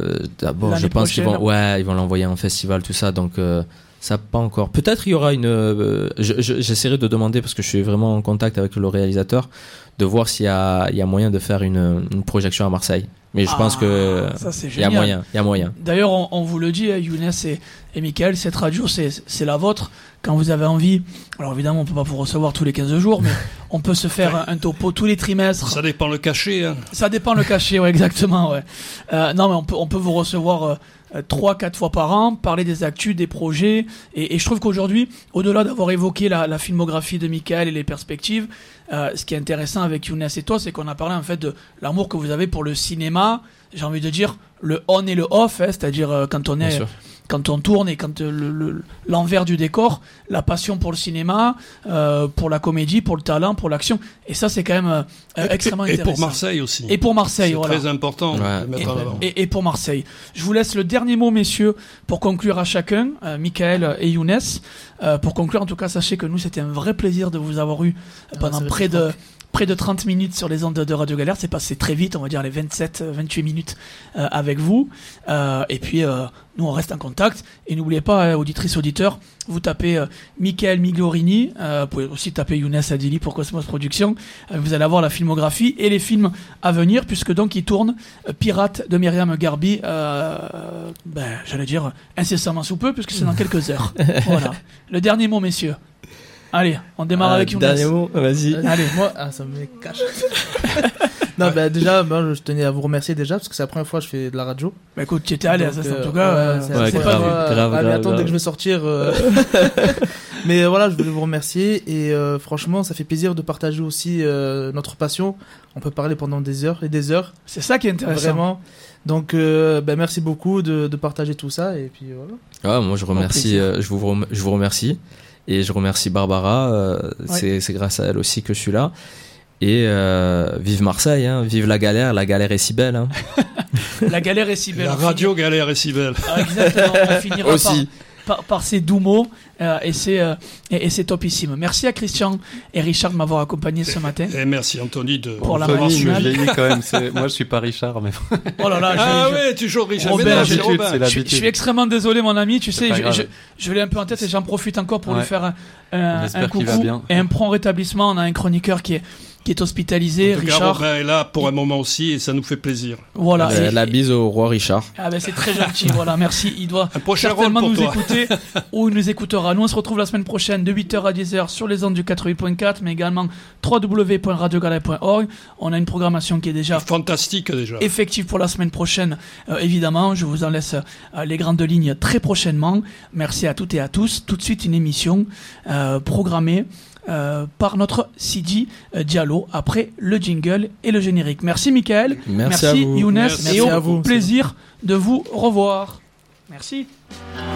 je pense qu'ils vont l'envoyer en festival, tout ça, donc ça pas encore. Peut-être il y aura j'essaierai de demander, parce que je suis vraiment en contact avec le réalisateur, de voir s'il y a moyen de faire une projection à Marseille. Mais je pense que il y a moyen. D'ailleurs, on vous le dit, Younes et Michael, cette radio, c'est la vôtre. Quand vous avez envie, alors évidemment, on peut pas vous recevoir tous les 15 jours, mais on peut se faire un topo tous les trimestres. Ça dépend le cachet. Hein. Ça dépend le cachet, ouais, exactement. Ouais. Non, mais on peut vous recevoir 3-4 fois par an, parler des actus, des projets, et je trouve qu'aujourd'hui, au-delà d'avoir évoqué la filmographie de Michael et les perspectives, ce qui est intéressant avec Younes et toi, c'est qu'on a parlé en fait de l'amour que vous avez pour le cinéma, j'ai envie de dire le on et le off, c'est-à-dire quand on tourne et quand l'envers du décor, la passion pour le cinéma, pour la comédie, pour le talent, pour l'action, et ça c'est quand même extrêmement intéressant. Et pour Marseille aussi. Et pour Marseille, c'est très important de mettre en avant. Et pour Marseille. Je vous laisse le dernier mot, messieurs, pour conclure à chacun, Michael et Younes. Pour conclure, en tout cas, sachez que nous, c'était un vrai plaisir de vous avoir eu pendant près de 30 minutes sur les ondes de Radio Galère. C'est passé très vite, on va dire les 27-28 minutes avec vous. Et puis, nous, on reste en contact. Et n'oubliez pas, auditrices, auditeurs, vous tapez Michael Migliorini. Vous pouvez aussi taper Younes Adili pour Cosmos Productions. Vous allez avoir la filmographie et les films à venir, puisque donc il tourne Pirate de Myriam Garbi, j'allais dire incessamment sous peu, puisque c'est dans quelques heures. Voilà. Le dernier mot, messieurs. Allez, on démarre avec Younes. Dernier mot, vas-y. Allez, moi, ça me cache. Non, déjà, je tenais à vous remercier déjà, parce que c'est la première fois que je fais de la radio. Bah écoute, tu étais à l'aise, en tout cas. C'est grave. Attends, dès que je vais sortir. Mais voilà, je voulais vous remercier, et franchement, ça fait plaisir de partager aussi notre passion. On peut parler pendant des heures et des heures. C'est ça qui est intéressant. Vraiment. Donc, merci beaucoup de partager tout ça, et puis voilà. Moi, je remercie, je vous remercie. Et je remercie Barbara, c'est grâce à elle aussi que je suis là. Et vive Marseille, hein, vive la galère est si belle. Hein. La galère est si belle. La radio galère est si belle. Exactement, on finira aussi. Par ces doux mots, et c'est topissime. Merci à Christian et Richard de m'avoir accompagné ce matin. Et merci Anthony pour la Anthony, je l'ai dit quand même. Moi, je suis pas Richard, mais. Oh là là. Toujours Richard. Robert, c'est je suis extrêmement désolé, mon ami. Tu sais, je l'ai un peu en tête et j'en profite encore pour lui faire un coucou et un prompt rétablissement. On a un chroniqueur qui est hospitalisé, en tout Richard. Cas, Robin est là pour un moment aussi, et ça nous fait plaisir. Voilà. La bise au roi Richard. C'est très gentil, voilà, merci. Il doit certainement nous écouter, ou il nous écoutera. Nous, on se retrouve la semaine prochaine de 8h à 10h sur les ondes du 88.4, mais également www.radiogalère.org. On a une programmation qui est déjà fantastique, effective pour la semaine prochaine. Évidemment, je vous en laisse les grandes lignes très prochainement. Merci à toutes et à tous. Tout de suite, une émission programmée par notre Sidi Diallo après le jingle et le générique. Merci Michael, merci Younes, merci et au plaisir de vous revoir. Merci.